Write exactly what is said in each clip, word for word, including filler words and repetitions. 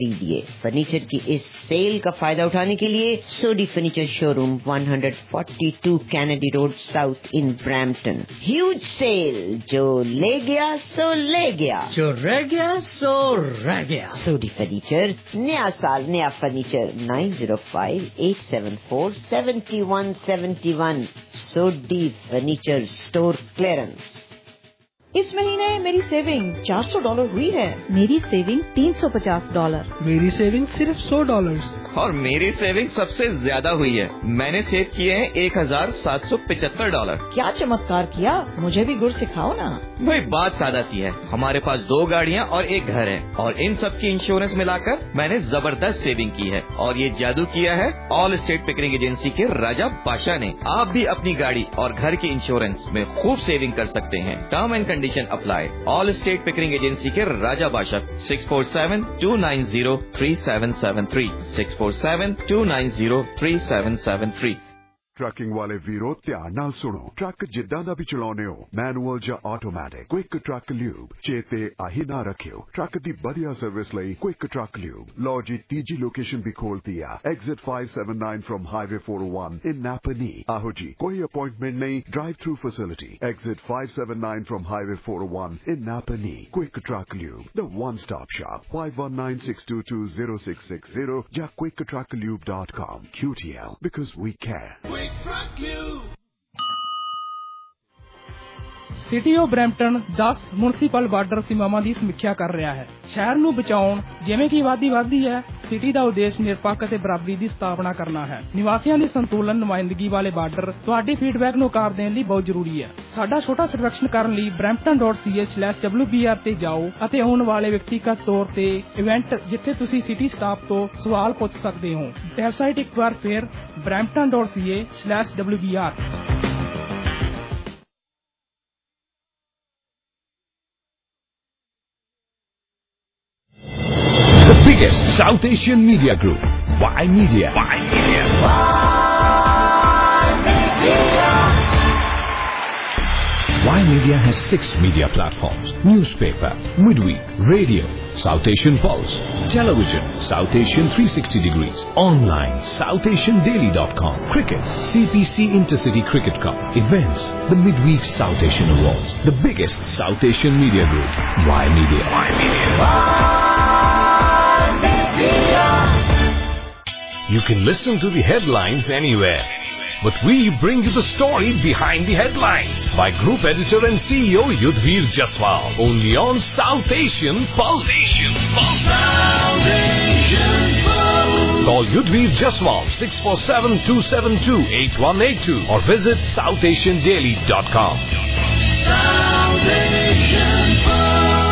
दिए। फर्नीचर की इस सेल का फायदा उठाने के लिए Sodhi furniture showroom one forty-two Kennedy road south in Brampton. Huge sale, जो ले गया सो ले गया, जो रह गया सो रह गया। सोडी फर्नीचर, नया साल नया furniture. nine zero five eight seven four seven one seven one। Sodhi furniture store clearance. इस महीने मेरी सेविंग चार सौ डॉलर हुई है। मेरी सेविंग तीन सौ पचास डॉलर। मेरी सेविंग सिर्फ सौ डॉलर। और मेरी सेविंग सबसे ज्यादा हुई है। मैंने सेव किए हैं एक हजार सात सौ पिचहत्तर डॉलर। क्या चमत्कार किया, मुझे भी गुर सिखाओ ना। भाई बात सादा सी है, हमारे पास दो गाड़ियाँ और एक घर है और इन सब की इंश्योरेंस मिलाकर मैंने जबरदस्त सेविंग की है। और ये जादू किया है ऑल स्टेट पिकरिंग एजेंसी के राजा बादशाह ने। आप भी अपनी गाड़ी और घर की इंश्योरेंस में खूब सेविंग कर सकते हैं। Term and condition apply. Allstate Pickering agency के Raja Badshah six four seven two nine zero three seven seven three six four seven two nine zero three seven seven three। Trucking वाले वीरो ध्यान नाल सुनो। ट्रक जिद्दां दा भी चलाउने हो, मैनुअल ਜਾਂ ਆਟੋਮੈਟਿਕ, क्विक ट्रक ल्यूब चेते आही ना रखियो। ट्रक दी बढ़िया सर्विस ਲਈ क्विक ट्रक ल्यूब। लो जी तीजी लोकेशन भी खोलती है, exit five seventy-nine from highway four oh one in Napanee. आहो जी, कोई अपॉइंटमेंट नहीं, drive through facility. Exit five seventy-nine from highway four oh one in Napanee. Quick truck lube, the one stop shop. five one nine six two two zero six six zero या quick truck lube dot com। Q T L, because we care। City of Brampton ਦਸ municipal border ਸੀਮਾਵਾਂ ਦੀ ਸਮੀਖਿਆ ਕਰ ਰਿਹਾ ਹੈ। ਸ਼ਹਿਰ ਨੂੰ ਬਚਾਉਣ, ਜਿਵੇਂ ਕਿ ਆਬਾਦੀ ਵਧਦੀ ਹੈ, ਸਿਟੀ ਦਾ ਉਦੇਸ਼ ਨਿਰਪੱਖ ਅਤੇ ਬਰਾਬਰੀ ਦੀ ਸਥਾਪਨਾ ਕਰਨਾ ਹੈ। ਨਿਵਾਸੀਆਂ ਦੀ ਸੰਤੁਲਨ ਨੁਮਾਇੰਦਗੀ ਵਾਲੇ ਬਾਰਡਰ ਤੁਹਾਡੇ ਫੀਡਬੈਕ ਨੂੰ ਆਕਾਰ ਦੇਣ ਲਈ ਬਹੁਤ ਜ਼ਰੂਰੀ ਹੈ। ਸਾਡਾ ਛੋਟਾ ਸਰਵੇਖਣ ਕਰਨ ਲਈ Brampton dot C A slash W B R ਤੇ ਜਾਓ ਅਤੇ ਆਉਣ ਵਾਲੇ ਵਿਅਕਤੀਗਤ ਤੌਰ ਤੇ ਇਵੈਂਟ ਜਿੱਥੇ ਤੁਸੀਂ ਸਿਟੀ ਸਟਾਫ ਤੋਂ ਸਵਾਲ ਪੁੱਛ ਸਕਦੇ ਹੋ। ਵੈਬਸਾਈਟ ਇੱਕ ਵਾਰ ਫਿਰ Brampton dot C A slash W B R. Biggest South Asian media group, Y Media. Y Media. Y Media has six media platforms: newspaper, midweek, radio, South Asian Pulse, television, South Asian three sixty degrees, online, south asian daily dot com, cricket, C P C Intercity Cricket Cup, events, the midweek South Asian Awards. The biggest South Asian media group, Y Media. Y Media. You can listen to the headlines anywhere, but we bring you the story behind the headlines by Group Editor and C E O Yudhvir Jaswal, only on South Asian Pulse. South Asian Pulse. Call Yudhvir Jaswal six four seven two seven two eight one eight two or visit south asian daily dot com. South Asian Pulse.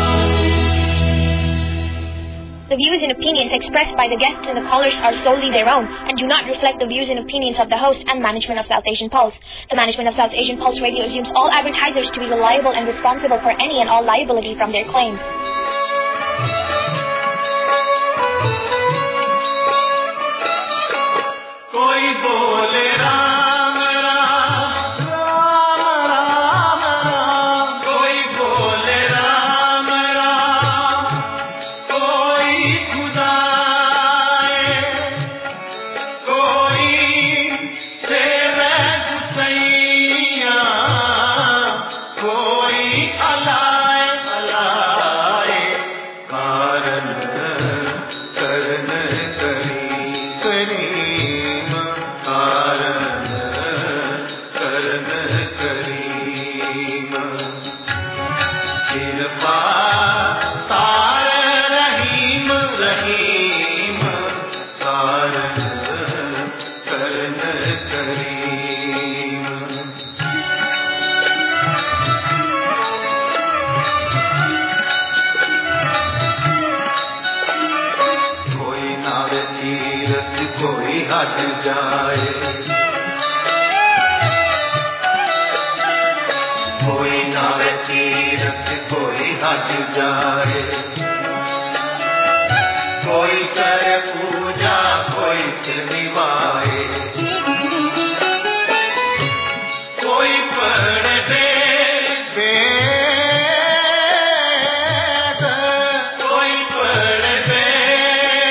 The views and opinions expressed by the guests and the callers are solely their own and do not reflect the views and opinions of the host and management of South Asian Pulse. The management of South Asian Pulse Radio assumes all advertisers to be reliable and responsible for any and all liability from their claims. Koi bole Ram Ram, Ram Ram Ram. Koi bole Ram Ram, koi Khuda hai, koi Seve Husaiya, koi Alai Alai. Karan karan kari kari. कोई हज जाए, कोई नावे तीरथ कोई हज जाए, कोई करे पूजा कोई सिर निभाए, कोई पढ़े वेद, कोई पढ़े वेद,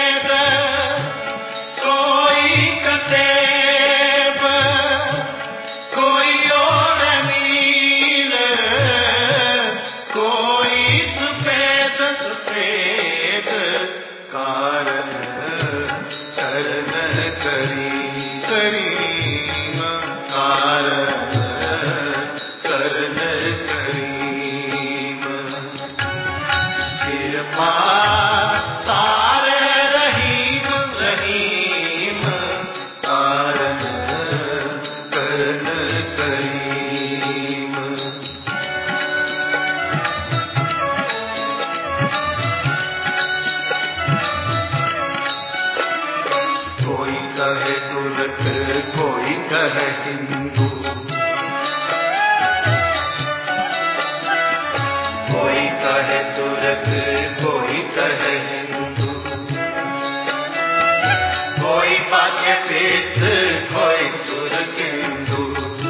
कारण करण करी करीम कारण करण करीम कृपा तारे रहीम रहीम कारण करण करीम कोई कहे तुरक कोई कहे हिंदू कोई कहे तुरक कोई कहे हिंदू कोई पाछे पेस्त कोई सुर किंदू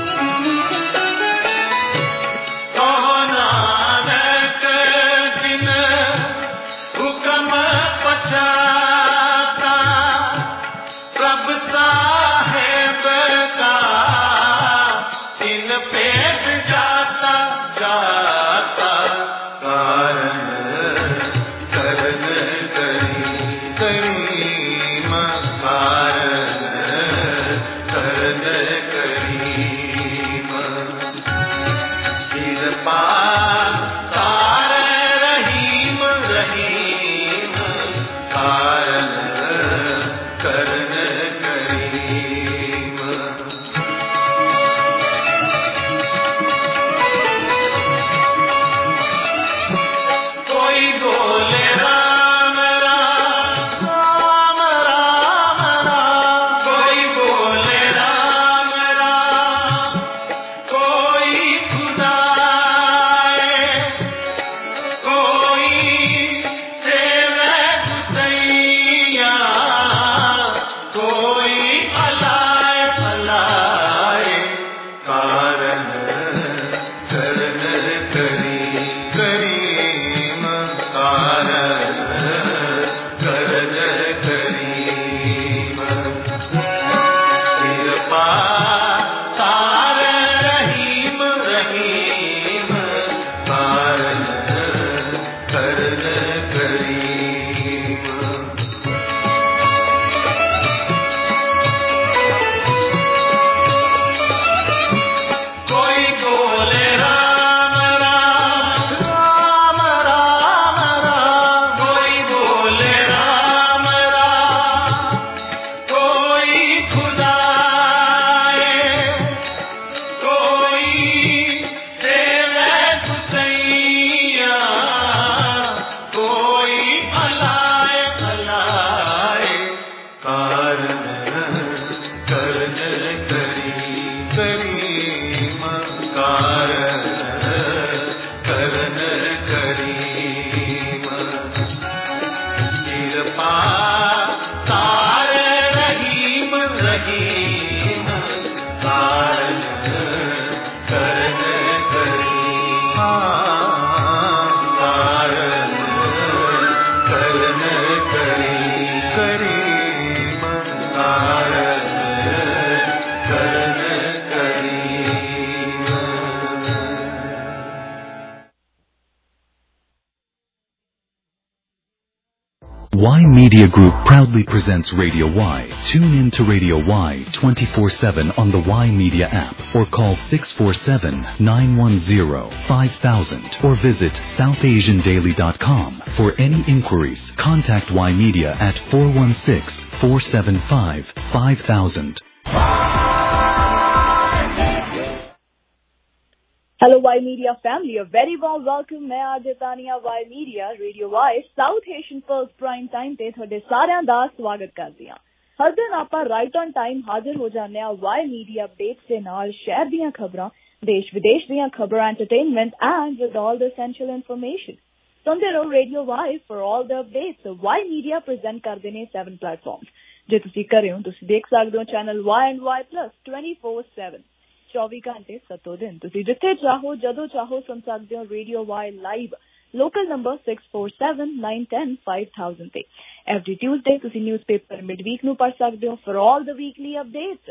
कहो नानक जिन हुक्म पछाता प्रभ साहेब का दिन पेट जाता जाता कारण करण करी करीम कारण करण करीम कृपा तार रहीम रहीम कारण करण करीम कोई बोले राम राम राम राम राम कोई बोले राम राम कोई खुदाए कोई सेवे गुसैया कोई अलाए अलाए कारण करण करी करीम कारण करण करीम कृपा तार रहीम रहीम कारण करण करीम कोई बोले राम राम राम राम राम कोई बोले राम राम कोई खुदाए कोई सेवे गुसैया कोई अलाए अलाए कारण करण करी करीम कारण करण करीम कृपा तार रहीम रहीम कारण करण करीम कारण करण करी करीम कारण Karan Karim Y Media Group proudly presents Radio Y. Tune in to Radio Y twenty-four seven on the Y Media app or call six four seven, nine one zero, five thousand or visit south asian daily dot com. For any inquiries, contact Y Media at four one six, four seven five, five thousand. Hello Y Media family, a very warm welcome. मैं RJ Tania Y Media radio Y South Asian Pulse prime time ਤੇ ਤੁਹਾਡੇ ਸਾਰਿਆਂ ਦਾ ਸਵਾਗਤ ਕਰਦੀ ਹਾਂ। ਹਰ ਦਿਨ ਆਪਾਂ right on time ਹਾਜ਼ਰ ਹੋ ਜਾਂਦੇ ਹਾਂ ਵਾਈ ਮੀਡੀਆ ਅਪਡੇਟਸ ਦੇ ਨਾਲ, ਸ਼ਹਿਰ ਦੀਆਂ ਖਬਰਾਂ, ਦੇਸ਼ ਵਿਦੇਸ਼ ਦੀਆਂ ਖਬਰਾਂ, entertainment and with all the essential information. ਸੁਣਦੇ ਰਹੋ radio Y for all the updates. Y Media present ਕਰਦੇ ਨੇ ਸੈਵਨ ਪਲੇਟਫਾਰਮਸ। ਜੇ ਤੁਸੀਂ ਘਰੇ ਹੋ ਤੁਸੀਂ ਦੇਖ ਸਕਦੇ ਹੋ channel Y and Y plus twenty four seven ਚੌਵੀ ਘੰਟੇ ਸੱਤੋਂ ਦਿਨ। ਤੁਸੀਂ ਜਿੱਥੇ ਚਾਹੋ ਜਦੋਂ ਚਾਹੋ ਸੁਣ ਸਕਦੇ ਹੋ radio Y live. Local number six four seven, nine one, five thousand ਤੇ। ਐਵਰੀ ਟਿਊਜ਼ਡੇ ਤੁਸੀਂ ਨਿਊਜ਼ਪੇਪਰ ਮਿਡਵੀਕ ਨੂੰ ਪੜ੍ਹ ਸਕਦੇ ਹੋ for all the weekly updates.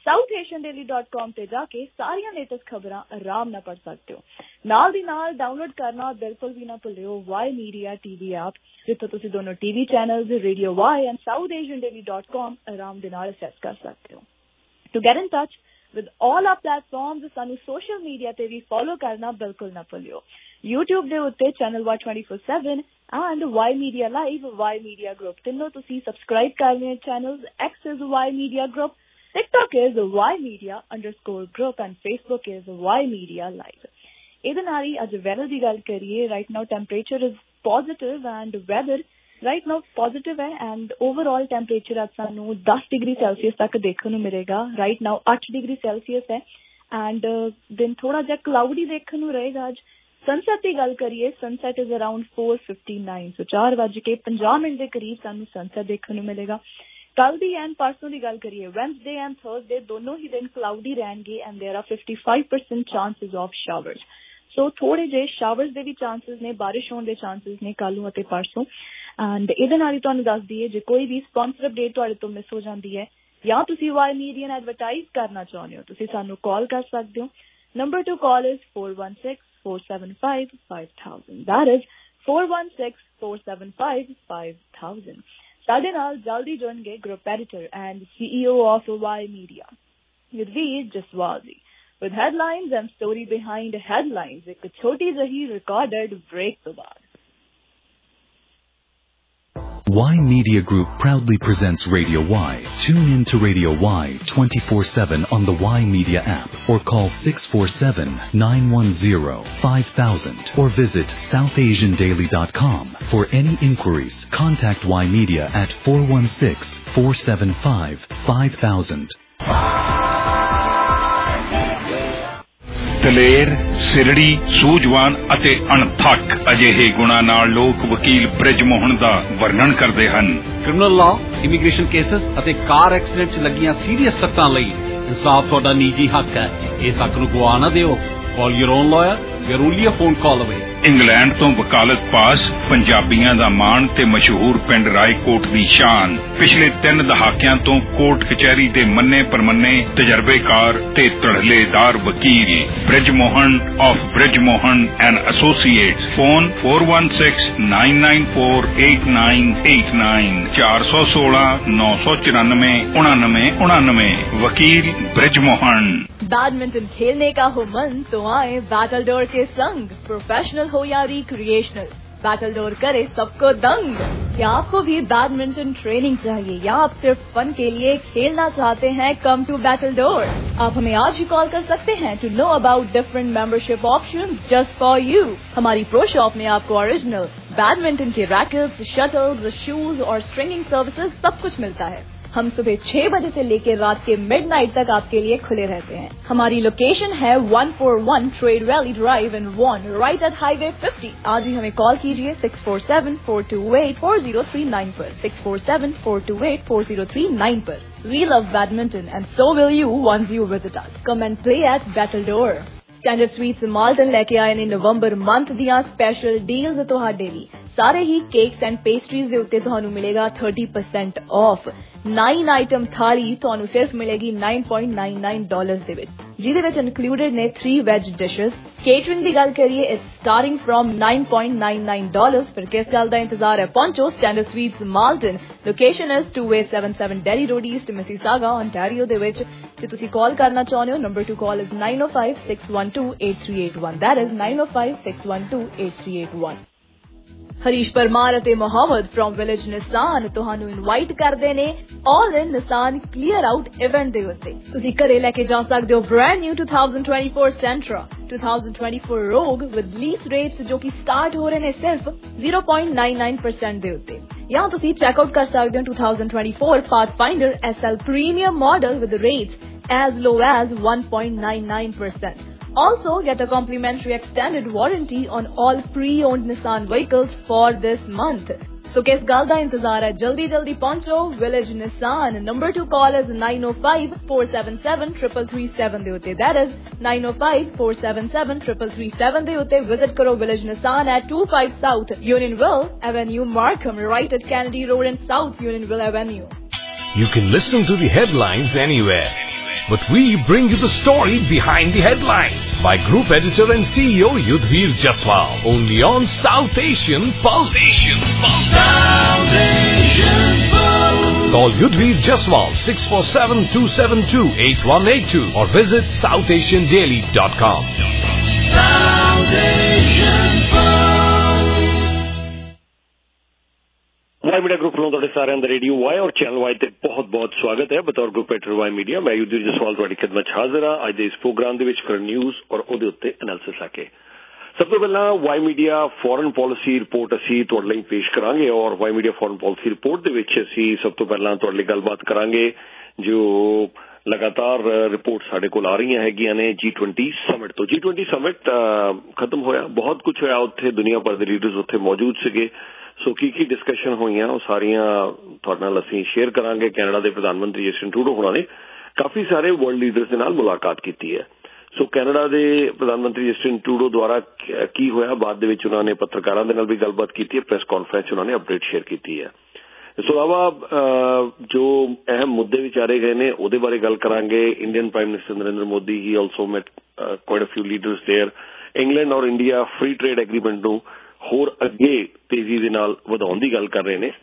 South Asian Daily dot com ਤੇ ਜਾ ਕੇ ਸਾਰੀਆਂ ਲੇਟੈਸਟ ਖਬਰਾਂ ਆਰਾਮ ਨਾਲ ਪੜ੍ਹ ਸਕਦੇ ਹੋ। ਨਾਲ ਦੀ ਨਾਲ ਡਾਊਨਲੋਡ ਕਰਨਾ ਬਿਲਕੁਲ ਵੀ ਨਾ ਭੁੱਲਿਓ ਵਾਈ ਮੀਡੀਆ ਟੀਵੀ ਐਪ, ਜਿੱਥੋਂ ਤੁਸੀਂ ਦੋਨੋਂ TV channels radio Y and South Asian Daily dot com ਆਰਾਮ ਦੇ ਨਾਲ ਅਸੈਸ ਕਰ ਸਕਦੇ ਹੋ। To get in touch with all our platforms, ਸਾਨੂੰ social media ਤੇ ਵੀ follow ਕਰਨਾ ਬਿਲਕੁਲ ਨਾ ਭੁੱਲਿਓ। YouTube ਦੇ ਉੱਤੇ channel Y twenty-four seven and Y Media Live, Y Media Group ਤਿੰਨੋਂ ਤੁਸੀਂ subscribe ਕਰਨੇ channels। X is Y Media Group, TikTok is Y Media underscore group and Facebook is Y Media Live। ਇਹਦੇ ਨਾਲ ਹੀ ਅੱਜ weather ਦੀ ਗੱਲ ਕਰੀਏ। right now temperature is positive and weather right now positive ਹੈ and overall temperature ਅੱਜ ਸਾਨੂੰ ten degree Celsius ਤੱਕ ਦੇਖਣ ਨੂੰ ਮਿਲੇਗਾ। right now eight degree Celsius ਹੈ and ਦਿਨ ਥੋੜਾ ਜਿਹਾ ਕਲਾਉਡੀ ਦੇਖਣ ਨੂੰ ਰਹੇਗਾ। ਅੱਜ ਸਨਸੈਟ ਦੀ ਗੱਲ ਕਰੀਏ, sunset is around four fifty-nine, so ਚਾਰ ਵੱਜ ਕੇ ਪੰਜਾਹ ਮਿੰਟ ਦੇ ਕਰੀਬ ਸਾਨੂੰ ਸਨਸੈਟ ਦੇਖਣ ਨੂੰ ਮਿਲੇਗਾ। ਕੱਲ ਦੀ ਐਂਡ ਪਰਸੋਂ ਦੀ ਗੱਲ ਕਰੀਏ, ਵੈਨਸਡੇ ਐਂਡ ਥਰਸਡੇ ਦੋਨੋਂ ਹੀ ਦਿਨ ਕਲਾਉਡੀ ਰਹਿਣਗੇ and there are fifty-five percent chances of showers, ਸੋ ਥੋੜੇ ਜਿਹੇ ਸ਼ਾਵਰਸ ਦੇ ਵੀ ਚਾਂਸਸ ਨੇ, ਬਾਰਿਸ਼ ਹੋਣ ਦੇ ਚਾਂਸਸ ਨੇ ਕੱਲ ਨੂੰ ਅਤੇ ਪਰਸੋਂ। ਐਂਡ ਇਹਦੇ ਨਾਲ ਹੀ ਤੁਹਾਨੂੰ ਦੱਸ ਦਈਏ, ਜੇ ਕੋਈ ਵੀ ਸਪਾਂਸਰ ਅਪਡੇਟ ਤੁਹਾਡੇ ਤੋਂ ਮਿਸ ਹੋ ਜਾਂਦੀ ਹੈ ਜਾਂ ਤੁਸੀਂ ਵਾਈ ਮੀਡੀਆ ਨੂੰ ਐਡਵਰਟਾਈਜ਼ ਕਰਨਾ ਚਾਹੁੰਦੇ ਹੋ, ਤੁਸੀਂ ਸਾਨੂੰ ਕਾਲ ਕਰ ਸਕਦੇ ਹੋ। Number to call is four one six, four seven five, five thousand, that is four one six, four seven five, five thousand। ਸਾਡੇ ਨਾਲ ਜਲਦੀ ਜੁੜਨਗੇ group editor and CEO of Y Media Yudhvir Jaswal ji with headlines and story behind headlines, ਇੱਕ ਛੋਟੀ ਜਿਹੀ recorded break ਤੋਂ ਬਾਅਦ। Y Media Group proudly presents Radio Y. Tune in to Radio Y twenty-four seven on the Y Media app or call six four seven, nine one zero, five thousand or visit south asian daily dot com. For any inquiries, contact Y Media at four one six, four seven five, five thousand. ਦਲੇਰ, ਸਿਰੜੀ, ਸੂਝਵਾਨ ਅਤੇ ਅਣਥੱਕ ਅਜਿਹੇ ਗੁਣਾਂ ਨਾਲ ਲੋਕ ਵਕੀਲ ਬ੍ਰਿਜ ਮੋਹਨ ਦਾ ਵਰਣਨ ਕਰਦੇ ਹਨ। ਕ੍ਰਿਮੀਨਲ ਲਾਅ, ਇਮੀਗ੍ਰੇਸ਼ਨ ਕੇਸਸ ਅਤੇ ਕਾਰ ਐਕਸੀਡੈਂਟ 'ਚ ਲੱਗੀਆਂ ਸੀਰੀਅਸ ਸੱਟਾਂ ਲਈ ਇਨਸਾਫ ਤੁਹਾਡਾ ਨਿੱਜੀ ਹੱਕ ਹੈ। ਇਸ ਹੱਕ ਨੂੰ ਗਵਾ ਨਾ ਦਿਓ। Call your own lawyer, your only a phone call away. England ਤੋਂ ਵਕਾਲਤ ਪਾਸ, ਪੰਜਾਬੀਆਂ ਦਾ ਮਾਣ ਤੇ ਮਸ਼ਹੂਰ ਪਿੰਡ ਰਾਏਕੋਟ ਦੀ ਸ਼ਾਨ। ਪਿਛਲੇ ਤਿੰਨ ਦਹਾਕਿਆਂ ਤੋਂ ਕੋਰਟ ਕਚਹਿਰੀ ਦੇ ਮੰਨੇ ਪਰਮੰਨੇ ਤਜਰਬੇਕਾਰ ਤੇ ਧੜਲੇਦਾਰ ਵਕੀਲ Brij Mohan of Brij Mohan and associates. Phone four one six, nine nine four, eight nine eight nine, ਚਾਰ ਸੌ ਸੋਲਾਂ, ਨੌ ਸੌ ਚੁਰਾਨਵੇਂ, ਉਣਾਨਵੇਂ ਉਣਾਨਵੇਂ। वकील ब्रिज मोहन। बैडमिंटन खेलने का हो मन तो आए बैटलडोर के संग, प्रोफेशनल हो या रिक्रिएशनल, बैटलडोर करे सबको दंग। क्या आपको भी बैडमिंटन ट्रेनिंग चाहिए या आप सिर्फ फन के लिए खेलना चाहते हैं? Come to Battledore. आप हमें आज ही कॉल कर सकते हैं to know about different membership option just for you. हमारी प्रो शॉप में आपको ओरिजिनल बैडमिंटन के रैकेट्स, शटल्स, शूज और स्ट्रिंगिंग सर्विसेज सब कुछ मिलता है। हम सुबह छह बजे से लेकर रात के मिडनाइट तक आपके लिए खुले रहते हैं। हमारी लोकेशन है one forty-one Trade Valley Drive in Vaughan, right at highway fifty। आज ही हमें कॉल कीजिए six four seven, four two eight, four zero three nine पर, six four seven, four two eight, four zero three nine पर। We love badminton and so will you once you visit us. Come and play at Battledore। Standard sweets Malton ਲੈ ਕੇ ਆਏ ਨੇ November month ਦੀਆਂ special deals ਤੁਹਾਡੇ ਲਈ। ਸਾਰੇ ਹੀ cakes and pastries ਦੇ ਉੱਤੇ ਤੁਹਾਨੂੰ ਮਿਲੇਗਾ thirty percent off. nine item thali ਤੁਹਾਨੂੰ ਸਿਰਫ ਮਿਲੇਗੀ nine point nine nine dollars ਦੇ ਵਿੱਚ, ਜਿਹਦੇ ਵਿੱਚ ਇਨਕਲੂਡਡ ਨੇ three ਵੈਜ ਡਿਸ਼ਸ। ਕੇਟਰਿੰਗ ਦੀ ਗੱਲ ਕਰੀਏ, it's starting from nine point nine nine dollars. ਫਿਰ ਕਿਸ ਗੱਲ ਦਾ ਇੰਤਜ਼ਾਰ ਹੈ? ਪਹੁੰਚੋ Standard sweets Malton. Location is two eight seven seven Derry Road East, Mississauga, Ontario ਦੇ ਵਿੱਚ। ਜੇ ਤੁਸੀਂ ਕਾਲ ਕਰਨਾ ਚਾਹੁੰਦੇ ਹੋ, number to call is nine oh five, six one two, eight three eight one, that is nine oh five, six one two, eight three eight one। Harish Parmar ਅਤੇ Mohammed from Village Nissan ਤੁਹਾਨੂੰ invite ਕਰਦੇ ਨੇ all in Nissan clear out event ਦੇ ਉੱਤੇ। ਤੁਸੀਂ ਘਰੇ ਲੈ ਕੇ ਜਾ ਸਕਦੇ ਹੋ brand new twenty twenty-four Sentra, twenty twenty-four ਰੋਗ ਵਿਦ ਲੀਸ ਰੇਟਸ ਜੋ ਕਿ ਸਟਾਰਟ ਹੋ ਰਹੇ ਨੇ ਸਿਰਫ zero point nine nine percent ਦੇ ਉੱਤੇ। ਜਾਂ ਤੁਸੀਂ ਚੈੱਕ ਆਊਟ ਕਰ ਸਕਦੇ ਹੋ twenty twenty-four Pathfinder S L premium model with rates as low as one point nine nine percent. Also get a complimentary extended warranty on all pre-owned Nissan vehicles for this month. So किस गल दा इंतजार है? जल्दी जल्दी पहुंचो Village Nissan. Number to call is nine oh five, four seven seven, three three seven ਦੇ ਉੱਤੇ, that is nine oh five, four seven seven, three three seven ਦੇ ਉੱਤੇ। Visit ਕਰੋ Village Nissan at two five South Unionville Avenue, Markham, right at Kennedy Road and South Unionville Avenue. You can listen to the headlines anywhere. but we bring you the story behind the headlines by Group Editor and C E O Yudhvir Jaswal. Only on South Asian Pulse. Asian Pulse. South Asian Pulse. Call Yudhvir Jaswal six four seven, two seven two, eight one eight two or visit south asian daily dot com. South Asian Pulse. Y Media Group ਵੱਲੋਂ ਤੁਹਾਡੇ ਸਾਰਿਆਂ ਦਾ radio Y ਔਰ channel Y ਤੇ ਬਹੁਤ ਬਹੁਤ ਸਵਾਗਤ ਹੈ। ਬਤੌਰ ਗਰੁੱਪ ਐਡੀਟਰ ਵਾਈ ਮੀਡੀਆ ਮੈਂ ਯੁਧਵੀਰ ਜਸਵਾਲ ਤੁਹਾਡੀ ਖਿਦਮਤ 'ਚ ਹਾਜ਼ਰ ਹਾਂ। ਅੱਜ ਦੇ ਇਸ ਪ੍ਰੋਗਰਾਮ ਦੇ ਵਿੱਚ ਕਰ ਨਿਊਜ਼ ਔਰ ਉਹਦੇ ਉੱਤੇ ਐਨਾਲਿਸਿਸ ਆ ਕੇ ਸਭ ਤੋਂ ਪਹਿਲਾਂ Y media foreign policy report ਅਸੀਂ ਤੁਹਾਡੇ ਲਈ ਪੇਸ਼ ਕਰਾਂਗੇ ਔਰ Y media foreign policy report ਦੇ ਵਿੱਚ ਅਸੀਂ ਸਭ ਤੋਂ ਪਹਿਲਾਂ ਤੁਹਾਡੇ ਲਈ ਗੱਲਬਾਤ ਕਰਾਂਗੇ ਜੋ ਲਗਾਤਾਰ ਰਿਪੋਰਟ ਸਾਡੇ ਕੋਲ ਆ ਰਹੀਆਂ ਹੈਗੀਆਂ ਨੇ ਜੀ ਟਵੈਂਟੀ ਸਮਿਟ ਤੋਂ। ਜੀ ਟਵੈਂਟੀ ਸਮਿਟ ਖਤਮ ਹੋਇਆ, ਬਹੁਤ ਕੁਝ ਹੋਇਆ ਉੱਥੇ, ਦੁਨੀਆ ਭਰ ਦੇ ਲੀਡਰਸ ਉੱਥੇ ਮੌਜੂਦ ਸੀਗੇ। ਸੋ ਕੀ ਕੀ ਡਿਸਕਸ਼ਨ ਹੋਈਆਂ ਉਹ ਸਾਰੀਆਂ ਤੁਹਾਡੇ ਨਾਲ ਅਸੀਂ ਸ਼ੇਅਰ ਕਰਾਂਗੇ। ਕੈਨੇਡਾ ਦੇ ਪ੍ਰਧਾਨ ਮੰਤਰੀ ਜਸਟਿਨ ਟਰੂਡੋ ਹੋਣਾ ਨੇ ਕਾਫੀ ਸਾਰੇ ਵਰਲਡ ਲੀਡਰਸ ਦੇ ਨਾਲ ਮੁਲਾਕਾਤ ਕੀਤੀ ਹੈ। ਸੋ ਕੈਨੇਡਾ ਦੇ ਪ੍ਰਧਾਨ ਮੰਤਰੀ ਜਸਟਿਨ ਟਰੂਡੋ ਦੁਆਰਾ ਕੀ ਹੋਇਆ, ਬਾਅਦ ਦੇ ਵਿੱਚ ਉਹਨਾਂ ਨੇ ਪੱਤਰਕਾਰਾਂ ਦੇ ਨਾਲ ਵੀ ਗੱਲਬਾਤ ਕੀਤੀ ਹੈ। ਪ੍ਰੈਸ ਕਾਨਫਰੰਸ 'ਚ ਉਹਨਾਂ ਨੇ ਅਪਡੇਟ ਸ਼ੇਅਰ ਕੀਤੀ ਹੈ। ਇਸ ਤੋਂ ਇਲਾਵਾ ਜੋ ਅਹਿਮ ਮੁੱਦੇ ਵਿਚਾਰੇ ਗਏ ਨੇ ਉਹਦੇ ਬਾਰੇ ਗੱਲ ਕਰਾਂਗੇ। Indian prime minister Narendra Modi he also met quite a few leaders there. England ਔਰ ਇੰਡੀਆ ਫ੍ਰੀ ਟ੍ਰੇਡ ਐਗਰੀਮੈਂਟ ਨੂੰ ਹੋਰ ਅੱਗੇ ਤੇਜ਼ੀ ਦੇ ਨਾਲ ਵਧਾਉਣ ਦੀ ਗੱਲ ਕਰ ਰਹੇ ਨੇ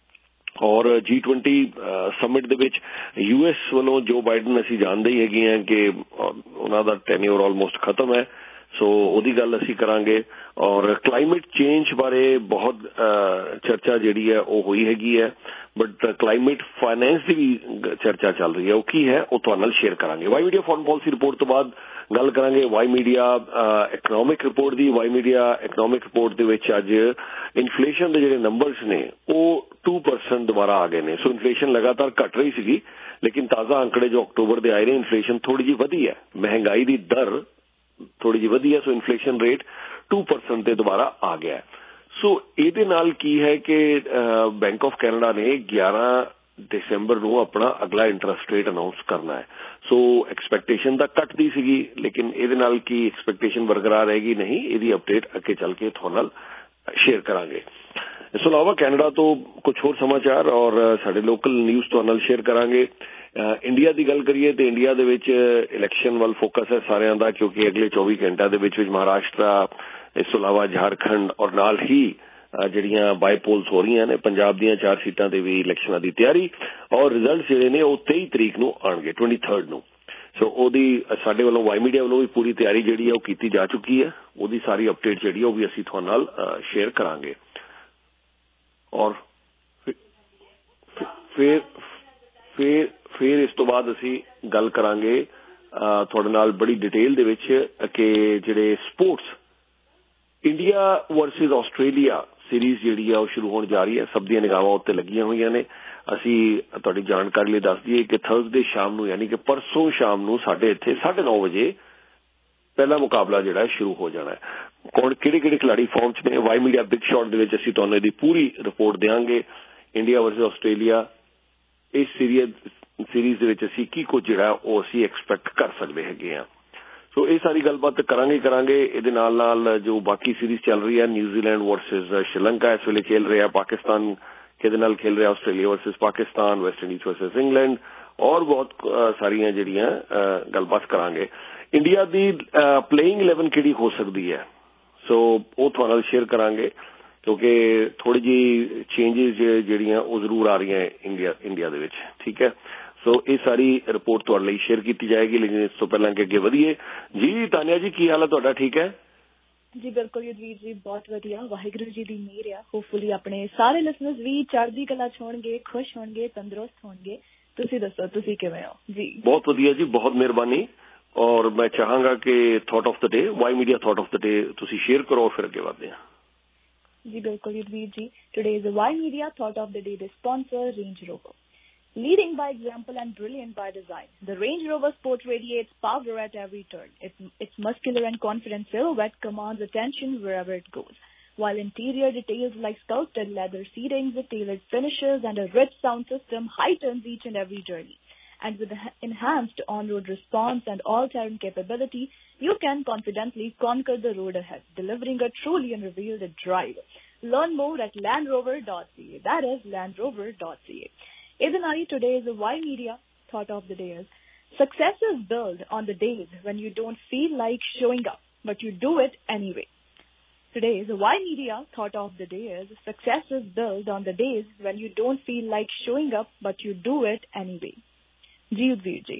ਔਰ ਜੀ ਟਵੈਂਟੀ ਸਮਿਟ ਦੇ ਵਿੱਚ ਯੂ ਐਸ ਵੱਲੋਂ ਜੋ ਬਾਈਡਨ ਅਸੀਂ ਜਾਣਦੇ ਹੀ ਹੈਗੇ ਹਾਂ ਕਿ ਉਹਨਾਂ ਦਾ ਟੈਨਿਓਰ ਆਲਮੋਸਟ ਖਤਮ ਹੈ। ਸੋ ਉਹਦੀ ਗੱਲ ਅਸੀਂ ਕਰਾਂਗੇ ਔਰ ਕਲਾਈਮੇਟ ਚੇਂਜ ਬਾਰੇ ਬਹੁਤ ਚਰਚਾ ਜਿਹੜੀ ਹੈ ਉਹ ਹੋਈ ਹੈਗੀ ਹੈ, ਬਟ ਕਲਾਈਮੇਟ ਫਾਈਨੈਂਸ ਦੀ ਵੀ ਚਰਚਾ ਚੱਲ ਰਹੀ ਹੈ। ਉਹ ਕੀ ਹੈ ਉਹ ਤੁਹਾਡੇ ਨਾਲ ਸ਼ੇਅਰ ਕਰਾਂਗੇ। Y media foreign policy report ਤੋਂ ਬਾਅਦ ਗੱਲ ਕਰਾਂਗੇ ਵਾਈ ਮੀਡੀਆ ਇਕਨੋਮਿਕ ਰਿਪੋਰਟ ਦੀ। ਵਾਈ ਮੀਡੀਆ ਇਕਨੋਮਿਕ ਰਿਪੋਰਟ ਦੇ ਵਿੱਚ ਅੱਜ ਇਨਫਲੇਸ਼ਨ ਦੇ ਜਿਹੜੇ ਨੰਬਰਸ ਨੇ ਉਹ ਟੂ ਪਰਸੈਂਟ ਦੁਬਾਰਾ ਆ ਗਏ ਨੇ। ਸੋ ਇਨਫਲੇਸ਼ਨ ਲਗਾਤਾਰ ਘਟ ਰਹੀ ਸੀਗੀ ਲੇਕਿਨ ਤਾਜ਼ਾ ਅੰਕੜੇ ਜੋ ਅਕਤੂਬਰ ਦੇ ਆਏ ਨੇ ਇਨਫਲੇਸ਼ਨ ਥੋੜੀ ਜਿਹੀ ਵਧੀ ਹੈ, ਮਹਿੰਗਾਈ ਦੀ ਦਰ ਥੋੜੀ ਜਿਹੀ ਵਧੀ ਹੈ। So inflation rate two percent ਤੇ ਦੁਬਾਰਾ ਆ ਗਿਆ। ਸੋ ਇਹਦੇ ਨਾਲ ਕੀ ਹੈ ਕਿ ਬੈਂਕ ਆਫ ਕੈਨੇਡਾ ਨੇ ਗਿਆਰਾਂ ਦਸੰਬਰ ਨੂੰ ਆਪਣਾ ਅਗਲਾ ਇੰਟਰਸਟ ਰੇਟ ਅਨਾਉਂਸ ਕਰਨਾ ਹੈ। ਸੋ ਐਕਸਪੈਕਟੇਸ਼ਨ ਤਾਂ ਘੱਟ ਦੀ ਸੀਗੀ ਲੇਕਿਨ ਇਹਦੇ ਨਾਲ ਕੀ ਐਕਸਪੈਕਟੇਸ਼ਨ ਬਰਕਰਾਰ ਰਹੇਗੀ ਨਹੀਂ, ਇਹਦੀ ਅਪਡੇਟ ਅੱਗੇ ਚੱਲ ਕੇ ਤੁਹਾਡੇ ਨਾਲ ਸ਼ੇਅਰ ਕਰਾਂਗੇ। ਇਸ ਤੋਂ ਇਲਾਵਾ ਕੈਨੇਡਾ ਤੋਂ ਕੁਝ ਹੋਰ ਸਮਾਚਾਰ ਔਰ ਸਾਡੇ ਲੋਕਲ ਨਿਊਜ਼ ਤੁਹਾਡੇ ਨਾਲ ਸ਼ੇਅਰ ਕਰਾਂਗੇ। ਇੰਡੀਆ ਦੀ ਗੱਲ ਕਰੀਏ ਤੇ ਇੰਡੀਆ ਦੇ ਵਿੱਚ ਇਲੈਕਸ਼ਨ ਵੱਲ ਫੋਕਸ ਹੈ ਸਾਰਿਆਂ ਦਾ ਕਿਉਂਕਿ ਅਗਲੇ ਚੌਵੀ ਘੰਟਿਆਂ ਦੇ ਵਿੱਚ ਵਿੱਚ ਮਹਾਰਾਸ਼ਟਰ, ਇਸ ਤੋਂ ਇਲਾਵਾ ਝਾਰਖੰਡ ਔਰ ਨਾਲ ਹੀ ਜਿਹੜੀਆਂ ਬਾਈ ਪੋਲਸ ਹੋ ਰਹੀਆਂ ਨੇ ਪੰਜਾਬ ਦੀਆਂ ਚਾਰ ਸੀਟਾਂ ਤੇ ਵੀ ਇਲੈਕਸ਼ਨਾਂ ਦੀ ਤਿਆਰੀ ਔਰ ਰਿਜ਼ਲਟ ਜਿਹੜੇ ਨੇ ਉਹ ਤੇਈ ਤਰੀਕ ਨੂੰ ਆਉਣਗੇ, ਟਵੈਂਟੀ ਥਰਡ ਨੂੰ। ਸੋ ਉਹਦੀ ਸਾਡੇ ਵੱਲੋਂ ਵਾਈ ਮੀਡੀਆ ਵੱਲੋਂ ਵੀ ਪੂਰੀ ਤਿਆਰੀ ਜਿਹੜੀ ਹੈ ਉਹ ਕੀਤੀ ਜਾ ਚੁੱਕੀ ਹੈ। ਉਹਦੀ ਸਾਰੀ ਅਪਡੇਟ ਜਿਹੜੀ ਹੈ ਉਹ ਵੀ ਅਸੀਂ ਤੁਹਾਡੇ ਨਾਲ ਸ਼ੇਅਰ ਕਰਾਂਗੇ ਔਰ ਫਿਰ ਫਿਰ ਫਿਰ ਇਸ ਤੋਂ ਬਾਅਦ ਅਸੀਂ ਗੱਲ ਕਰਾਂਗੇ ਤੁਹਾਡੇ ਨਾਲ ਬੜੀ ਡਿਟੇਲ ਦੇ ਵਿੱਚ ਕਿ ਜਿਹੜੇ sports India versus Australia series ਜਿਹੜੀ ਆ ਉਹ ਸ਼ੁਰੂ ਹੋਣ ਜਾ ਰਹੀ ਹੈ। ਸਭ ਦੀਆਂ ਨਿਗਾਹਾਂ ਉੱਤੇ ਲੱਗੀਆਂ ਹੋਈਆਂ ਨੇ। ਅਸੀਂ ਤੁਹਾਡੀ ਜਾਣਕਾਰੀ ਲਈ ਦੱਸ ਦਈਏ ਕਿ ਥਰਸਡੇ ਸ਼ਾਮ ਨੂੰ ਯਾਨੀ ਕਿ ਪਰਸੋਂ ਸ਼ਾਮ ਨੂੰ ਸਾਡੇ ਇੱਥੇ ਸਾਢੇ ਨੌ ਵਜੇ ਪਹਿਲਾ ਮੁਕਾਬਲਾ ਜਿਹੜਾ ਸ਼ੁਰੂ ਹੋ ਜਾਣਾ ਹੈ। ਕੌਣ ਕਿਹੜੇ ਕਿਹੜੇ ਖਿਡਾਰੀ ਫਾਰਮ 'ਚ ਨੇ ਵਾਈ ਮੀਡੀਆ ਬਿਗ ਸ਼ਾਟ ਦੇ ਵਿੱਚ ਅਸੀਂ ਤੁਹਾਨੂੰ ਇਹਦੀ ਪੂਰੀ ਰਿਪੋਰਟ ਦਿਆਂਗੇ। ਇੰਡੀਆ ਵਰਸਸ ਆਸਟ੍ਰੇਲੀਆ ਇਸ ਸੀਰੀਜ਼ ਸੀਰੀਜ਼ ਦੇ ਵਿੱਚ ਅਸੀਂ ਕੀ ਕੁਝ ਜਿਹੜਾ ਉਹ ਅਸੀਂ ਐਕਸਪੈਕਟ ਕਰ ਸਕਦੇ ਹੈਗੇ ਹਾਂ। ਸੋ ਇਹ ਸਾਰੀ ਗੱਲਬਾਤ ਕਰਾਂਗੇ ਕਰਾਂਗੇ ਇਹਦੇ ਨਾਲ ਨਾਲ ਜੋ ਬਾਕੀ ਸੀਰੀਜ਼ ਚੱਲ ਰਹੀ ਹੈ ਨਿਊਜ਼ੀਲੈਂਡ ਵਰਸਸ ਸ਼੍ਰੀਲੰਕਾ ਇਸ ਵੇਲੇ ਖੇਲ ਰਿਹਾ, ਪਾਕਿਸਤਾਨ ਕਿਹਦੇ ਨਾਲ ਖੇਲ ਰਿਹਾ, Australia versus Pakistan, West Indies versus England ਔਰ ਬਹੁਤ ਸਾਰੀਆਂ ਜਿਹੜੀਆਂ ਗੱਲਬਾਤ ਕਰਾਂਗੇ। ਇੰਡੀਆ ਦੀ ਪਲੇਇੰਗ ਇਲੈਵਨ ਕਿਹੜੀ ਹੋ ਸਕਦੀ ਹੈ ਸੋ ਉਹ ਤੁਹਾਡੇ ਨਾਲ ਸ਼ੇਅਰ ਕਰਾਂਗੇ ਕਿਉਂਕਿ ਥੋੜੀ ਜਿਹੀ ਚੇਂਜਿਸ ਜਿਹੜੀਆਂ ਉਹ ਜ਼ਰੂਰ ਆ ਰਹੀਆਂ ਇੰਡੀਆ ਇੰਡੀਆ ਦੇ ਵਿੱਚ। ਠੀਕ ਹੈ, ਸੋ ਇਹ ਸਾਰੀ ਰਿਪੋਰਟ ਤੁਹਾਡੇ ਲਈ ਸ਼ੇਅਰ ਕੀਤੀ ਜਾਏਗੀ ਲੇਕਿਨ ਇਸ ਤੋਂ ਪਹਿਲਾਂ ਕਿ ਅੱਗੇ ਵਧੀਏ ਜੀ ਤਾਨੀਆ ਜੀ ਕੀ ਹਾਲ ਹੈ ਤੁਹਾਡਾ? ਠੀਕ ਹੈ ਜੀ ਬਿਲਕੁਲ ਯੁਧਵੀਰ ਜੀ, ਬਹੁਤ ਵਧੀਆ, ਵਾਹਿਗੁਰੂ ਜੀ ਦੀ ਮਿਹਰ ਆ। ਹੋਪਫੁਲੀ ਆਪਣੇ ਸਾਰੇ ਲਿਸਨਰਸ ਵੀ ਚੜ੍ਹਦੀ ਕਲਾ 'ਚ ਹੋਣਗੇ, ਖੁਸ਼ ਹੋਣਗੇ, ਤੰਦਰੁਸਤ ਹੋਣਗੇ। ਤੁਸੀਂ ਦੱਸੋ ਤੁਸੀਂ ਕਿਵੇਂ ਹੋ ਜੀ? ਬਹੁਤ ਵਧੀਆ ਜੀ, ਬਹੁਤ ਮਿਹਰਬਾਨੀ ਔਰ ਮੈਂ ਚਾਹਾਂਗਾ ਕਿ thought of the day Y Media thought of the day ਤੁਸੀਂ ਸ਼ੇਅਰ ਕਰੋ ਫਿਰ ਅੱਗੇ ਵਧਦੇ ਹਾਂ। ਜੀ ਬਿਲਕੁਲ Yudhvir ji, today's Y Media thought of the day ਦੇ sponsor Range Rover. Leading by example and brilliant by design, the Range Rover Sport radiates power at every turn. Its, its muscular and confident silhouette commands attention wherever it goes, while interior details like sculpted leather seatings, tailored finishes, and a rich sound system heightens each and every journey. And with enhanced on-road response and all-terrain capability, you can confidently conquer the road ahead, delivering a truly unrevealed drive. Learn more at land rover dot c a. That is land rover dot c a. Is an I today's Y Media thought of the day is Success is built on the days when you don't feel like showing up, but you do it anyway. Today's Y Media thought of the day is success is built on the days when you don't feel like showing up, but you do it anyway. जी उदवीर जी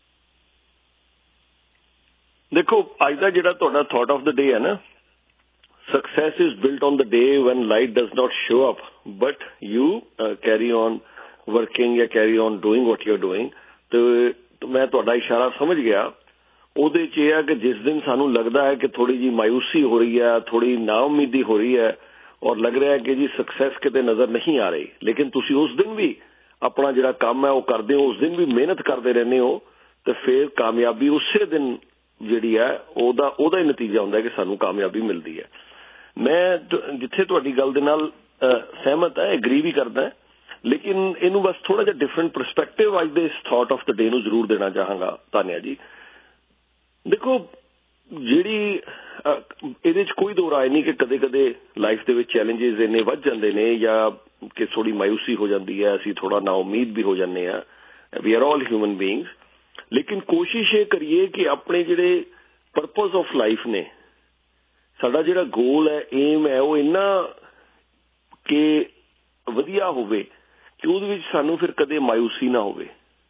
देखो ਅੱਜ ਦਾ ਜਿਹੜਾ ਤੁਹਾਡਾ thought of the ਡੇ ਹੈ ਨਾ success is built on the day when light does not show up but you uh, carry on working ਜਾਂ carry on doing what you're doing ਤੇ ਮੈਂ ਤੁਹਾਡਾ ਇਸ਼ਾਰਾ ਸਮਝ ਗਿਆ ਉਹਦੇ 'ਚ ਇਹ ਹੈ ਕਿ ਜਿਸ ਦਿਨ ਸਾਨੂੰ ਲੱਗਦਾ ਹੈ ਕਿ ਥੋੜੀ ਜੀ ਮਾਇੂਸੀ ਹੋ ਰਹੀ ਹੈ ਥੋੜੀ ਨਾਉਮੀਦੀ ਹੋ ਰਹੀ ਹੈ ਔਰ ਲੱਗ ਰਿਹਾ ਹੈ ਕਿ ਜੀ ਸਕਸੈਸ ਕਿਤੇ ਨਜ਼ਰ ਨਹੀਂ ਆ ਰਹੀ ਲੇਕਿਨ ਤੁਸੀਂ ਉਸ ਦਿਨ ਵੀ ਆਪਣਾ ਜਿਹੜਾ ਕੰਮ ਹੈ ਉਹ ਕਰਦੇ ਹੋ ਉਸ ਦਿਨ ਵੀ ਮਿਹਨਤ ਕਰਦੇ ਰਹਿੰਦੇ ਹੋ ਤੇ ਫਿਰ ਕਾਮਯਾਬੀ ਉਸੇ ਦਿਨ ਜਿਹੜੀ ਹੈ ਉਹਦਾ ਉਹਦਾ ਹੀ ਨਤੀਜਾ ਹੁੰਦਾ ਹੈ ਕਿ ਸਾਨੂੰ ਕਾਮਯਾਬੀ ਮਿਲਦੀ ਹੈ ਮੈਂ ਜਿੱਥੇ ਤੁਹਾਡੀ ਗੱਲ ਦੇ ਨਾਲ ਸਹਿਮਤ ਹੈ ਐਗਰੀ ਵੀ ਕਰਦਾ ਲੇਕਿਨ ਇਹਨੂੰ ਬਸ ਥੋੜਾ ਜਿਹਾ ਡਿਫਰੈਂਟ ਪਰਸਪੈਕਟਿਵ ਅੱਜ ਦੇ ਇਸ ਥਾਟ ਆਫ ਦ ਡੇ ਨੂੰ ਜ਼ਰੂਰ ਦੇਣਾ ਚਾਹਾਂਗਾ ਤਾਨਿਆ ਜੀ ਦੇਖੋ ਜਿਹੜੀ ਇਹਦੇ 'ਚ ਕੋਈ ਦੋ ਰਾਏ ਨਹੀਂ ਕਿ ਕਦੇ ਕਦੇ ਲਾਈਫ ਦੇ ਵਿੱਚ ਚੈਲੰਜਿਸ ਇੰਨੇ ਵੱਧ ਜਾਂਦੇ ਨੇ ਜਾਂ ਕਿ ਥੋੜੀ ਮਾਇੂਸੀ ਹੋ ਜਾਂਦੀ ਹੈ ਅਸੀਂ ਥੋੜਾ ਨਾ ਉਮੀਦ ਵੀ ਹੋ ਜਾਂਦੇ ਹਾਂ we are all human beings ਲੇਕਿਨ ਕੋਸ਼ਿਸ਼ ਇਹ ਕਰੀਏ ਕਿ ਆਪਣੇ ਜਿਹੜੇ ਪਰਪਸ ਆਫ ਲਾਈਫ ਨੇ ਸਾਡਾ ਜਿਹੜਾ ਗੋਲ ਹੈ ਏਮ ਹੈ ਉਹ ਇੰਨਾ ਕਿ ਵਧੀਆ ਹੋਵੇ ਕਿ ਉਹਦੇ ਵਿੱਚ ਸਾਨੂੰ ਫਿਰ ਕਦੇ ਮਾਇੂਸੀ ਨਾ ਹੋਵੇ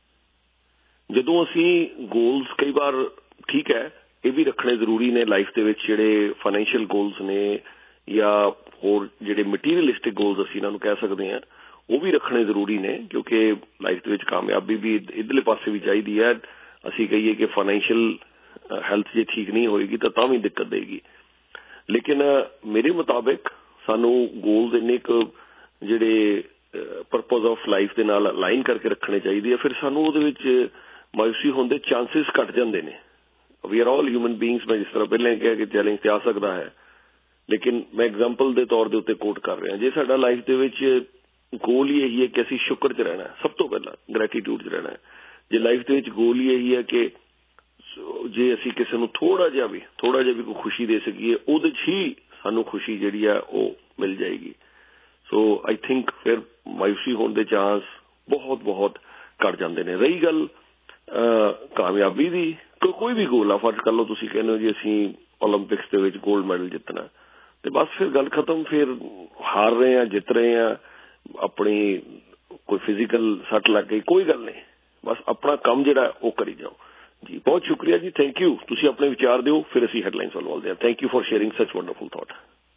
ਜਦੋਂ ਅਸੀਂ ਗੋਲਸ ਕਈ ਵਾਰ ਠੀਕ ਹੈ ਇਹ ਵੀ ਰੱਖਣੇ ਜ਼ਰੂਰੀ ਨੇ ਲਾਈਫ ਦੇ ਵਿੱਚ ਜਿਹੜੇ ਫਾਈਨੈਂਸ਼ੀਅਲ ਗੋਲਸ ਨੇ ਜਾਂ ਹੋਰ ਜਿਹੜੇ ਮਟੀਰੀਅਲਿਸਟਿਕ ਗੋਲਸ ਅਸੀਂ ਇਹਨਾਂ ਨੂੰ ਕਹਿ ਸਕਦੇ ਹਾਂ ਉਹ ਵੀ ਰੱਖਣੇ ਜ਼ਰੂਰੀ ਨੇ ਕਿਉਂਕਿ ਲਾਈਫ ਦੇ ਵਿੱਚ ਕਾਮਯਾਬੀ ਵੀ ਇੱਧਰਲੇ ਪਾਸੇ ਵੀ ਚਾਹੀਦੀ ਹੈ ਅਸੀਂ ਕਹੀਏ ਕਿ ਫਾਈਨੈਂਸ਼ੀਅਲ ਹੈਲਥ ਜੇ ਠੀਕ ਨਹੀਂ ਹੋਏਗੀ ਤਾਂ ਤਾਂ ਵੀ ਦਿੱਕਤ ਦੇਗੀ ਲੇਕਿਨ ਮੇਰੇ ਮੁਤਾਬਿਕ ਸਾਨੂੰ ਗੋਲਸ ਇੰਨੇ ਕੁ ਜਿਹੜੇ ਪਰਪਸ ਆਫ ਲਾਈਫ ਦੇ ਨਾਲ ਅਲਾਈਨ ਕਰਕੇ ਰੱਖਣੇ ਚਾਹੀਦੇ ਆ ਫਿਰ ਸਾਨੂੰ ਉਹਦੇ ਵਿੱਚ ਮਾਇੂਸੀ ਹੋਣ ਦੇ ਚਾਂਸਿਸ ਘੱਟ ਜਾਂਦੇ ਨੇ we are all human beings ਮੈਂ ਜਿਸ ਤਰ੍ਹਾਂ ਪਹਿਲਾਂ ਕਿਹਾ ਕਿ ਚੈਲੰਜ ਤੇ ਆ ਸਕਦਾ ਹੈ ਲੇਕਿਨ ਮੈਂ ਐਗਜ਼ਾਮਪਲ ਦੇ ਤੌਰ ਦੇ ਉੱਤੇ ਕੋਟ ਕਰ ਰਿਹਾ ਜੇ ਸਾਡਾ ਲਾਈਫ ਦੇ ਵਿੱਚ ਗੋਲ ਹੀ ਇਹੀ ਹੈ ਕਿ ਅਸੀਂ ਸ਼ੁਕਰ 'ਚ ਰਹਿਣਾ ਸਭ ਤੋਂ ਪਹਿਲਾਂ ਗ੍ਰੈਟੀਟਿਊਡ 'ਚ ਰਹਿਣਾ ਜੇ ਲਾਈਫ ਦੇ ਵਿੱਚ ਗੋਲ ਹੀ ਇਹੀ ਹੈ ਕਿ ਜੇ ਅਸੀਂ ਕਿਸੇ ਨੂੰ ਥੋੜਾ ਜਿਹਾ ਵੀ ਥੋੜਾ ਜਿਹਾ ਵੀ ਕੋਈ ਖੁਸ਼ੀ ਦੇ ਸਕੀਏ ਉਹਦੇ 'ਚ ਹੀ ਸਾਨੂੰ ਖੁਸ਼ੀ ਜਿਹੜੀ ਆ ਉਹ ਮਿਲ ਜਾਏਗੀ ਸੋ ਆਈ ਥਿੰਕ ਫਿਰ ਮਾਇੂਸੀ ਹੋਣ ਦੇ ਚਾਂਸ ਬਹੁਤ ਬਹੁਤ ਘੱਟ ਜਾਂਦੇ ਨੇ ਰਹੀ ਗੱਲ ਕਾਮਯਾਬੀ ਦੀ ਕੋਈ ਵੀ ਗੋਲ ਆ ਫਰਜ਼ ਕਰ ਲਓ ਤੁਸੀਂ ਕਹਿੰਦੇ ਹੋ ਜੀ ਅਸੀਂ ਓਲੰਪਿਕਸ ਦੇ ਵਿੱਚ ਗੋਲਡ ਮੈਡਲ ਜਿੱਤਣਾ ਤੇ ਬਸ ਫਿਰ ਗੱਲ ਖਤਮ ਫਿਰ ਹਾਰ ਰਹੇ ਆ ਜਿੱਤ ਰਹੇ ਆ ਆਪਣੀ ਕੋਈ ਫਿਜ਼ੀਕਲ ਸੱਟ ਲੱਗ ਗਈ ਕੋਈ ਗੱਲ ਨਹੀਂ ਬਸ ਆਪਣਾ ਕੰਮ ਜਿਹੜਾ ਉਹ ਕਰੀ ਜਾਓ ਜੀ ਬਹੁਤ ਸ਼ੁਕਰੀਆ ਜੀ ਥੈਂਕ ਯੂ ਤੁਸੀਂ ਆਪਣੇ ਵਿਚਾਰ ਦਿਓ ਫਿਰ ਅਸੀਂ ਹੈਡਲਾਈਨਸ ਵੱਲ ਵੱਲਦੇ ਹਾਂ thank you for sharing such wonderful thought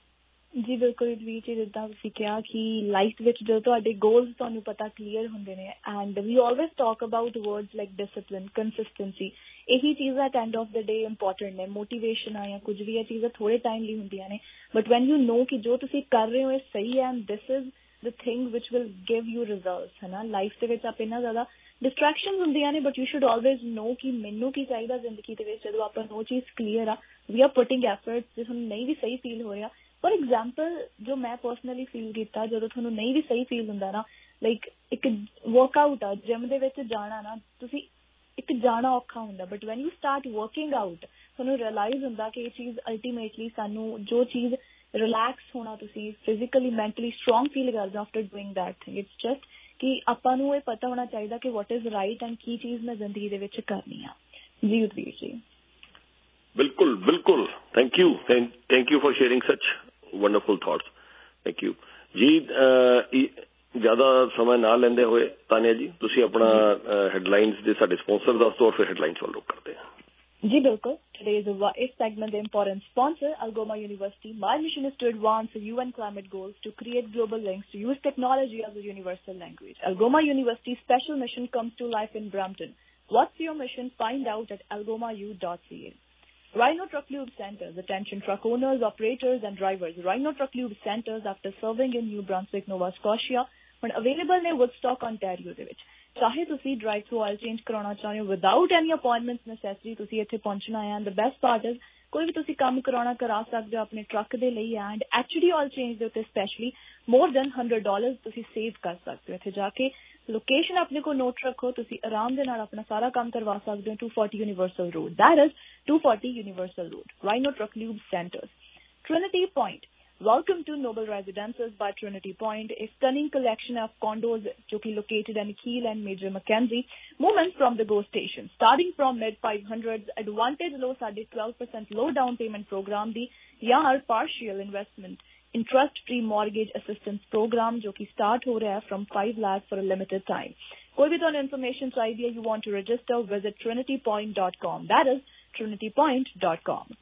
ਜੀ ਬਿਲਕੁਲ ਵੀ ਜੀ ਜਿੱਦਾਂ ਤੁਸੀਂ ਕਿਹਾ ਕਿ ਲਾਈਫ ਵਿੱਚ ਜਦੋਂ ਤੁਹਾਡੇ ਗੋਲਸ ਤੁਹਾਨੂੰ ਪਤਾ ਕਲੀਅਰ ਹੁੰਦੇ ਨੇ and we always talk about words like discipline consistency ਇਹੀ ਚੀਜ਼ਾਂ at end of the day important ਨੇ ਮੋਟੀਵੇਸ਼ਨ ਆ ਜਾਂ ਕੁਝ ਵੀ ਇਹ ਚੀਜ਼ਾਂ ਥੋੜੇ ਟਾਈਮ ਲਈ ਹੁੰਦੀਆਂ ਨੇ ਬਟ ਵੈਨ ਯੂ ਨੋ ਕਿ ਜੋ ਤੁਸੀਂ ਕਰ ਰਹੇ ਹੋ ਇਹ ਸਹੀ ਹੈ and this is the thing which will give you results ਹੈ ਨਾ ਲਾਈਫ ਦੇ ਵਿੱਚ ਆਪ ਇੰਨਾ ਜ਼ਿਆਦਾ ਡਿਸਟਰੈਕਸ਼ਨਸ ਹੁੰਦੀਆਂ ਨੇ but you should always know ਕਿ ਮੈਨੂੰ ਕੀ ਚਾਹੀਦਾ ਜ਼ਿੰਦਗੀ ਦੇ ਵਿੱਚ ਜਦੋਂ ਆਪਾਂ ਨੂੰ ਉਹ ਚੀਜ਼ ਕਲੀਅਰ ਆ ਵੀ ਆਰ ਪੁਟਿੰਗ ਐਫਰਟਸ ਜੇ ਤੁਹਾਨੂੰ ਨਹੀਂ ਵੀ ਸਹੀ ਫੀਲ ਹੋ ਰਿਹਾ ਫॉर एग्जाम्पल जो मैं पर्सनली फील किया जो थोनू नहीं भी सही फील हुंदा ना लाइक एक वर्कआउट आ जिम दे विच जाना ना तुसी एक जाना औखा हुंदा but when you start working out थोनू रियलाइज हुंदा कि ये चीज़ अल्टीमेटली सानू जो चीज़ रिलैक्स होना तुसी फिजिकली मैंटली स्ट्रोंग फील करदे after doing that thing it's just कि आपां नू ये पता होना चाहिए कि वट इज राइट एंड की चीज़ मैं जिंदगी दे विच करनी आ जी उदवीर जी बिल्कुल बिल्कुल thank you thank you for sharing such wonderful thoughts thank you जी ज्यादा समय ना लेंदे हुए तानिया जी तुसी अपना हेडलाइंस दे साडे स्पॉन्सर दस दो और फिर हेडलाइंस वाल रुक करते हैं जी बिल्कुल today's इस segment the important sponsor Algoma University my mission is to advance the U N climate goals to create global links to use technology as a universal language Algoma University's special mission comes to life in Brampton what's your mission find out at algoma u dot c a Rhino Truck Lube Centers, attention truck owners, operators and drivers. Rhino Truck Lube Centers, after serving in New Brunswick, Nova Scotia, but available in Woodstock, Ontario ਦੇ ਵਿੱਚ ਚਾਹੇ ਤੁਸੀਂ drive through oil change ਕਰਾਉਣਾ ਚਾਹੁੰਦੇ ਹੋ without ਐਨੀ appointments necessary ਤੁਸੀਂ ਇੱਥੇ ਪਹੁੰਚਣਾ ਹੈ and the best part is ਕੋਈ ਵੀ ਤੁਸੀਂ ਕੰਮ ਕਰਾਉਣਾ ਕਰਾ ਸਕਦੇ ਹੋ ਆਪਣੇ ਟਰੱਕ ਦੇ ਲਈ and H D oil change ਦੇ ਉੱਤੇ specially more than hundred dollars ਤੁਸੀਂ ਸੇਵ ਕਰ ਸਕਦੇ ਹੋ ਇੱਥੇ ਜਾ ਕੇ ਲੋਕੇਸ਼ਨ ਆਪਣੇ ਕੋਲ ਨੋਟ ਰੱਖੋ ਤੁਸੀਂ ਆਰਾਮ ਦੇ ਨਾਲ ਆਪਣਾ ਸਾਰਾ ਕੰਮ ਕਰਵਾ ਸਕਦੇ ਹੋ two forty Universal Road that is two forty Universal Road Rhino Truck Lube Centers Trinity Point Welcome to Noble Residences by Trinity Point, a stunning collection of condos जो कि located in Keele and Major Mackenzie. Moments from the Go Station. Starting from mid five hundreds, advantage low साढ़े twelve percent low down payment program दी या हर partial investment interest free mortgage assistance program जो कि start हो रहा है from five lakh for a limited time. कोई भी तो information चाहिए, you want to register, visit trinity point dot com. That is trinity point dot com.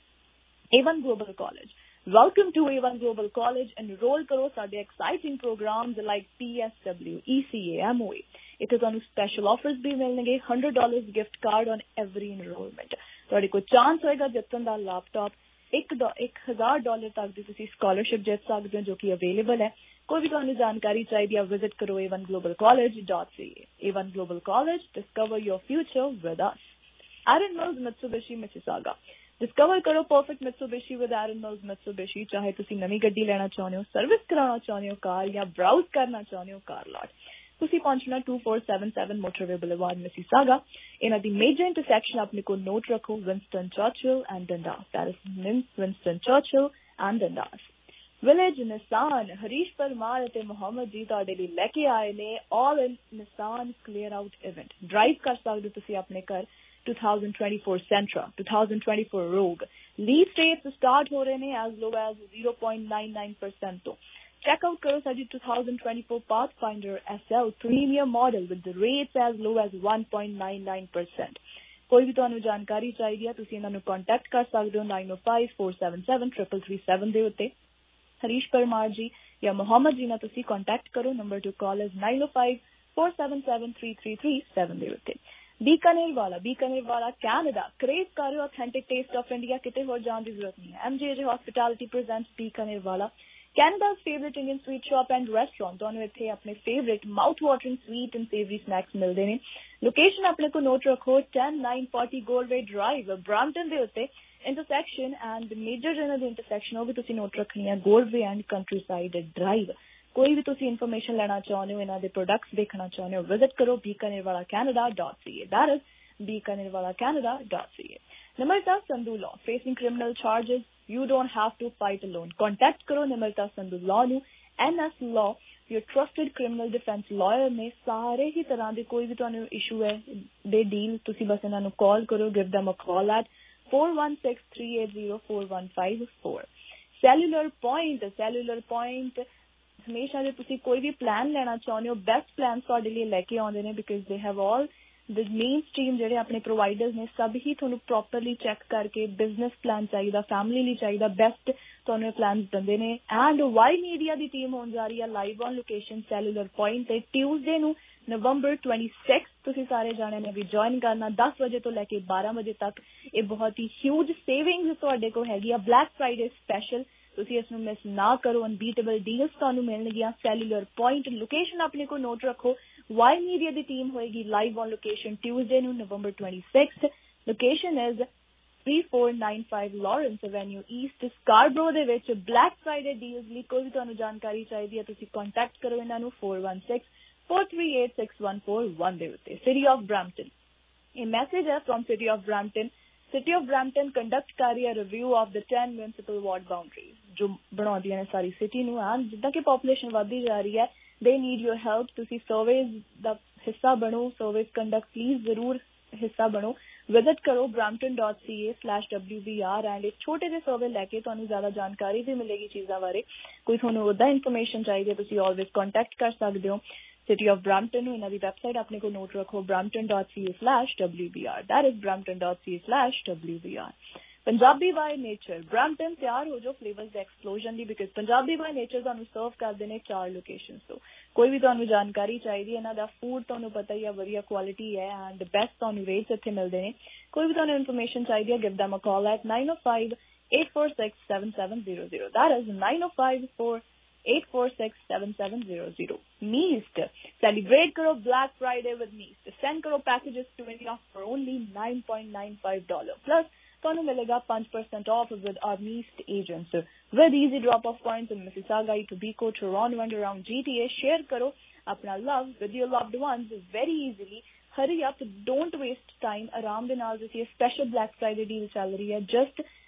A one Global College. Welcome to A one Global College. Enroll karo sade exciting programs like P S W, E C A, M O A. It is on special offers bhi milnge, one hundred dollars gift card on every enrollment. Tode ko chance hoega jittan da laptop one thousand dollars tak di tusi scholarship jit sakde ho jo ki available hai. Koi bhi tonu jankari chahiye hai, visit karo a one global college dot c a. A one Global College, discover your future with us. Aaron Mills Mitsubishi Mississauga. Discover करो perfect Mitsubishi with Aaron Mills Mitsubishi. चाहे तुसी नवी गड्डी लेना चाहते हो, service कराना चाहते हो कार, या ब्राउज करना चाहते हो कार लॉट, तुसी पहुंचना two four seven seven Motorway Boulevard Mississauga. इन्हां दी मेजर इंटरसेक्शन अपने को नोट रखो, Winston Churchill and Dundas. That is Winston Churchill and Dundas. Village Nissan Harish Parmar ते मोहम्मद जी तुहाडे लई लेके आए ने all in Nissan clear out event. Drive कर सकदे हो तुसी अपने घर twenty twenty-four Sentra, twenty twenty-four Rogue. Lease rates start ho rahe ne as low as zero point nine nine percent to. Check out karo saji twenty twenty-four Pathfinder S L premium model with the rates as low as one point nine nine percent. कोई भी ਤੁਹਾਨੂੰ ਜਾਣਕਾਰੀ ਚਾਹੀਦੀ ਹੈ ਤੁਸੀਂ ਇਹਨਾਂ ਨੂੰ contact ਕਰ ਸਕਦੇ ਹੋ nine oh five four seven seven three three seven ਦੇ ਉੱਤੇ. ਹਰੀਸ਼ ਪਰਮਾਰ ਜੀ ਜਾਂ ਮੁਹੰਮਦ ਜੀ ਨਾਲ ਤੁਸੀਂ ਕੰਟੈਕਟ ਕਰੋ. Number to call is nine oh five four seven seven three three three seven ਦੇ ਉੱਤੇ. बीकानेर वाला बीकानेर वाला कैनेडा क्रेज कर रहे हो ऑथेंटिक टेस्ट ऑफ इंडिया किते होर जाने की जरूरत नहीं है. एमजेजे hospitality presents Bikanervala Canada's favourite Indian sweet shop and restaurant. दोनों इत्थे अपने favourite mouth watering sweet and savoury snacks मिलते हैं. लोकेशन अपने को नोट रखो ten nine forty Goldway Drive Brampton दे उत्ते. इंटरसेक्शन एंड मेजर जिन्हां दी इंटरसेक्शन हो भी तुसीं नोट रखनी है Goldway and Countryside Drive. कोई भी तुसी इन्फॉर्मेशन लेना चाहते हो, इन्हां दे प्रोडक्ट्स देखना चाहते हो, विजिट करो Bikanervala Canada dot C A. That is Bikanervala Canada dot C A. Nimrata Sandhu law facing criminal charges. You don't have to fight alone. Contact करो निमरता संधू लॉ नू. N S law your trusted criminal defence lawyer ने सारे ही तरह के कोई भी तुहानू इशू है दे डील तुसी बस इन्हां नू कॉल करो. Give them a call at four one six three eight zero four one five four. Cellular Point Cellular Point ਹਮੇਸ਼ਾ ਜੇ ਤੁਸੀਂ ਕੋਈ ਵੀ ਪਲਾਨ ਲੈਣਾ ਚਾਹੁੰਦੇ ਹੋ, ਬੈਸਟ ਪਲਾਨ ਤੁਹਾਡੇ ਲਈ ਲੈ ਕੇ ਆਉਂਦੇ ਨੇ because they have all the mainstream ਜਿਹੜੇ ਆਪਣੇ ਪ੍ਰੋਵਾਈਡਰਸ ਨੇ ਸਭ ਹੀ ਤੁਹਾਨੂੰ ਪ੍ਰੋਪਰਲੀ ਚੈੱਕ ਕਰਕੇ ਬਿਜ਼ਨਸ ਪਲਾਨ ਚਾਹੀਦਾ, ਫੈਮਿਲੀ ਲਈ ਚਾਹੀਦਾ, ਬੈਸਟ ਤੁਹਾਨੂੰ ਇਹ ਪਲਾਨ ਦਿੰਦੇ ਨੇ. ਐਂਡ ਵਾਈ ਮੀਡੀਆ ਦੀ ਟੀਮ ਹੋਣ ਜਾ ਰਹੀ ਹੈ live on location cellular point ਤੇ ਟਿਊਜ਼ਡੇ ਨੂੰ ਨਵੰਬਰ twenty-sixth. ਤੁਸੀਂ ਸਾਰੇ ਜਾਣਿਆਂ ਨੇ ਵੀ ਜੁਆਇਨ ਕਰਨਾ ਦਸ ਵਜੇ ਤੋਂ ਲੈ ਕੇ ਬਾਰਾਂ ਵਜੇ ਤੱਕ. ਇਹ ਬਹੁਤ ਹੀ ਹਿਊਜ ਸੇਵਿੰਗਸ ਤੁਹਾਡੇ ਕੋਲ ਹੈਗੀ ਆ. ਬਲੈਕ ਫਰਾਈਡੇ ਸਪੈਸ਼ਲ ਤੁਸੀਂ ਇਸ ਨੂੰ ਮਿਸ ਨਾ ਕਰੋ. ਅਨਬੀਟੇਬਲ ਡੀਲਸ ਤੁਹਾਨੂੰ ਮਿਲਣਗੀਆਂ ਸੈਲੂਲਰ ਪੁਆਇੰਟ. ਲੋਕੇਸ਼ਨ ਆਪਣੇ ਕੋਲ ਨੋਟ ਰੱਖੋ. ਵਾਈ ਮੀਡੀਆ ਦੀ ਟੀਮ ਹੋਏਗੀ ਲਾਈਵ ਔਨ ਲੋਕੇਸ਼ਨ ਟਿਊਜ਼ਡੇ ਨੂੰ November twenty-sixth. Location is three four nine five Lawrence Avenue East, Scarborough ਦੇ ਵਿੱਚ. ਬਲੈਕ ਫਰਾਈਡੇ ਡੀਲਸ ਲਈ ਕੋਈ ਵੀ ਤੁਹਾਨੂੰ ਜਾਣਕਾਰੀ ਚਾਹੀਦੀ ਹੈ ਤੁਸੀਂ ਕੰਟੈਕਟ ਕਰੋ ਇਹਨਾਂ ਨੂੰ four one six four three eight six one four one ਦੇ ਉੱਤੇ. City of Brampton. ਇਹ ਮੈਸੇਜ ਹੈ from City of Brampton. City of Brampton conduct ਕਰ ਰਹੀ ਹੈ review of the ten municipal ward boundaries ਜੋ ਬਣਾਉਂਦੀਆਂ ਨੇ ਸਾਰੀ ਸਿਟੀ ਨੂੰ. ਐਂਡ ਜਿੱਦਾਂ ਕਿ ਪੋਪੂਲੇਸ਼ਨ ਵੱਧਦੀ ਜਾ ਰਹੀ ਹੈ they need your help. ਤੁਸੀਂ ਸਰਵੇਜ਼ ਦਾ ਹਿੱਸਾ ਬਣੋ. ਸਰਵੇਜ਼ ਕੰਡਕਟ ਪਲੀਜ਼ ਜ਼ਰੂਰ ਹਿੱਸਾ ਬਣੋ. ਵਿਜ਼ਿਟ ਕਰੋ brampton dot c a slash w b r and ਇੱਕ ਛੋਟੇ ਜਿਹੇ ਸਰਵੇ ਲੈ ਕੇ ਤੁਹਾਨੂੰ ਜ਼ਿਆਦਾ ਜਾਣਕਾਰੀ ਵੀ ਮਿਲੇਗੀ ਚੀਜ਼ਾਂ ਬਾਰੇ. ਕੋਈ ਤੁਹਾਨੂੰ ਉੱਦਾਂ ਇਨਫੋਰਮੇਸ਼ਨ ਚਾਹੀਦੀ ਹੈ ਤੁਸੀਂ ਆਲਵੇਜ਼ ਕੰਟੈਕਟ ਕਰ ਸਕਦੇ ਹੋ. City of Brampton ਨੂੰ ਇਹਨਾਂ ਦੀ ਵੈਬਸਾਈਟ ਆਪਣੇ ਕੋਲ ਨੋਟ ਰੱਖੋ brampton dot c a slash w b r. that is brampton dot c a slash w b r. Punjabi by nature Brampton ਤਿਆਰ ਹੋ ਜਾਓ ਫਲੇਵਰਸ ਦੇ ਐਕਸਪਲੋਜਨ ਦੀ ਬਿਕਾਜ਼ ਪੰਜਾਬੀ ਬਾਈ ਨੇਚਰ ਤੁਹਾਨੂੰ ਸਰਵ ਕਰਦੇ ਨੇ ਚਾਰ ਲੋਕੇਸ਼ਨਸ ਤੋਂ. ਕੋਈ ਵੀ ਤੁਹਾਨੂੰ ਜਾਣਕਾਰੀ ਚਾਹੀਦੀ ਇਹਨਾਂ ਦਾ ਫੂਡ ਤੁਹਾਨੂੰ ਪਤਾ ਹੀ ਹੈ ਵਧੀਆ ਕੁਆਲਿਟੀ ਹੈ ਐਂਡ ਬੈਸਟ ਤੁਹਾਨੂੰ ਰੇਟਸ ਇੱਥੇ ਮਿਲਦੇ ਨੇ. ਕੋਈ ਵੀ ਤੁਹਾਨੂੰ ਇਨਫੋਰਮੇਸ਼ਨ ਚਾਹੀਦੀ ਹੈ give them a call at nine oh five eight four six seven seven zero zero. that is nine oh five four eight four six seven seven zero zero. Meest. Celebrate karo Black Friday with Meest. Send karo packages to India for only nine point nine five dollars. Plus, ਤੁਹਾਨੂੰ ਮਿਲੇਗਾ five percent off with our Meest agents. With easy drop-off points in Mississauga, Etobicoke, Toronto and around G T A. Share karo apna love with your loved ones very easily. Hurry up, don't waste time. ਆਰਾਮ ਦੇ ਨਾਲ ਤੁਸੀਂ special Black Friday deal ਚੱਲ ਰਹੀ ਹੈ. Just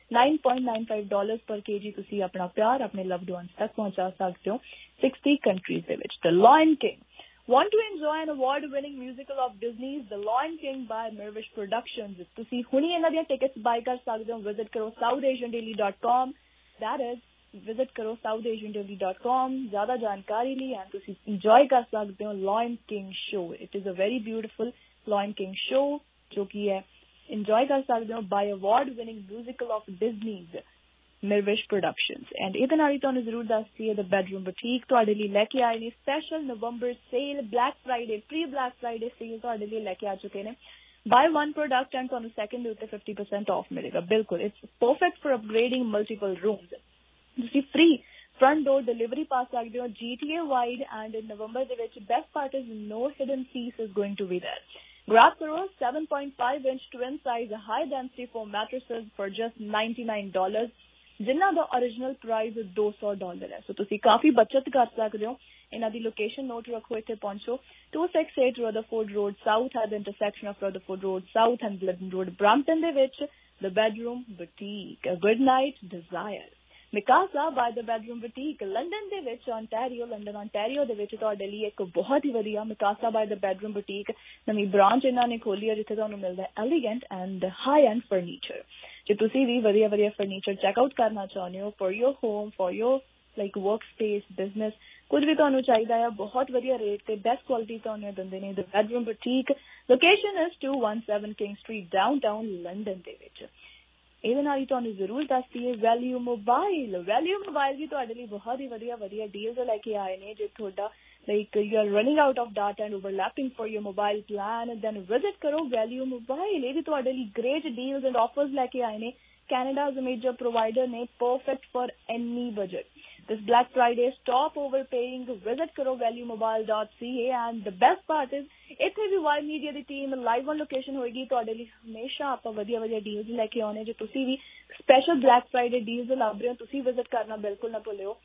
nine point nine five dollars per kg ਤੁਸੀਂ ਆਪਣਾ ਪਿਆਰ ਆਪਣੇ loved ones ਤੱਕ ਪਹੁੰਚਾ ਸਕਦੇ ਹੋ sixty countries ਦੇ ਵਿੱਚ। The Lion King. Want to enjoy an award-winning musical of Disney's The Lion King by Mirvish Productions? ਤੁਸੀਂ ਹੁਣੀ ਇਹਨਾਂ ਦੀਆਂ ਟਿਕਟਸ ਬਾਈ ਕਰ ਸਕਦੇ ਹੋ। ਵਿਜ਼ਿਟ ਕਰੋ south asian daily dot com, that is visit ਕਰੋ south asian daily dot com ਜ਼ਿਆਦਾ ਜਾਣਕਾਰੀ ਲਈ, ਐਂਡ ਤੁਸੀਂ ਇੰਜੋਏ ਕਰ ਸਕਦੇ ਹੋ Lion King show. It is a very beautiful Lion King show ਜੋ ਕਿ ਹੈ ਇੰਜੋਏ ਕਰ ਸਕਦੇ ਹੋ by award-winning musical of Disney's Mirvish Productions. And ਇਹਦੇ ਨਾਲ ਹੀ ਤੁਹਾਨੂੰ ਜ਼ਰੂਰ ਦੱਸ ਦਈਏ The Bedroom Boutique ਤੁਹਾਡੇ ਲਈ ਲੈ ਕੇ ਆਏ ਨੇ special November sale, black Friday, pre black Friday sale ਤੁਹਾਡੇ ਲਈ ਲੈ ਕੇ ਆ ਚੁੱਕੇ ਨੇ। ਬਾਏ ਵਨ ਪ੍ਰੋਡਕਟ ਐਂਡ ਤੁਹਾਨੂੰ ਸੈਕਿੰਡ ਦੇ ਉੱਤੇ fifty percent ਆਫ ਮਿਲੇਗਾ। ਬਿਲਕੁਲ it's perfect for upgrading multiple rooms. ਤੁਸੀਂ ਫ੍ਰੀ ਫਰੰਟ ਡੋਰ ਡਿਲੀਵਰੀ ਪਾ ਸਕਦੇ ਹੋ G T A wide, and in November ਦੇ ਵਿੱਚ best part is no hidden fees is going to be there. Grab ਕਰੋ seven point five inch twin size high density foam mattresses for just ninety-nine dollars, ਜਿਨ੍ਹਾਂ ਦਾ original price two hundred dollars ਹੈ। ਸੋ ਤੁਸੀਂ ਕਾਫੀ ਬਚਤ ਕਰ ਸਕਦੇ ਹੋ। ਇਹਨਾਂ ਦੀ location note ਰੱਖੋ, ਇੱਥੇ ਪਹੁੰਚੋ two sixty-eight Rutherford Road South at the intersection of Rutherford Road South and Glidden Road, Brampton ਦੇ ਵਿੱਚ The Bedroom Boutique, a good night desire. Mikasa by The Bedroom Boutique, London ਦੇ ਵਿੱਚ, ontario London ontario ਦੇ ਵਿੱਚ ਤੁਹਾਡੇ ਲਈ ਇੱਕ ਬਹੁਤ ਹੀ ਵਧੀਆ Mikasa by The Bedroom Boutique ਨਵੀਂ ਬ੍ਰਾਂਚ ਇਹਨਾਂ ਨੇ ਖੋਲੀ ਹੈ, ਜਿੱਥੇ ਤੁਹਾਨੂੰ ਮਿਲਦਾ ਹੈ elegant and high end furniture। ਜੇ ਤੁਸੀਂ ਵੀ ਵਧੀਆ ਵਧੀਆ ਫਰਨੀਚਰ ਚੈੱਕ ਆਊਟ ਕਰਨਾ ਚਾਹੁੰਦੇ ਹੋ for your home, for your like work space, business, ਕੁਝ ਵੀ ਤੁਹਾਨੂੰ ਚਾਹੀਦਾ ਹੈ, ਬਹੁਤ ਵਧੀਆ ਰੇਟ ਤੇ ਬੈਸਟ ਕੁਆਲਿਟੀ ਤੁਹਾਨੂੰ ਦਿੰਦੇ ਨੇ The Bedroom Boutique. Location is two seventeen King Street, downtown London ਦੇ ਵਿੱਚ। ਇਹਦੇ ਨਾਲ ਹੀ ਤੁਹਾਨੂੰ ਜ਼ਰੂਰ ਦੱਸ ਦਈਏ ਵੈਲਿਊ ਮੋਬਾਈਲ। ਵੈਲਿਊ ਮੋਬਾਈਲ ਵੀ ਤੁਹਾਡੇ ਲਈ ਬਹੁਤ ਹੀ ਵਧੀਆ ਵਧੀਆ ਡੀਲਸ ਲੈ ਕੇ ਆਏ ਨੇ। ਜੇ ਤੁਹਾਡਾ like you are running out of data and overlapping for your mobile plan, then visit ਕਰੋ ਵੈਲਿਊ ਮੋਬਾਈਲ। ਇਹ ਵੀ ਤੁਹਾਡੇ ਲਈ great deals and offers ਲੈ ਕੇ ਆਏ ਨੇ। Canada's major provider ਨੇ, perfect for any budget. This Black Friday, stop overpaying. Visit ਕਰੋ value mobile dot c a, and the best part is ਇੱਥੇ ਵੀ Y Media ਦੀ ਟੀਮ ਲਾਈਵ ਔਨ ਲੋਕੇਸ਼ਨ ਹੋਏਗੀ ਤੁਹਾਡੇ ਲਈ। ਹਮੇਸ਼ਾ ਆਪਾਂ ਵਧੀਆ ਵਧੀਆ ਡੀਲਸ ਲੈ ਕੇ ਆਉਣੇ। ਜੇ ਤੁਸੀਂ ਵੀ ਸਪੈਸ਼ਲ ਬਲੈਕ ਫਰਾਈਡੇ ਡੀਲਸ ਲੱਭ ਰਹੇ ਹੋ, ਤੁਸੀਂ ਵਿਜ਼ਿਟ ਕਰਨਾ ਬਿਲਕੁਲ ਨਾ ਭੁੱਲਿਓ।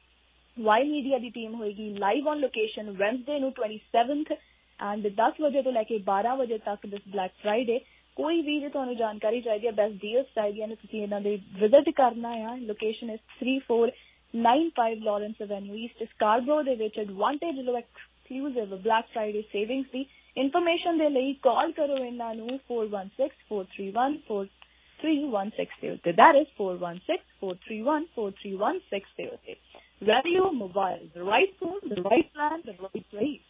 Y Media ਦੀ ਟੀਮ ਹੋਏਗੀ ਲਾਈਵ ਔਨ ਲੋਕੇਸ਼ਨ ਵੈਨਸਡੇ ਨੂੰ twenty-seventh ਐਂਡ ਦਸ ਵਜੇ ਤੋਂ ਲੈ ਕੇ ਬਾਰਾਂ ਵਜੇ ਤੱਕ ਦਿਸ ਬਲੈਕ ਫਰਾਈਡੇ। ਕੋਈ ਵੀ ਜੇ ਤੁਹਾਨੂੰ ਜਾਣਕਾਰੀ ਚਾਹੀਦੀ ਹੈ, ਬੈਸਟ ਡੀਲਸ ਚਾਹੀਦੀਆਂ ਨੇ, ਤੁਸੀਂ ਇਹਨਾਂ ਦੇ ਵਿਜ਼ਿਟ ਕਰਨਾ ਆ। ਲੋਕੇਸ਼ਨ ਇਸ three four nine five Lawrence Avenue East, Scarborough ਦੇ ਵਿੱਚ। Advantage low exclusive black Friday savings ਦੀ ਇਨਫੋਰਮੇਸ਼ਨ ਦੇ ਲਈ ਕਾਲ ਕਰੋ ਇਹਨਾਂ ਨੂੰ four one six four three one four three one six ਦੇ ਉੱਤੇ। that is four one six four three one four three one six ਦੇ ਉੱਤੇ। Value Mobile, the right phone, the right plan, the right place.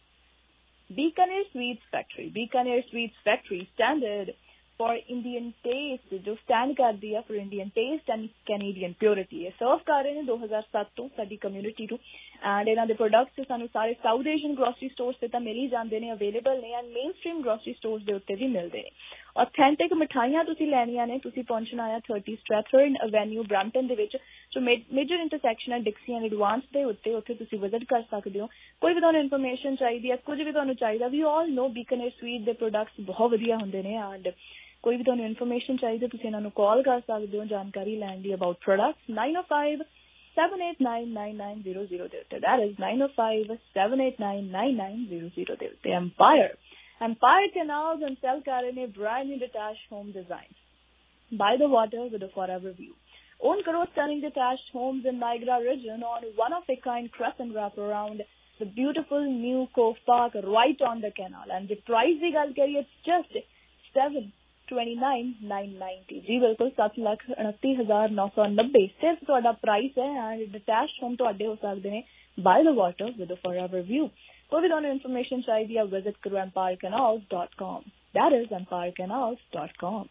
Bikaner Sweets Factory, Bikaner Sweets Factory standard for Indian taste, जो stand करती है for Indian taste and Canadian purity है। सर्व कर रहे हैं two thousand seven ਤੋਂ ਸਾਡੀ community ਨੂੰ, ਐਂਡ ਇਹਨਾਂ ਦੇ ਪ੍ਰੋਡਕਟਸ ਸਾਨੂੰ ਸਾਰੇ ਸਾਊਥ ਏਸ਼ੀਅਨ ਗ੍ਰੋਸਰੀ ਸਟੋਰਸ ਤੇ ਤਾਂ ਮਿਲ ਹੀ ਜਾਂਦੇ ਨੇ, ਅਵੇਲੇਬਲ ਨੇ, and mainstream grocery stores ਦੇ ਉੱਤੇ ਵੀ ਮਿਲਦੇ ਨੇ। ਆਥੈਂਟਿਕ ਮਿਠਾਈਆਂ ਤੁਸੀਂ ਲੈਣੀਆਂ ਨੇ, ਤੁਸੀਂ ਪਹੁੰਚਣਾ ਆ thirty Strathern Avenue ਬ੍ਰੈਂਪਟਨ ਦੇ ਵਿੱਚ, ਜੋ ਮੇਜਰ ਇੰਟਰਸੈਕਸ਼ਨ ਹੈ ਡਿਕਸੀ ਐਂਡ ਐਡਵਾਂਸ ਦੇ ਉੱਤੇ। ਉੱਥੇ ਤੁਸੀਂ ਵਿਜ਼ਿਟ ਕਰ ਸਕਦੇ ਹੋ। ਕੋਈ ਵੀ ਤੁਹਾਨੂੰ ਇਨਫੋਰਮੇਸ਼ਨ ਚਾਹੀਦੀ ਹੈ, ਕੁਝ ਵੀ ਤੁਹਾਨੂੰ ਚਾਹੀਦਾ, ਵੀ ਆਲ ਨੋ ਬੀਕਨਰ ਸਵੀਟ ਦੇ ਪ੍ਰੋਡਕਟਸ ਬਹੁਤ ਵਧੀਆ ਹੁੰਦੇ ਨੇ, ਐਂਡ ਕੋਈ ਵੀ ਤੁਹਾਨੂੰ ਇਨਫੋਰਮੇਸ਼ਨ ਚਾਹੀਦੀ ਤੁਸੀਂ ਇਹਨਾਂ ਨੂੰ ਕਾਲ ਕਰ ਸਕਦੇ ਹੋ ਜਾਣਕਾਰੀ ਲੈਣ ਦੀ about products. nine oh five seven eight nine nine nine zero zero ਦੇ ਉੱਤੇ। that is nine oh five seven eight nine nine nine zero zero ਦੇ ਉੱਤੇ। Empire Empire Canals and sell ਕਰ ਰਹੇ ਨੇ brand new detached home designs by the water with a forever view. Own ਕਰੋ stunning detached homes in Niagara region on one of a kind crescent wrap around the beautiful new Cove Park right on the canal, and the price ਦੀ ਗੱਲ ਕਰੀਏ it's just seven twenty-nine nine ninety। ਜੀ ਬਿਲਕੁਲ ਸੱਤ ਲੱਖ ਉਨੱਤੀ ਹਜ਼ਾਰ ਨੌ ਸੌ ਨੱਬੇ ਸਿਰਫ ਤੁਹਾਡਾ ਪ੍ਰਾਈਸ ਹੈ, ਐਂਡ ਡਿਟੈਚਡ ਹੋਮ ਤੁਹਾਡੇ ਹੋ ਸਕਦੇ ਨੇ by the water with a forever view. ਕੋਈ ਵੀ ਤੁਹਾਨੂੰ ਇਨਫੋਰਮੇਸ਼ਨ ਚਾਹੀਦੀ ਹੈ, ਵਿਜ਼ਿਟ ਕਰੋ empire canals dot com, that is empire canals dot com।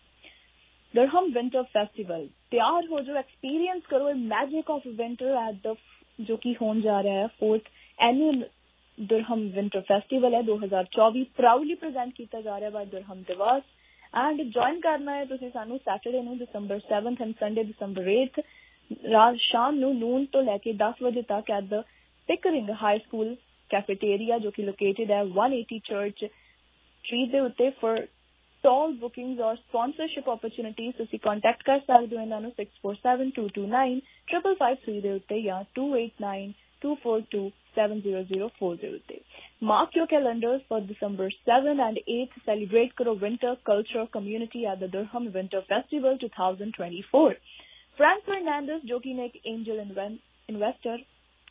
Durham Winter Festival, ਤਿਆਰ ਹੋ ਜਾਓ, ਐਕਸਪੀਰੀਅੰਸ ਕਰੋ magic of winter at the, ਜੋ ਕਿ ਹੋਣ ਜਾ ਰਿਹਾ ਹੈ fourth annual Durham Winter Festival ਹੈ two thousand twenty-four, proudly present ਕੀਤਾ ਜਾ ਰਿਹਾ by Durham Divas. And join ਕਰਨਾ ਹੈ ਤੁਸੀਂ ਸਾਨੂੰ ਸੈਟਰਡੇ ਨੂੰ December seventh and Sunday December eighth ਰਾਤ ਸ਼ਾਮ ਨੂੰ ਨੂਨ ਤੋਂ ਲੈ ਕੇ ਦਸ ਵਜੇ ਤੱਕ at the Pickering high school cafeteria, ਜੋ ਕਿ ਲੋਕੇਟਡ ਹੈ one eighty ਚਰਚ ਸਟਰੀਟ ਦੇ ਉੱਤੇ। For stall bookings or sponsorship opportunities ਤੁਸੀਂ ਕੰਟੈਕਟ ਕਰ ਸਕਦੇ ਹੋ ਇਹਨਾਂ ਨੂੰ six four seven two two nine five five three ਦੇ ਉੱਤੇ ਜਾਂ two eight nine two four two seven zero zero four zero ਤੇ। Mark your calendars for December seventh and eighth. Celebrate karo winter culture community at the Durham Winter Festival twenty twenty-four. Frank Fernandes जो कि ने एक angel investor,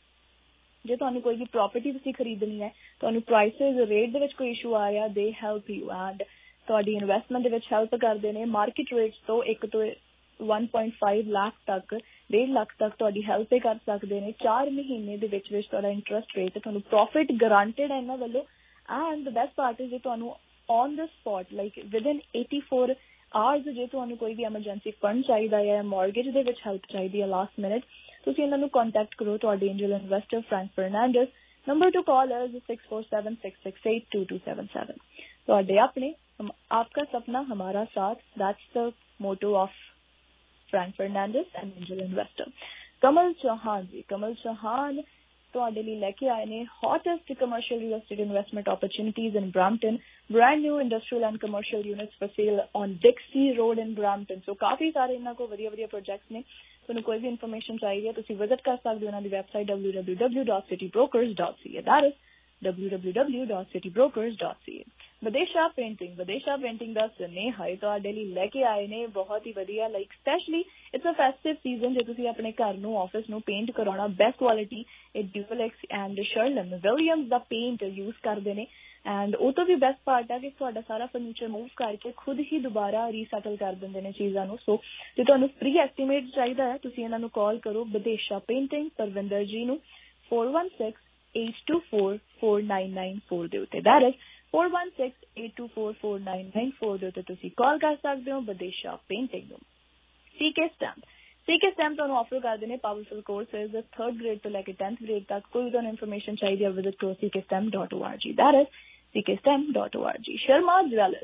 जे तुहानू कोई भी property तुसीं खरीदनी है, तुहानू प्राइसेस रेट दे विच कोई इशू आ रहा, दे हैल्प यू एंड तुहाडी इन्वेस्टमेंट दे विच हेल्प करदे ने। मार्केट रेट्स तो एक तो वन पॉइंट फाइव लाख तक डेढ़ लाख तक तुहाडी हेल्प कर सकते हैं। चार महीने दे विच विच तुहाडा इंटरस्ट रेट तुहानू प्रॉफिट गारंटेड है इन्हां वल्लों। And the best part is जे तुहानू on the spot like within eighty four hours जे तुहानू कोई भी एमरजेंसी फंड चाहिदा है, मॉर्गेज दे विच हेल्प चाहिदी है लास्ट मिनट, तुसीं इन्हां नू कॉन्टैक्ट करो। तुहाडे angel investor Frank Fernandes. Number to call is six four seven six six eight two two seven seven. तुहाडे अपने आपका सपना हमारा साथ, that's the motto of Frank Fernandes and angel investor. Kamal Chauhan ji, Kamal Chauhan ਤੁਹਾਡੇ ਲਈ ਲੈ ਕੇ ਆਏ ਨੇ hottest commercial real estate investment opportunities in Brampton, brand new industrial and commercial units for sale on Dixie Road in Brampton। so ਕਾਫੀ ਸਾਰੇ ਇਹਨਾਂ ਕੋਲ ਵਧੀਆ ਵਧੀਆ ਪ੍ਰੋਜੈਕਟਸ ਨੇ। ਤੁਹਾਨੂੰ ਕੋਈ ਵੀ ਇਨਫੋਰਮੇਸ਼ਨ ਚਾਹੀਦੀ ਹੈ ਤੁਸੀਂ ਵਿਜ਼ਿਟ ਕਰ ਸਕਦੇ ਹੋ ਇਹਨਾਂ ਦੀ website W W W dot city brokers dot C A, that is W W W dot city brokers dot C A. Videsha painting, Videsha painting ਦਾ ਸੁਨੇਹਾ ਹੈ ਤੁਹਾਡੇ ਲਈ ਲੈ ਕੇ ਆਏ ਨੇ ਬਹੁਤ ਹੀ ਵਧੀਆ, like specially it's a festive season. ਜੇ ਤੁਸੀਂ ਆਪਣੇ ਘਰ ਨੂੰ ਆਫਿਸ ਨੂੰ ਪੇਂਟ ਕਰਾਉਣਾ, ਬੈਸਟ ਕੁਆਲਿਟੀ ਇਹ ਡਿਊਲੈਕਸ ਐਂਡ ਸ਼ਰਲਨ ਵਿਲੀਅਮਸ ਦਾ ਪੇਂਟ ਯੂਜ਼ ਕਰਦੇ ਨੇ। ਐਂਡ ਉਹ ਤੋਂ ਵੀ ਬੈਸਟ ਪਾਰਟ ਹੈ ਕਿ ਤੁਹਾਡਾ ਸਾਰਾ ਫਰਨੀਚਰ ਮੂਵ ਕਰਕੇ ਖੁਦ ਹੀ ਦੁਬਾਰਾ ਰੀਸੈਟਲ ਕਰ ਦਿੰਦੇ ਨੇ ਚੀਜ਼ਾਂ ਨੂੰ। ਸੋ ਜੇ ਤੁਹਾਨੂੰ ਫ੍ਰੀ ਐਸਟੀਮੇਟ ਚਾਹੀਦਾ ਹੈ ਤੁਸੀਂ ਇਹਨਾਂ ਨੂੰ ਕਾਲ ਕਰੋ ਵਿਦੇਸ਼ਾ ਪੇਂਟਿੰਗ ਪਰਵਿੰਦਰ ਜੀ ਨੂੰ four one six eight two four four nine nine four ਦੇ ਉੱਤੇ, that is four one six eight two four four nine nine four ਦੇ ਉੱਤੇ ਤੁਸੀਂ ਕਾਲ ਕਰ ਸਕਦੇ ਹੋ ਵਿਦੇਸ਼ਾ ਪੇਂਟਿੰਗ ਨੂੰ। ਸੀਕੇ ਸਟੈਂਪ, ਸੀਕੇ ਸਟੈਂਪ ਤੁਹਾਨੂੰ ਆਫਰ ਕਰਦੇ ਨੇ ਪਾਵਰਫੁਲ ਕੋਰਸਿਸ ਥਰਡ ਗ੍ਰੇਡ ਤੋਂ ਲੈ ਕੇ ਟੈਂਥ ਗ੍ਰੇਡ ਤੱਕ। ਕੋਈ ਵੀ ਤੁਹਾਨੂੰ ਇਨਫੋਰਮੇਸ਼ਨ ਚਾਹੀਦੀ ਹੈ ਵਿਜ਼ਿਟ ਕਰੋ C K stamp dot O R G, that is C K stamp dot O R G. Sharma jewellers,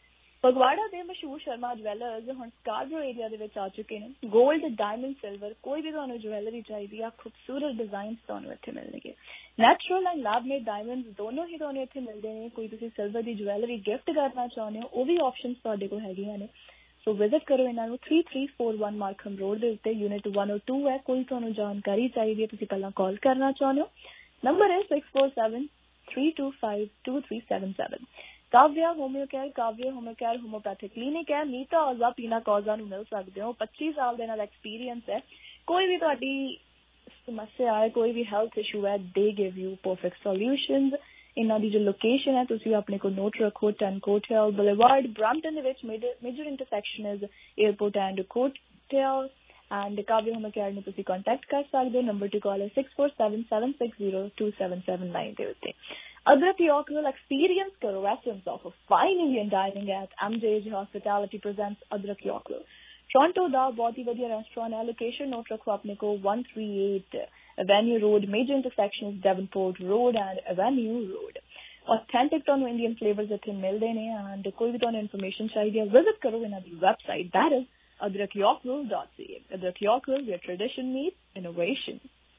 Phagwara ਦੇ ਮਸ਼ਹੂਰ ਸ਼ਰਮਾ ਜਵੈਲਰਸ ਹੁਣ ਸਕਾਰਬਰੋ ਏਰੀਆ ਦੇ ਵਿੱਚ ਆ ਚੁੱਕੇ ਨੇ। ਗੋਲਡ, ਡਾਇਮੰਡ, ਸਿਲਵਰ ਕੋਈ ਵੀ ਤੁਹਾਨੂੰ ਜਵੈਲਰੀ ਚਾਹੀਦੀ ਆ, ਖੂਬਸੂਰਤ ਡਿਜ਼ਾਈਨਸ ਤੁਹਾਨੂੰ ਇੱਥੇ ਮਿਲਣਗੇ। Natural and lab made diamonds ਦੋਨੋਂ ਹੀ ਤੁਹਾਨੂੰ ਇੱਥੇ ਮਿਲਦੇ ਨੇ। ਕੋਈ ਤੁਸੀਂ ਸਿਲਵਰ ਦੀ ਜਵੈਲਰੀ ਗਿਫਟ ਕਰਨਾ ਚਾਹੁੰਦੇ ਹੋ ਉਹ ਵੀ ਆਪਸ਼ਨਸ ਤੁਹਾਡੇ ਕੋਲ ਹੈਗੀਆਂ ਨੇ। ਸੋ ਵਿਜ਼ਿਟ ਕਰੋ ਇਹਨਾਂ ਨੂੰ three three four one Markham road ਦੇ ਉੱਤੇ, ਯੂਨਿਟ one oh two ਹੈ। ਕੋਈ ਤੁਹਾਨੂੰ ਜਾਣਕਾਰੀ ਚਾਹੀਦੀ ਹੈ ਤੁਸੀਂ ਪਹਿਲਾਂ ਕਾਲ ਕਰਨਾ ਚਾਹੁੰਦੇ ਹੋ, ਨੰਬਰ ਹੈ six four seven three two five two three seven seven। Kavya homeo care, Kavya homeo care homeopathic clinic ਹੈ। ਨੀਤਾ ਔਜ਼ਾ ਪੀਨਾ ਕੌਜ਼ਾ ਨੂੰ ਮਿਲ ਸਕਦੇ ਹੋ। ਪੱਚੀ ਸਾਲ ਦੇ ਨਾਲ ਐਕਸਪੀਰੀਅੰਸ ਹੈ। ਕੋਈ ਵੀ ਤੁਹਾਡੀ ਸਮੱਸਿਆ ਹੈ, ਕੋਈ ਵੀ ਹੈਲਥ ਇਸ਼ੂ ਹੈ, ਦੇ ਗਿਵ ਯੂ ਪਰਫੈਕਟ ਸੋਲਿਊਸ਼ਨਸ। ਇਹਨਾਂ ਦੀ ਜੋ ਲੋਕੇਸ਼ਨ ਹੈ ਤੁਸੀਂ ਆਪਣੇ ਕੋਲ ਨੋਟ ਰੱਖੋ, ਟੈਨ ਕੋਟੇਲ ਬੁਲੇਵਾਰਡ ਬ੍ਰੈਂਪਟਨ ਦੇ ਵਿੱਚ major intersection is airport and Cottrelle. And Kavya homeo care ਨੂੰ ਤੁਸੀਂ ਕੰਟੈਕਟ ਕਰ ਸਕਦੇ ਹੋ। ਨੰਬਰ ਟੂ ਕਾਲ ਹੈ six four seven seven six zero two seven seven nine ਦੇ ਉੱਤੇ। Adrak Yorkville, experience karo essence of a fine Indian dining at M J J Hospitality presents Adrak Yorkville. Toronto da बहुत ही बढ़िया restaurant है। Location note रखो अपने को one three eight Avenue Road, major intersections Devonport Road and Avenue Road। Authentic ਤੁਹਾਨੂੰ Indian flavors ਇੱਥੇ ਮਿਲਦੇ ਨੇ and ਕੋਈ ਵੀ ਤੁਹਾਨੂੰ information ਚਾਹੀਦੀ ਹੈ visit ਕਰੋ ਇਹਨਾਂ ਦੀ website, that is adrak yorkville dot c a। Adrak Yorkville, where tradition meets innovation।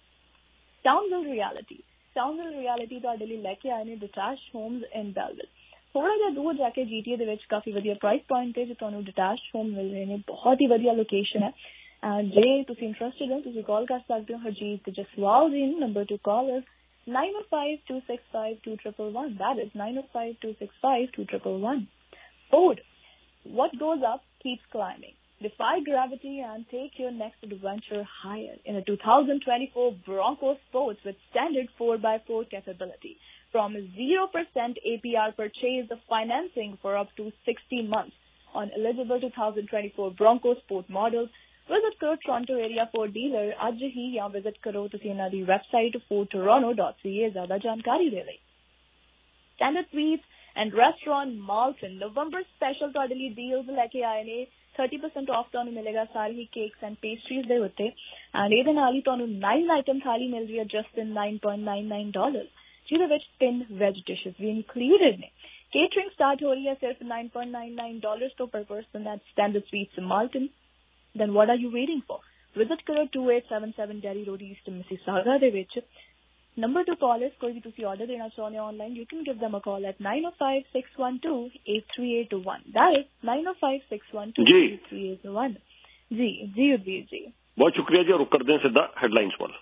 Townville Reality, Townville Reality ਤੁਹਾਡੇ ਲਈ ਲੈ ਕੇ ਆਏ ਨੇ ਡਿਟੈਚਡ ਹੋਮਸ ਇਨ ਬੈਲਵਿਲ। ਥੋੜਾ ਜਿਹਾ ਦੂਰ ਜਾ ਕੇ ਜੀਟੀਏ ਦੇ ਵਿੱਚ ਕਾਫੀ ਵਧੀਆ ਪ੍ਰਾਈਸ ਪੁਆਇੰਟ ਤੇ ਤੁਹਾਨੂੰ ਡਿਟੈਚਡ ਹੋਮ ਮਿਲ ਰਹੇ ਨੇ। ਬਹੁਤ ਹੀ ਵਧੀਆ ਲੋਕੇਸ਼ਨ ਹੈ। ਐਂਡ ਜੇ ਤੁਸੀਂ ਇੰਟਰਸਟਿਡ ਹੋ ਤੁਸੀਂ ਕਾਲ ਕਰ ਸਕਦੇ ਹੋ ਹਰਜੀਤ ਜਸਵਾਲ ਜੀ ਨੂੰ। Number to call is nine oh five two six five two one one, that is nine oh five two six five two one one। Food, what goes up keeps climbing. Defy gravity and take your next adventure higher in a two thousand twenty-four Bronco Sports with standard four by four capability. From zero percent A P R purchase of financing for up to sixty months on eligible two thousand twenty-four Bronco Sport models. Visit karo Toronto area Ford dealer ਅੱਜ ਹੀ ਜਾਂ visit ਕਰੋ ਤੁਸੀਂ ਇਹਨਾਂ ਦੀ website ford toronto dot c a ਜ਼ਿਆਦਾ ਜਾਣਕਾਰੀ ਦੇ ਲਈ। Standard Sweets and Restaurant Malton November special ਤੁਹਾਡੇ ਲਈ deals ਲੈ ਕੇ ਆਏ ਨੇ। thirty percent off ਤੁਹਾਨੂੰ ਮਿਲੇਗਾ ਸਾਰੇ ਹੀ ਕੇਕਸ ਐਂਡ ਪੇਸਟਰੀਜ਼ ਦੇ ਉੱਤੇ। ਐਂਡ ਇਹਦੇ ਨਾਲ ਹੀ ਤੁਹਾਨੂੰ nine ਆਈਟਮ ਥਾਲੀ ਮਿਲ ਰਹੀ ਹੈ just in nine point nine nine dollars, ਜਿਹਦੇ ਵਿੱਚ ਤਿੰਨ ਵੈਜ ਡਿਸ਼ਿਸ ਵੀ ਇਨਕਲੂਡਡ ਨੇ। ਕੇਟਰਿੰਗ ਸਟਾਰਟ ਹੋ ਰਹੀ ਹੈ ਸਿਰਫ nine point nine nine dollars ਤੋਂ per person at standard sweets Malton. Then what are you waiting for? Visit ਕਰੋ two eight seven seven Derry Road East Mississauga ਦੇ ਵਿੱਚ। Number to call is ਕੋਈ ਵੀ ਤੁਸੀਂ order ਦੇਣਾ ਚਾਹੁੰਦੇ ਹੋ online, you can give them a call at nine oh five six one two eight three eight one, that is nine oh five six one two eight three eight one। ਜੀ ਜੀ ਉਦਵੀਰ ਜੀ ਬਹੁਤ ਸ਼ੁਕਰੀਆ ਜੀ। ਰੁਕ ਕਰਦੇ ਹਾਂ ਸਿੱਧਾ ਹੈਡਲਾਈਨਸ ਵੱਲ।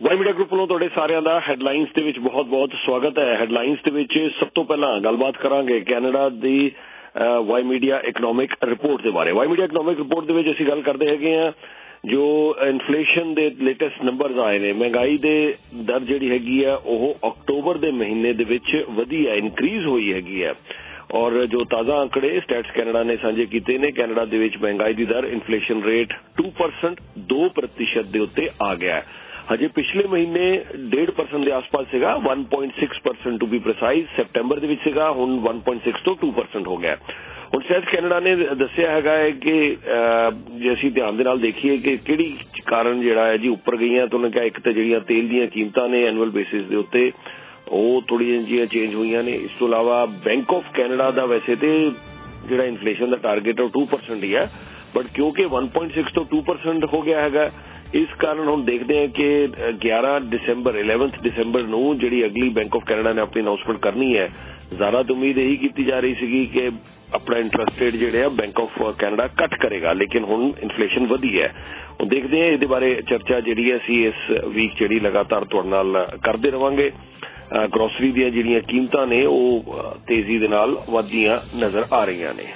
ਵਾਈ ਮੀਡੀਆ ਗਰੁੱਪ ਵੱਲੋਂ ਤੁਹਾਡੇ ਸਾਰਿਆਂ ਦਾ ਹੈਡਲਾਈਨਸ ਦੇ ਵਿੱਚ ਬਹੁਤ ਬਹੁਤ ਸਵਾਗਤ ਹੈ। ਹੈਡਲਾਈਨਸ ਦੇ ਵਿੱਚ ਸਭ ਤੋਂ ਪਹਿਲਾਂ ਗੱਲਬਾਤ ਕਰਾਂਗੇ ਕੈਨੇਡਾ ਦੀ ਵਾਈ ਮੀਡੀਆ ਇਕਨੋਮਿਕ ਰਿਪੋਰਟ ਦੇ ਬਾਰੇ। ਵਾਈ ਮੀਡੀਆ ਇਕਨੋਮਿਕ ਰਿਪੋਰਟ ਦੇ ਵਿੱਚ ਅਸੀਂ ਗੱਲ ਕਰਦੇ ਹੈਗੇ ਹਾਂ ਜੋ ਇਨਫਲੇਸ਼ਨ ਦੇ ਲੇਟੈਸਟ ਨੰਬਰਸ ਆਏ ਨੇ। ਮਹਿੰਗਾਈ ਦੇ ਦਰ ਜਿਹੜੀ ਹੈਗੀ ਆ ਉਹ ਅਕਤੂਬਰ ਦੇ ਮਹੀਨੇ ਦੇ ਵਿੱਚ ਵਧੀ ਹੈ, ਇਨਕਰੀਜ਼ ਹੋਈ ਹੈਗੀ ਹੈ। ਔਰ ਜੋ ਤਾਜ਼ਾ ਅੰਕੜੇ ਸਟੈਟਸ ਕੈਨੇਡਾ ਨੇ ਸਾਂਝੇ ਕੀਤੇ ਨੇ, ਕੈਨੇਡਾ ਦੇ ਵਿੱਚ ਮਹਿੰਗਾਈ ਦੀ ਦਰ ਇਨਫਲੇਸ਼ਨ ਰੇਟ ਦੋ ਪਰਸੈਂਟ ਦੋ ਪ੍ਰਤੀਸ਼ਤ ਦੇ ਉੱਤੇ ਆ ਗਿਆ। ਹਜੇ ਪਿਛਲੇ ਮਹੀਨੇ ਡੇਢ ਪਰਸੈਂਟ ਦੇ ਆਸ-ਪਾਸ ਸੀਗਾ, ਇੱਕ ਪੁਆਇੰਟ ਛੇ percent to be precise September ਦੇ ਵਿੱਚ ਸੀਗਾ, ਹੁਣ ਇੱਕ ਪੁਆਇੰਟ ਛੇ ਤੋਂ ਦੋ ਪਰਸੈਂਟ ਹੋ ਗਿਆ। ਹੁਣ ਸਟੈਟਸ ਕੈਨੇਡਾ ਨੇ ਦੱਸਿਆ ਹੈਗਾ ਹੈ ਕਿ ਜੇ ਅਸੀਂ ਧਿਆਨ ਦੇ ਨਾਲ ਦੇਖੀਏ ਕਿ ਕਿਹੜੀ ਕਾਰਨ ਜਿਹੜਾ ਹੈ ਜੀ ਉੱਪਰ ਗਈਆਂ, ਤਾਂ ਉਹਨੇ ਕਿਹਾ ਇੱਕ ਤਾਂ ਜਿਹੜੀਆਂ ਤੇਲ ਦੀਆਂ ਕੀਮਤਾਂ ਨੇ ਐਨੂਅਲ ਬੇਸਿਸ ਦੇ ਉੱਤੇ ਉਹ ਥੋੜ੍ਹੀਆਂ ਜਿਹੀਆਂ ਚੇਂਜ ਹੋਈਆਂ ਨੇ। ਇਸ ਤੋਂ ਇਲਾਵਾ ਬੈਂਕ ਆਫ ਕੈਨੇਡਾ ਦਾ ਵੈਸੇ ਤੇ ਜਿਹੜਾ ਇਨਫਲੇਸ਼ਨ ਦਾ ਟਾਰਗੇਟ ਉਹ ਦੋ ਪਰਸੈਂਟ ਹੀ ਹੈ, ਬਟ ਕਿਉਂਕਿ ਇੱਕ ਪੁਆਇੰਟ ਛੇ ਤੋਂ ਦੋ ਪਰਸੈਂਟ ਹੋ ਗਿਆ ਹੈਗਾ, ਇਸ ਕਾਰਨ ਹੁਣ ਦੇਖਦੇ ਹਾਂ ਕਿ ਗਿਆਰਾਂ ਦਸੰਬਰ ਇਲੈਵਨਥ ਦਸੰਬਰ ਨੂੰ ਜਿਹੜੀ ਅਗਲੀ ਬੈਂਕ ਆਫ ਕੈਨੇਡਾ ਨੇ ਆਪਣੀ ਅਨਾਉਂਸਮੈਂਟ ਕਰਨੀ ਹੈ। ਜ਼ਿਆਦਾ ਤਾਂ ਉਮੀਦ ਇਹੀ ਕੀਤੀ ਜਾ ਰਹੀ ਸੀਗੀ ਕਿ ਆਪਣਾ ਇੰਟਰਸਟ ਰੇਟ ਜਿਹੜੇ ਆ ਬੈਂਕ ਆਫ ਕੈਨੇਡਾ ਘੱਟ ਕਰੇਗਾ, ਲੇਕਿਨ ਹੁਣ ਇਨਫਲੇਸ਼ਨ ਵਧੀ ਹੈ। ਹੁਣ ਦੇਖਦੇ ਹਾਂ ਇਹਦੇ ਬਾਰੇ ਚਰਚਾ ਜਿਹੜੀ ਹੈ ਅਸੀਂ ਇਸ ਵੀਕ ਜਿਹੜੀ ਲਗਾਤਾਰ ਤੁਹਾਡੇ ਨਾਲ ਕਰਦੇ ਰਵਾਂਗੇ। ਗਰੋਸਰੀ ਦੀਆਂ ਜਿਹੜੀਆਂ ਕੀਮਤਾਂ ਨੇ ਉਹ ਤੇਜ਼ੀ ਦੇ ਨਾਲ ਵਧਦੀਆਂ ਨਜ਼ਰ ਆ ਰਹੀਆਂ ਨੇ।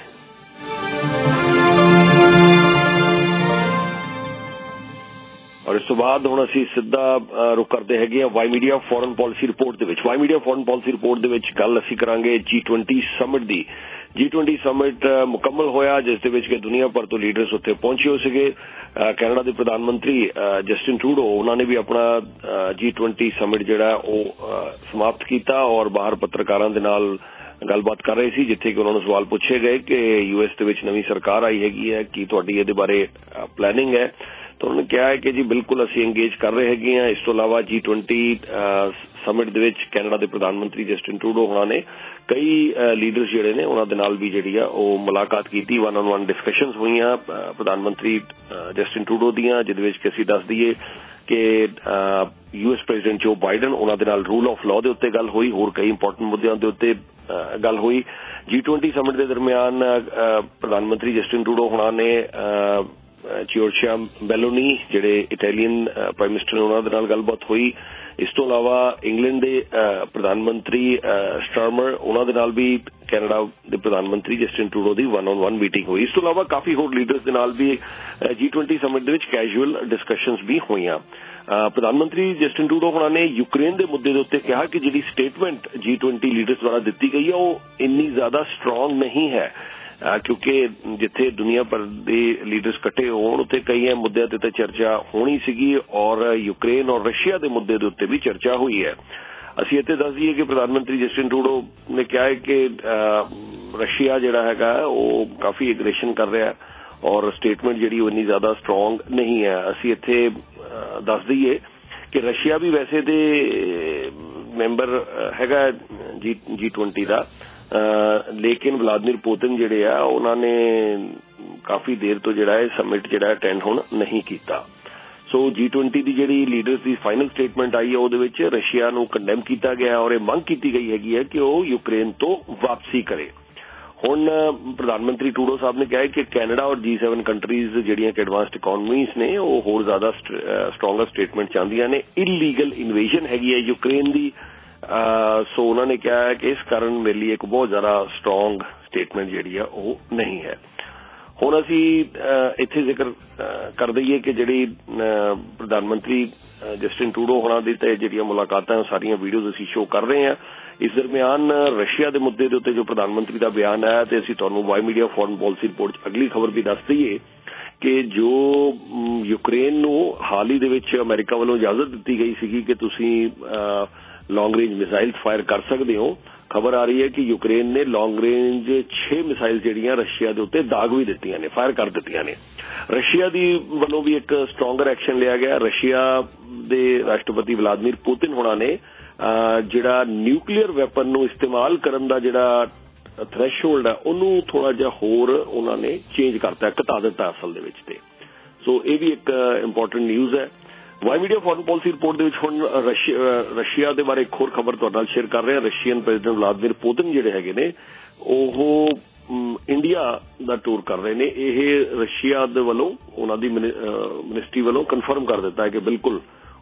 ਔਰ ਇਸ ਤੋਂ ਬਾਅਦ ਹੁਣ ਅਸੀਂ ਸਿੱਧਾ ਰੁਕ ਕਰਦੇ ਹੈਗੇ ਆ Y media foreign policy report ਦੇ ਵਿੱਚ। Y media foreign policy report ਦੇ ਵਿੱਚ ਗੱਲ ਅਸੀਂ ਕਰਾਂਗੇ ਜੀ ਟਵੰਟੀ ਸਮਿਟ ਦੀ। ਜੀ ਟਵੰਟੀ ਸਮਿਟ ਮੁਕੰਮਲ ਹੋਇਆ ਜਿਸ ਦੇ ਵਿੱਚ ਕਿ ਦੁਨੀਆ ਭਰ ਤੋਂ ਲੀਡਰਸ ਉੱਥੇ ਪਹੁੰਚੇ ਹੋ ਸੀਗੇ। ਕੈਨੇਡਾ ਦੇ ਪ੍ਰਧਾਨ ਮੰਤਰੀ ਜਸਟਿਨ ਟਰੂਡੋ ਉਹਨਾਂ ਨੇ ਵੀ ਆਪਣਾ ਜੀ ਟਵੰਟੀ ਸਮਿਟ ਜਿਹੜਾ ਉਹ ਸਮਾਪਤ ਕੀਤਾ ਔਰ ਬਾਹਰ ਪੱਤਰਕਾਰਾਂ ਦੇ ਨਾਲ ਗੱਲਬਾਤ ਕਰ ਰਹੇ ਸੀ, ਜਿੱਥੇ ਕਿ ਉਹਨਾਂ ਨੂੰ ਸਵਾਲ ਪੁੱਛੇ ਗਏ ਕਿ ਯੂ ਐਸ ਦੇ ਵਿੱਚ ਨਵੀਂ ਸਰਕਾਰ ਆਈ ਹੈਗੀ ਹੈ, ਕੀ ਤੁਹਾਡੀ ਇਹਦੇ ਬਾਰੇ ਪਲੈਨਿੰਗ ਹੈ। ਤਾਂ ਉਹਨਾਂ ਨੇ ਕਿਹਾ ਹੈ ਕਿ ਜੀ ਬਿਲਕੁਲ ਅਸੀਂ ਇੰਗੇਜ ਕਰ ਰਹੇ ਹੈਗੇ ਹਾਂ। ਇਸ ਤੋਂ ਇਲਾਵਾ ਜੀ ਟਵੰਟੀ ਸਮਿਟ ਦੇ ਵਿੱਚ ਕੈਨੇਡਾ ਦੇ ਪ੍ਰਧਾਨ ਮੰਤਰੀ ਜਸਟਿਨ ਟਰੂਡੋ ਉਹਨਾਂ ਨੇ ਕਈ ਲੀਡਰਸ ਜਿਹੜੇ ਨੇ ਉਹਨਾਂ ਦੇ ਨਾਲ ਵੀ ਜਿਹੜੀ ਆ ਉਹ ਮੁਲਾਕਾਤ ਕੀਤੀ, ਵਨ ਔਨ ਵਨ ਡਿਸਕਸ਼ਨਸ ਹੋਈਆਂ ਪ੍ਰਧਾਨ ਮੰਤਰੀ ਜਸਟਿਨ ਟਰੂਡੋ ਦੀਆਂ, ਜਿਹਦੇ ਵਿੱਚ ਕਿ ਅਸੀਂ ਦੱਸ ਦਈਏ ਕਿ U S president Joe Biden ਉਹਨਾਂ ਦੇ ਨਾਲ ਰੂਲ ਆਫ ਲਾਅ ਦੇ ਉੱਤੇ ਗੱਲ ਹੋਈ, ਹੋਰ ਕਈ ਇੰਪੋਰਟੈਂਟ ਮੁੱਦਿਆਂ ਦੇ ਉੱਤੇ ਗੱਲ ਹੋਈ। ਜੀ ਟਵੰਟੀ ਸਮਿਟ ਦੇ ਦਰਮਿਆਨ ਪ੍ਰਧਾਨ ਮੰਤਰੀ ਜਸਟਿਨ ਟਰੂਡੋ ਉਹਨਾਂ ਨੇ ਜਿਓਰਜੀਆ ਮੈਲੋਨੀ ਜਿਹੜੇ ਇਟਾਲੀਅਨ ਪ੍ਰਾਈਮ ਮਿਨਿਸਟਰ ਨੇ ਉਹਨਾਂ ਦੇ ਨਾਲ ਗੱਲਬਾਤ ਹੋਈ। ਇਸ ਤੋਂ ਇਲਾਵਾ ਇੰਗਲੈਂਡ ਦੇ ਪ੍ਰਧਾਨ ਮੰਤਰੀ ਸਟਾਰਮਰ ਉਹਨਾਂ ਦੇ ਨਾਲ ਵੀ ਕੈਨੇਡਾ ਦੇ ਪ੍ਰਧਾਨ ਮੰਤਰੀ ਜਸਟਿਨ ਟਰੂਡੋ ਦੀ ਵਨ ਔਨ ਵਨ ਮੀਟਿੰਗ ਹੋਈ। ਇਸ ਤੋਂ ਇਲਾਵਾ ਕਾਫੀ ਹੋਰ ਲੀਡਰਸ ਦੇ ਨਾਲ ਵੀ ਜੀ ਟਵੰਟੀ ਸਮਿਟ ਦੇ ਵਿੱਚ ਕੈਜੂਅਲ ਡਿਸਕਸ਼ਨਸ ਵੀ ਹੋਈਆਂ। ਪ੍ਰਧਾਨ ਮੰਤਰੀ ਜਸਟਿਨ ਟਰੂਡੋ ਉਹਨਾਂ ਨੇ ਯੂਕਰੇਨ ਦੇ ਮੁੱਦੇ ਦੇ ਉੱਤੇ ਕਿਹਾ ਕਿ ਜਿਹੜੀ ਸਟੇਟਮੈਂਟ ਜੀ ਟਵੰਟੀ ਲੀਡਰਸ ਦੁਆਰਾ ਦਿੱਤੀ ਗਈ ਹੈ ਉਹ ਇੰਨੀ ਜ਼ਿਆਦਾ ਸਟਰੋਂਗ ਨਹੀਂ ਹੈ, ਕਿਉਂਕਿ ਜਿੱਥੇ ਦੁਨੀਆ ਭਰ ਦੇ ਲੀਡਰਸ ਇਕੱਠੇ ਹੋਣ ਉੱਥੇ ਕਈ ਮੁੱਦਿਆਂ ਤੇ ਤਾਂ ਚਰਚਾ ਹੋਣੀ ਸੀਗੀ ਔਰ ਯੂਕਰੇਨ ਔਰ ਰਸ਼ੀਆ ਦੇ ਮੁੱਦੇ ਦੇ ਉੱਤੇ ਵੀ ਚਰਚਾ ਹੋਈ ਹੈ। ਅਸੀਂ ਇੱਥੇ ਦੱਸ ਦਈਏ ਕਿ ਪ੍ਰਧਾਨ ਮੰਤਰੀ ਜਸਟਿਨ ਟਰੂਡੋ ਨੇ ਕਿਹਾ ਹੈ ਕਿ ਰਸ਼ੀਆ ਜਿਹੜਾ ਹੈਗਾ ਉਹ ਕਾਫੀ ਐਗਰੈਸ਼ਨ ਕਰ ਰਿਹਾ ਔਰ ਸਟੇਟਮੈਂਟ ਜਿਹੜੀ ਉਹ ਇੰਨੀ ਜ਼ਿਆਦਾ ਸਟਰੋਂਗ ਨਹੀਂ ਹੈ। ਅਸੀਂ ਇੱਥੇ ਦੱਸ ਦਈਏ ਕਿ ਰਸ਼ੀਆ ਵੀ ਵੈਸੇ ਤੇ ਮੈਂਬਰ ਹੈਗਾ ਜੀ ਜੀ ਟਵੰਟੀ ਦਾ, ਲੇਕਿਨ ਵਲਾਦੀਮੀਰ ਪੁਤਿਨ ਜਿਹੜੇ ਆ ਉਹਨਾਂ ਨੇ ਕਾਫੀ ਦੇਰ ਤੋਂ ਜਿਹੜਾ ਇਹ ਸਮਿਟ ਜਿਹੜਾ ਅਟੈਂਡ ਹੁਣ ਨਹੀਂ ਕੀਤਾ। ਸੋ ਜੀ ਟਵੰਟੀ ਦੀ ਜਿਹੜੀ ਲੀਡਰਸ ਦੀ ਫਾਈਨਲ ਸਟੇਟਮੈਂਟ ਆਈ ਹੈ ਉਹਦੇ ਵਿੱਚ ਰਸ਼ੀਆ ਨੂੰ ਕੰਡੈਮ ਕੀਤਾ ਗਿਆ ਔਰ ਇਹ ਮੰਗ ਕੀਤੀ ਗਈ ਹੈਗੀ ਹੈ ਕਿ ਉਹ ਯੂਕਰੇਨ ਤੋਂ ਵਾਪਸੀ ਕਰੇ। ਹੁਣ ਪ੍ਰਧਾਨ ਮੰਤਰੀ ਟਰੂਡੋ ਸਾਹਿਬ ਨੇ ਕਿਹਾ ਹੈ ਕਿ ਕੈਨੇਡਾ ਔਰ ਜੀ ਸੈਵਨ ਕੰਟਰੀਜ਼ ਜਿਹੜੀਆਂ ਕਿ ਐਡਵਾਂਸਡ ਇਕੋਨਮੀਜ਼ ਨੇ ਉਹ ਹੋਰ ਜ਼ਿਆਦਾ ਸਟਰੋਂਗਰ ਸਟੇਟਮੈਂਟ ਚਾਹੁੰਦੀਆਂ ਨੇ। ਇਲੀਗਲ ਇਨਵੇਜਨ ਹੈਗੀ ਹੈ ਯੂਕਰੇਨ ਦੀ, ਸੋ ਉਹਨਾਂ ਨੇ ਕਿਹਾ ਹੈ ਕਿ ਇਸ ਕਾਰਨ ਮੇਰੇ ਲਈ ਇੱਕ ਬਹੁਤ ਜ਼ਿਆਦਾ ਸਟਰੋਂਗ ਸਟੇਟਮੈਂਟ ਜਿਹੜੀ ਆ ਉਹ ਨਹੀਂ ਹੈ। ਹੁਣ ਅਸੀਂ ਇੱਥੇ ਜ਼ਿਕਰ ਕਰ ਦਈਏ ਕਿ ਜਿਹੜੀ ਪ੍ਰਧਾਨ ਮੰਤਰੀ ਜਸਟਿਨ ਟਰੂਡੋ ਹੋਣਾ ਦੀ ਤੇ ਜਿਹੜੀਆਂ ਮੁਲਾਕਾਤਾਂ ਸਾਰੀਆਂ ਵੀਡੀਓਜ਼ ਅਸੀਂ ਸ਼ੋਅ ਕਰ ਰਹੇ ਹਾਂ। ਇਸ ਦਰਮਿਆਨ ਰਸ਼ੀਆ ਦੇ ਮੁੱਦੇ ਦੇ ਉੱਤੇ ਜੋ ਪ੍ਰਧਾਨ ਮੰਤਰੀ ਦਾ ਬਿਆਨ ਆਇਆ ਤੇ ਅਸੀਂ ਤੁਹਾਨੂੰ Y media foreign policy report 'ਚ ਅਗਲੀ ਖਬਰ ਵੀ ਦੱਸ ਦਈਏ ਕਿ ਜੋ ਯੂਕਰੇਨ ਨੂੰ ਹਾਲ ਹੀ ਦੇ ਵਿੱਚ ਅਮਰੀਕਾ ਵੱਲੋਂ ਇਜਾਜ਼ਤ ਦਿੱਤੀ ਗਈ ਸੀਗੀ ਕਿ ਤੁਸੀਂ ਲੌਂਗ ਰੇਂਜ ਮਿਸਾਈਲ ਫਾਇਰ ਕਰ ਸਕਦੇ ਹੋ, ਖਬਰ ਆ ਰਹੀ ਹੈ ਕਿ ਯੂਕਰੇਨ ਨੇ ਲੌਂਗ ਰੇਂਜ ਛੇ ਮਿਸਾਈਲ ਜਿਹੜੀਆਂ ਰਸ਼ੀਆ ਦੇ ਉੱਤੇ ਦਾਗ ਵੀ ਦਿੱਤੀਆਂ ਨੇ, ਫਾਇਰ ਕਰ ਦਿੱਤੀਆਂ ਨੇ। ਰਸ਼ੀਆ ਦੀ ਵੱਲੋਂ ਵੀ ਇੱਕ ਸਟਰੋਂਗਰ ਐਕਸ਼ਨ ਲਿਆ ਗਿਆ। ਰਸ਼ੀਆ ਦੇ ਰਾਸ਼ਟਰਪਤੀ ਵਲਾਦੀਮੀਰ ਪੁਤਿਨ ਹੋਣਾ ਨੇ ਜਿਹੜਾ ਨਿਊਕਲੀਅਰ ਵੈਪਨ ਨੂੰ ਇਸਤੇਮਾਲ ਕਰਨ ਦਾ ਜਿਹੜਾ ਥ੍ਰੈਸ਼ਹੋਲਡ ਹੈ ਉਹਨੂੰ ਥੋੜਾ ਜਿਹਾ ਹੋਰ ਉਹਨਾਂ ਨੇ ਚੇਂਜ ਕਰਤਾ, ਘਟਾ ਦਿੱਤਾ ਅਸਲ ਦੇ ਵਿੱਚ ਤੇ। ਸੋ ਇਹ ਵੀ ਇੱਕ ਇੰਪੋਰਟੈਂਟ ਨਿਊਜ਼ ਹੈ। Y media foreign policy report ਦੇ ਵਿੱਚ ਹੁਣ ਰਸ਼ੀਆ ਦੇ ਬਾਰੇ ਇੱਕ ਹੋਰ ਖਬਰ ਤੁਹਾਡੇ ਨਾਲ ਸ਼ੇਅਰ ਕਰ ਰਹੇ ਹਾਂ। ਰਸ਼ੀਅਨ ਪ੍ਰੈਜ਼ੀਡੈਂਟ ਵਲਾਦੀਮੀਰ ਪੁਤਿਨ ਜਿਹੜੇ ਹੈਗੇ ਨੇ ਉਹ ਇੰਡੀਆ ਦਾ ਟੂਰ ਕਰ ਰਹੇ ਨੇ। ਇਹ ਰਸ਼ੀਆ ਦੇ ਵੱਲੋਂ ਉਹਨਾਂ ਦੀ ਮਿਨਿਸਟਰੀ ਵੱਲੋਂ ਕਨਫਰਮ ਕਰ ਦਿੱਤਾ ਹੈ ਕਿ ਬਿਲਕੁਲ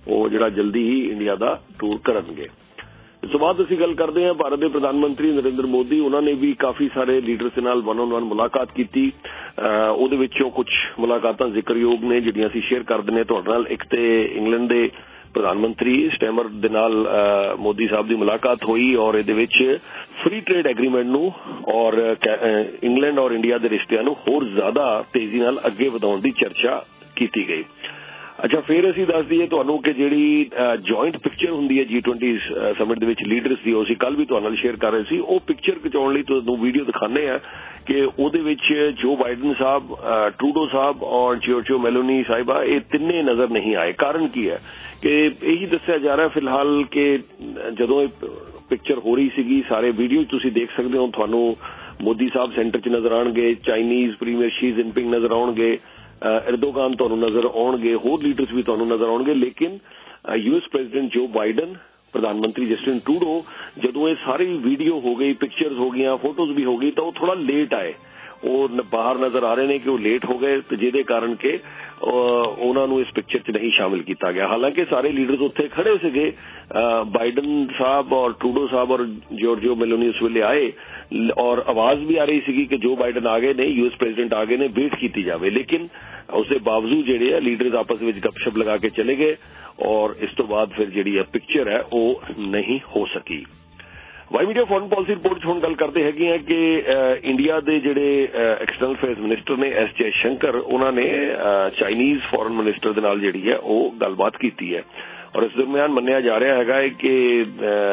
ਉਹ ਜਿਹੜਾ ਜਲਦੀ ਹੀ ਇੰਡੀਆ ਦਾ ਟੂਰ ਕਰਨਗੇ। ਇਸ ਤੋਂ ਬਾਅਦ ਅਸੀਂ ਗੱਲ ਕਰਦੇ ਹਾਂ ਭਾਰਤ ਦੇ ਪ੍ਰਧਾਨ ਮੰਤਰੀ ਨਰਿੰਦਰ ਮੋਦੀ। ਉਹਨਾਂ ਨੇ ਵੀ ਕਾਫੀ ਸਾਰੇ ਲੀਡਰਸ ਦੇ ਨਾਲ ਵਨ ਔਨ ਵਨ ਮੁਲਾਕਾਤ ਕੀਤੀ। ਉਹਦੇ ਵਿੱਚੋਂ ਕੁਝ ਮੁਲਾਕਾਤਾਂ ਜ਼ਿਕਰਯੋਗ ਨੇ ਜਿਹੜੀਆਂ ਅਸੀਂ ਸ਼ੇਅਰ ਕਰ ਦਿੰਦੇ ਤੁਹਾਡੇ ਨਾਲ। ਇੱਕ ਤੇ ਇੰਗਲੈਂਡ ਦੇ ਪ੍ਰਧਾਨ ਮੰਤਰੀ ਸਟੈਮਰ ਦੇ ਨਾਲ ਮੋਦੀ ਸਾਹਿਬ ਦੀ ਮੁਲਾਕਾਤ ਹੋਈ ਔਰ ਇਹਦੇ ਵਿੱਚ ਫ੍ਰੀ ਟ੍ਰੇਡ ਐਗਰੀਮੈਂਟ ਨੂੰ ਔਰ ਇੰਗਲੈਂਡ ਔਰ ਇੰਡੀਆ ਦੇ ਰਿਸ਼ਤਿਆਂ ਨੂੰ ਹੋਰ ਜ਼ਿਆਦਾ ਤੇਜ਼ੀ ਨਾਲ ਅੱਗੇ ਵਧਾਉਣ ਦੀ ਚਰਚਾ ਕੀਤੀ ਗਈ। ਅੱਛਾ, ਫਿਰ ਅਸੀਂ ਦੱਸ ਦਈਏ ਤੁਹਾਨੂੰ ਕਿ ਜਿਹੜੀ ਜੁਆਇੰਟ ਪਿਕਚਰ ਹੁੰਦੀ ਹੈ ਜੀ ਟਵੈਂਟੀ ਸਮਿਟ ਦੇ ਵਿੱਚ ਲੀਡਰਸ ਦੀ, ਉਹ ਅਸੀਂ ਕੱਲ ਵੀ ਤੁਹਾਡੇ ਨਾਲ ਸ਼ੇਅਰ ਕਰ ਰਹੇ ਸੀ। ਉਹ ਪਿਕਚਰ ਖਿਚਾਉਣ ਲਈ ਤੁਹਾਨੂੰ ਵੀਡੀਓ ਦਿਖਾਉਂਦੇ ਆ ਕਿ ਉਹਦੇ ਵਿੱਚ ਜੋ ਬਾਈਡਨ ਸਾਹਿਬ, ਟਰੂਡੋ ਸਾਹਿਬ ਔਰ ਜਿਓਰਜੀਆ ਮੈਲੋਨੀ ਸਾਹਿਬਾ ਇਹ ਤਿੰਨੇ ਨਜ਼ਰ ਨਹੀਂ ਆਏ। ਕਾਰਨ ਕੀ ਹੈ ਕਿ ਇਹੀ ਦੱਸਿਆ ਜਾ ਰਿਹਾ ਫਿਲਹਾਲ ਕਿ ਜਦੋਂ ਇਹ ਪਿਕਚਰ ਹੋ ਰਹੀ ਸੀਗੀ, ਸਾਰੇ ਵੀਡੀਓ ਤੁਸੀਂ ਦੇਖ ਸਕਦੇ ਹੋ, ਤੁਹਾਨੂੰ ਮੋਦੀ ਸਾਹਿਬ ਸੈਂਟਰ 'ਚ ਨਜ਼ਰ ਆਉਣਗੇ, ਚਾਈਨੀਜ਼ ਪ੍ਰੀਮੀਅਰ ਸ਼ੀ ਜਿਨਪਿੰਗ ਨਜ਼ਰ ਆਉਣਗੇ, ਐਰਦੋਗਾਨ ਤੁਹਾਨੂੰ ਨਜ਼ਰ ਆਉਣਗੇ, ਹੋਰ ਲੀਡਰਸ ਵੀ ਤੁਹਾਨੂੰ ਨਜ਼ਰ ਆਉਣਗੇ। ਲੇਕਿਨ ਯੂਐਸ ਪ੍ਰੈਜ਼ੀਡੈਂਟ ਜੋ ਬਾਈਡਨ, ਪ੍ਰਧਾਨ ਮੰਤਰੀ ਜਸਟਿਨ ਟਰੂਡੋ, ਜਦੋਂ ਇਹ ਸਾਰੀ ਵੀਡੀਓ ਹੋ ਗਈ, ਪਿਕਚਰਸ ਹੋ ਗਈਆਂ, ਫੋਟੋਜ਼ ਵੀ ਹੋ ਗਈ, ਤਾਂ ਉਹ ਥੋੜਾ ਲੇਟ ਆਏ। ਉਹ ਬਾਹਰ ਨਜ਼ਰ ਆ ਰਹੇ ਨੇ ਕਿ ਉਹ ਲੇਟ ਹੋ ਗਏ ਤੇ ਜਿਹਦੇ ਕਾਰਨ ਕਿ ਉਹਨਾਂ ਨੂੰ ਇਸ ਪਿਕਚਰ 'ਚ ਨਹੀਂ ਸ਼ਾਮਿਲ ਕੀਤਾ ਗਿਆ। ਹਾਲਾਂਕਿ ਸਾਰੇ ਲੀਡਰਸ ਉੱਥੇ ਖੜੇ ਸੀਗੇ। ਬਾਈਡਨ ਸਾਹਿਬ ਔਰ ਟਰੂਡੋ ਸਾਹਿਬ ਔਰ ਜਿਓਰਜੀਆ ਮੈਲੋਨੀ ਉਸ ਵੇਲੇ ਆਏ ਔਰ ਆਵਾਜ਼ ਵੀ ਆ ਰਹੀ ਸੀਗੀ ਕਿ ਜੋ ਬਾਈਡਨ ਆ ਗਏ ਨੇ, ਯੂਐਸ ਪ੍ਰੈਜ਼ੀਡੈਂਟ ਆ ਗਏ ਨੇ, ਵੇਟ ਕੀਤੀ ਜਾਵੇ। ਲੇਕਿਨ ਉਸਦੇ ਬਾਵਜੂਦ ਜਿਹੜੇ ਆ ਲੀਡਰਸ ਆਪਸ ਵਿੱਚ ਗੱਪਸ਼ਪ ਲਗਾ ਕੇ ਚਲੇ ਗਏ ਔਰ ਇਸ ਤੋਂ ਬਾਅਦ ਫਿਰ ਜਿਹੜੀ ਆ ਪਿਕਚਰ ਹੈ ਉਹ ਨਹੀਂ ਹੋ ਸਕੀ। Y media foreign policy report 'ਚ ਹੁਣ ਗੱਲ ਕਰਦੇ ਹੈਗੇ ਆ ਕਿ ਇੰਡੀਆ ਦੇ ਜਿਹੜੇ ਐਕਸਟਰਨਲ ਅਫੇਅਰਸ ਮਿਨਿਸਟਰ ਨੇ ਐਸ ਜੈ ਸ਼ੰਕਰ, ਉਹਨਾਂ ਨੇ ਚਾਈਨੀਜ਼ ਫੋਰਨ ਮਿਨਿਸਟਰ ਦੇ ਨਾਲ ਜਿਹੜੀ ਹੈ ਉਹ ਗੱਲਬਾਤ ਕੀਤੀ ਹੈ ਔਰ ਇਸ ਦਰਮਿਆਨ ਮੰਨਿਆ ਜਾ ਰਿਹਾ ਹੈਗਾ ਹੈ ਕਿ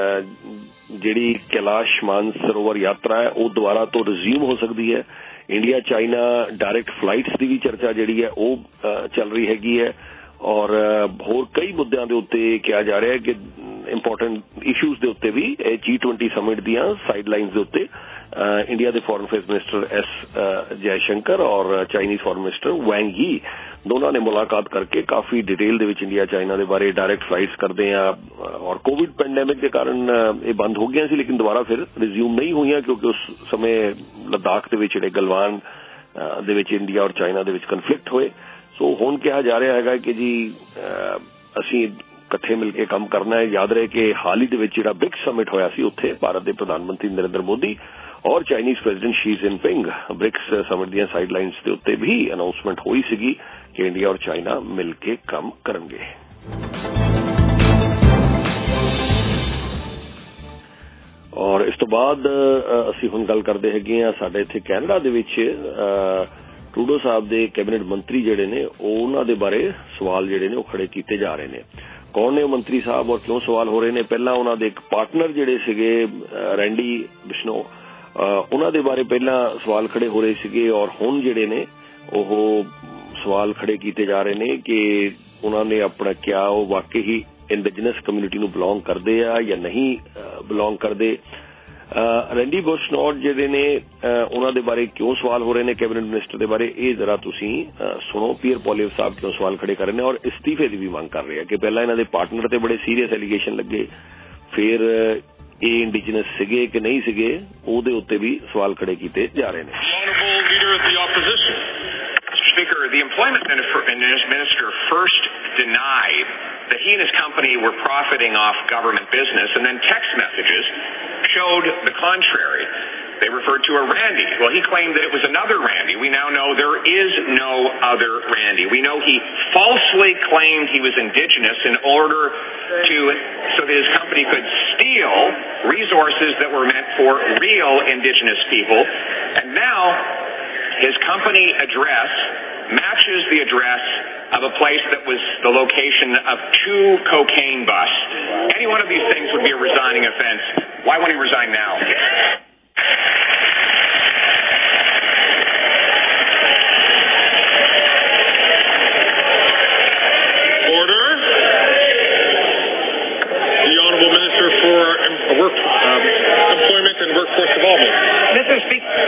ਜਿਹੜੀ ਕੈਲਾਸ਼ ਮਾਨਸਰੋਵਰ ਯਾਤਰਾ ਹੈ ਉਹ ਦੁਬਾਰਾ ਤੋਂ ਰਿਜ਼ਿਊਮ ਹੋ ਸਕਦੀ ਹੈ। ਇੰਡੀਆ ਚਾਈਨਾ ਡਾਇਰੈਕਟ ਫਲਾਈਟਸ ਦੀ ਵੀ ਚਰਚਾ ਜਿਹੜੀ ਹੈ ਉਹ ਚੱਲ ਰਹੀ ਹੈਗੀ ਹੈ ਔਰ ਹੋਰ ਕਈ ਮੁੱਦਿਆਂ ਦੇ ਉੱਤੇ ਕਿਹਾ ਜਾ ਰਿਹਾ ਹੈ ਕਿ ਇੰਪੋਰਟੈਂਟ ਇਸ਼ੂਜ਼ ਦੇ ਉੱਤੇ ਵੀ ਇਹ ਜੀ ਟਵੈਂਟੀ ਸਮਿਟ ਦੀਆਂ ਸਾਈਡ ਲਾਈਨਸ ਦੇ ਉੱਤੇ ਇੰਡੀਆ ਦੇ foreign affairs minister S Jaishankar ਔਰ Chinese foreign minister Wang Yi ਦੋਨਾਂ ਨੇ ਮੁਲਾਕਾਤ ਕਰਕੇ ਕਾਫੀ ਡਿਟੇਲ ਦੇ ਵਿੱਚ ਇੰਡੀਆ ਚਾਈਨਾ ਦੇ ਬਾਰੇ ਡਾਇਰੈਕਟ ਫਲਾਈਟਸ ਕਰਦੇ ਆ ਔਰ ਕੋਵਿਡ ਪੈਂਡੈਮਿਕ ਦੇ ਕਾਰਨ ਇਹ ਬੰਦ ਹੋ ਗਈਆਂ ਸੀ ਲੇਕਿਨ ਦੁਬਾਰਾ ਫਿਰ ਰਿਜ਼ਿਊਮ ਨਹੀਂ ਹੋਈਆਂ ਕਿਉਂਕਿ ਉਸ ਸਮੇਂ ਲੱਦਾਖ ਦੇ ਵਿੱਚ ਜਿਹੜੇ ਗਲਵਾਨ ਦੇ ਵਿੱਚ ਇੰਡੀਆ ਔਰ ਚਾਈਨਾ ਦੇ ਵਿੱਚ ਕਨਫਲਿਕਟ ਹੋਏ। ਸੋ ਹੁਣ ਕਿਹਾ ਜਾ ਰਿਹਾ ਹੈਗਾ ਕਿ ਜੀ ਅਸੀਂ ਇਕੱਠੇ ਮਿਲ ਕੇ ਕੰਮ ਕਰਨਾ ਹੈ। ਯਾਦ ਰਹੇ ਕਿ ਹਾਲ ਹੀ ਦੇ ਵਿੱਚ ਜਿਹੜਾ ਬਿਗ ਸਮਿਟ ਹੋਇਆ ਸੀ ਉੱਥੇ ਭਾਰਤ ਦੇ ਪ੍ਰਧਾਨ ਮੰਤਰੀ ਨਰਿੰਦਰ ਮੋਦੀ ਔਰ Chinese president Xi Jinping BRICS summit ਦੀਆਂ ਸਾਈਡ ਲਾਈਨਸ ਦੇ ਉੱਤੇ ਵੀ ਅਨਾਉਂਸਮੈਂਟ ਹੋਈ ਸੀਗੀ ਕਿ ਇੰਡੀਆ ਔਰ ਚਾਈਨਾ ਮਿਲ ਕੇ ਕੰਮ ਕਰਨਗੇ। ਔਰ ਇਸ ਤੋਂ ਬਾਅਦ ਅਸੀਂ ਹੁਣ ਗੱਲ ਕਰਦੇ ਹੈਗੇ ਆ ਸਾਡੇ ਇੱਥੇ ਕੈਨੇਡਾ ਦੇ ਵਿੱਚ ਟਰੂਡੋ ਸਾਹਿਬ ਦੇ ਕੈਬਨਿਟ ਮੰਤਰੀ ਜਿਹੜੇ ਨੇ ਉਹਨਾਂ ਦੇ ਬਾਰੇ ਸਵਾਲ ਜਿਹੜੇ ਨੇ ਉਹ ਖੜੇ ਕੀਤੇ ਜਾ ਰਹੇ ਨੇ। ਕੌਣ ਨੇ ਉਹ ਮੰਤਰੀ ਸਾਹਿਬ ਔਰ ਕਿਉਂ ਸਵਾਲ ਹੋ ਰਹੇ ਨੇ? ਪਹਿਲਾਂ ਉਹਨਾਂ ਦੇ ਇੱਕ ਪਾਰਟਨਰ ਜਿਹੜੇ ਸੀਗੇ ਰੈਂਡੀ ਬਿਸ਼ਨੋ, ਉਹਨਾਂ ਦੇ ਬਾਰੇ ਪਹਿਲਾਂ ਸਵਾਲ ਖੜੇ ਹੋ ਰਹੇ ਸੀਗੇ ਔਰ ਹੁਣ ਜਿਹੜੇ ਨੇ ਉਹ ਸਵਾਲ ਖੜੇ ਕੀਤੇ ਜਾ ਰਹੇ ਨੇ ਕਿ ਉਹਨਾਂ ਨੇ ਆਪਣਾ ਕਿਆ ਉਹ ਵਾਕਈ ਹੀ ਇੰਡੀਜਨਸ ਕਮਿਊਨਿਟੀ ਨੂੰ ਬਿਲੋਂਗ ਕਰਦੇ ਆ ਜਾਂ ਨਹੀਂ ਬਿਲੋਂਗ ਕਰਦੇ। ਰੈਂਡੀ ਬਿਸ਼ਨੋ ਜਿਹੜੇ ਨੇ ਉਹਨਾਂ ਦੇ ਬਾਰੇ ਕਿਉਂ ਸਵਾਲ ਹੋ ਰਹੇ ਨੇ ਕੈਬਨਿਟ ਮਿਨਿਸਟਰ ਦੇ ਬਾਰੇ, ਇਹ ਜ਼ਰਾ ਤੁਸੀਂ ਸੁਣੋ। ਪੀਅਰ ਪੋਲੀਵ ਸਾਹਿਬ ਕਿਉਂ ਸਵਾਲ ਖੜੇ ਕਰ ਰਹੇ ਨੇ ਔਰ ਇਸਤੀਫੇ ਦੀ ਵੀ ਮੰਗ ਕਰ ਰਹੇ ਆ ਕਿ ਪਹਿਲਾਂ ਇਹਨਾਂ ਦੇ ਪਾਰਟਨਰ ਤੇ ਬੜੇ ਸੀਰੀਅਸ ਐਲੀਗੇਸ਼ਨ ਲੱਗੇ, ਫਿਰ ਇਹ ਇੰਡੀਜਨਸ ਸੀਗੇ ਕਿ ਨਹੀਂ ਸੀਗੇ ਉਹਦੇ ਉੱਤੇ ਵੀ ਸਵਾਲ ਖੜੇ ਕੀਤੇ ਜਾ ਰਹੇ ਨੇ। Speaker, the employment minister first denied that he and his company were profiting off government business, and then text messages showed the contrary. They referred to a Randy. Well, he claimed that it was another Randy. We now know there is no other Randy. We know he falsely claimed he was indigenous in order to, so that his company could steal resources that were meant for real indigenous people. And now his company address matches the address of a place that was the location of two cocaine busts. Any one of these things would be a resigning offense. Why won't he resign now? Order. The Honourable Minister for Work, um, Employment and Workforce Development. Mister Speaker.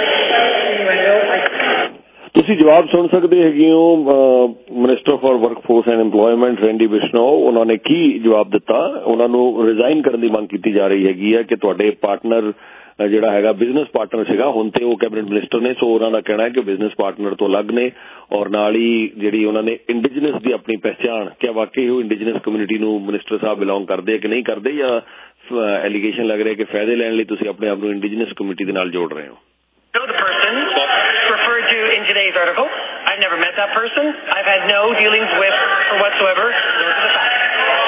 ਤੁਸੀਂ ਜਵਾਬ ਸੁਣ ਸਕਦੇ ਹੈਗੇ ਹੋ minister for workforce and employment Randy Boissonnault, ਉਹਨਾਂ ਨੇ ਕੀ ਜਵਾਬ ਦਿੱਤਾ। ਉਹਨਾਂ ਨੂੰ ਰਿਜ਼ਾਈਨ ਕਰਨ ਦੀ ਮੰਗ ਕੀਤੀ ਜਾ ਰਹੀ ਹੈਗੀ ਹੈ ਕਿ ਤੁਹਾਡੇ ਪਾਰਟਨਰ ਜਿਹੜਾ ਹੈਗਾ ਬਿਜ਼ਨਸ ਪਾਰਟਨਰ ਸੀਗਾ, ਹੁਣ ਤੇ ਉਹ ਕੈਬਨਿਟ ਮਿਨਿਸਟਰ ਨੇ। ਸੋ ਉਹਨਾਂ ਦਾ ਕਹਿਣਾ ਹੈ ਕਿ ਬਿਜ਼ਨਸ ਪਾਰਟਨਰ ਤੋਂ ਅਲੱਗ ਨੇ ਔਰ ਨਾਲ ਹੀ ਜਿਹੜੀ ਉਹਨਾਂ ਨੇ ਇੰਡੀਜਨਸ ਦੀ ਆਪਣੀ ਪਹਿਚਾਣ, ਕਿ ਵਾਕਈ ਉਹ ਇੰਡੀਜਨਸ ਕਮਿਊਨਿਟੀ ਨੂੰ ਮਿਨਿਸਟਰ ਸਾਹਿਬ ਬਿਲੋਂਗ ਕਰਦੇ ਕਿ ਨਹੀਂ ਕਰਦੇ, ਜਾਂ ਐਲੀਗੇਸ਼ਨ ਲੱਗ ਰਿਹਾ ਕਿ ਫਾਇਦੇ ਲੈਣ ਲਈ ਤੁਸੀਂ ਆਪਣੇ ਆਪ ਨੂੰ ਇੰਡੀਜਨਸ ਕਮਿਊਨਿਟੀ ਦੇ ਨਾਲ ਜੋੜ ਰਹੇ ਹੋ। In today's article, I've never met that person. I've had no dealings with or whatsoever. Those are the facts.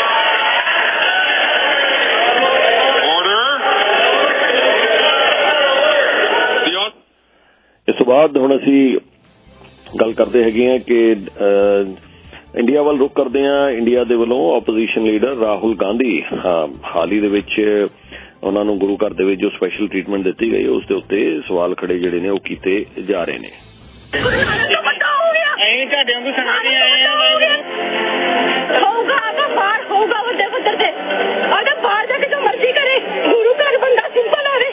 ਇਸ ਤੋਂ ਬਾਅਦ ਹੁਣ ਅਸੀਂ ਗੱਲ ਕਰਦੇ ਹੈਗੇ ਹਾਂ ਕਿ ਇੰਡੀਆ ਵੱਲ ਰੁਕ ਕਰਦੇ ਹਾਂ। ਇੰਡੀਆ ਦੇ ਵੱਲੋਂ ਆਪੋਜੀਸ਼ਨ ਲੀਡਰ ਰਾਹੁਲ ਗਾਂਧੀ ਹਾਲ ਹੀ ਦੇ ਵਿੱਚ ਉਹਨਾਂ ਨੂੰ ਗੁਰੂ ਘਰ ਦੇ ਵਿੱਚ ਜੋ ਸਪੈਸ਼ਲ ਟ੍ਰੀਟਮੈਂਟ ਦਿੱਤੀ ਗਈ ਉਸ ਦੇ ਉੱਤੇ ਸਵਾਲ ਖੜੇ ਜਿਹੜੇ ਨੇ ਉਹ ਕੀਤੇ ਜਾ ਰਹੇ ਨੇ। ਅਸੀਂ ਤੁਹਾਡੇ ਵਾਂਗੂ ਸਮਝਦੇ ਆਏ ਆ ਹੋਊਗਾ ਆਪਾਂ ਬਾਹਰ ਹੋਊਗਾ ਵੱਡੇ ਪੱਧਰ ਤੇ ਉਹਦਾ ਬਾਹਰ ਜਾ ਕੇ ਜੋ ਮਰਜ਼ੀ ਕਰੇ, ਗੁਰੂ ਘਰ ਬੰਦਾ ਸਿੰਪਲ ਹੋਵੇ।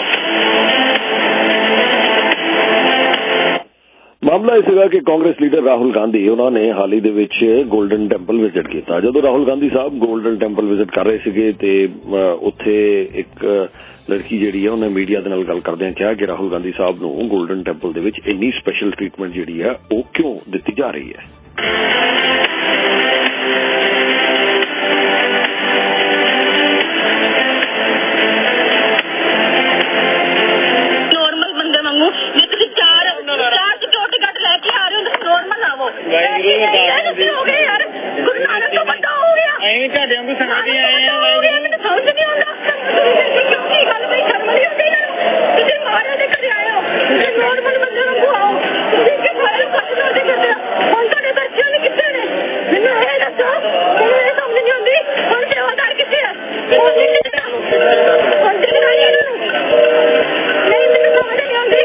ਮਾਮਲਾ ਇਹ ਸੀਗਾ ਕਿ ਕਾਂਗਰਸ ਲੀਡਰ ਰਾਹੁਲ ਗਾਂਧੀ ਉਹਨਾਂ ਨੇ ਹਾਲ ਹੀ ਦੇ ਵਿੱਚ ਗੋਲਡਨ ਟੈਂਪਲ ਵਿਜ਼ਿਟ ਕੀਤਾ। ਜਦੋਂ ਰਾਹੁਲ ਗਾਂਧੀ ਸਾਹਿਬ ਗੋਲਡਨ ਟੈਂਪਲ ਵਿਜ਼ਿਟ ਕਰ ਰਹੇ ਸੀਗੇ ਤੇ ਉੱਥੇ ਇੱਕ ਲੜਕੀ ਜਿਹੜੀ ਹੈ ਉਹਨੇ ਮੀਡੀਆ ਦੇ ਨਾਲ ਗੱਲ ਕਰਦਿਆਂ ਕਿਹਾ ਕਿ ਰਾਹੁਲ ਗਾਂਧੀ ਸਾਹਿਬ ਨੂੰ ਗੋਲਡਨ ਟੈਂਪਲ ਦੇ ਵਿੱਚ ਇੰਨੀ ਸਪੈਸ਼ਲ ਟ੍ਰੀਟਮੈਂਟ ਜਿਹੜੀ ਹੈ ਉਹ ਕਿਉਂ ਦਿੱਤੀ ਜਾ ਰਹੀ ਹੈ। ਨੋਰਮਲ ਬੰਦੇ ਵਾਂਗੂ ਜੇ ਤੁਸੀਂ ਚਾਰ ਚਾਰ ਸਿਕਿਉਰਿਟੀ ਗਾਰਡ ਲੈ ਕੇ ਆ ਰਹੇ ਹੋ ਤਾਂ ਨੋਰਮਲ ਆਵੋ। ਹੋ ਗਏ ਯਾਰ, ਗੁਰੂ ਨਾਨਕ ਤੋਂ ਵੱਡਾ ਹੋ ਗਿਆ। ਅਸੀਂ ਤੁਹਾਡੇ ਵਾਂਗੂ ਸਮਝਦੇ ਆਏ ਆ, ਮੈਨੂੰ ਸਮਝ ਨਹੀਂ ਆਉਂਦਾ ਕਿਉਂ ਗੱਲ ਬਈ ਸ਼ਰਮ ਨਹੀਂ ਆਉਂਦੀ ਨਾ। ਤੁਸੀਂ ਮਾਰੇ ਦੇ ਘਰੇ ਆਏ ਹੋ, ਤੁਸੀਂ ਨੋਰਮਲ ਬੰਦੇ ਵਾਂਗੂ ਆਓ, ਤੁਸੀਂ ਕਿ ਸਾਰੇ ਕੱਟ ਦੋ ਦੇ ਕਰਦੇ ਹੁਣ ਤੁਹਾਡੇ ਦਰਸ਼ਨ ਨੇ ਕਿੱਥੇ ਨੇ? ਮੈਨੂੰ ਇਹ ਦੱਸੋ, ਮੈਨੂੰ ਇਹ ਸਮਝ ਨਹੀਂ ਆਉਂਦੀ ਹੁਣ ਸੇਵਾਦਾਰ ਕਿੱਥੇ ਆ? ਹੁਣ ਤੇ ਨਹੀਂ ਇਹਨਾਂ ਨੂੰ ਨਹੀਂ ਮੈਨੂੰ ਸਮਝ ਨਹੀਂ ਆਉਂਦੀ।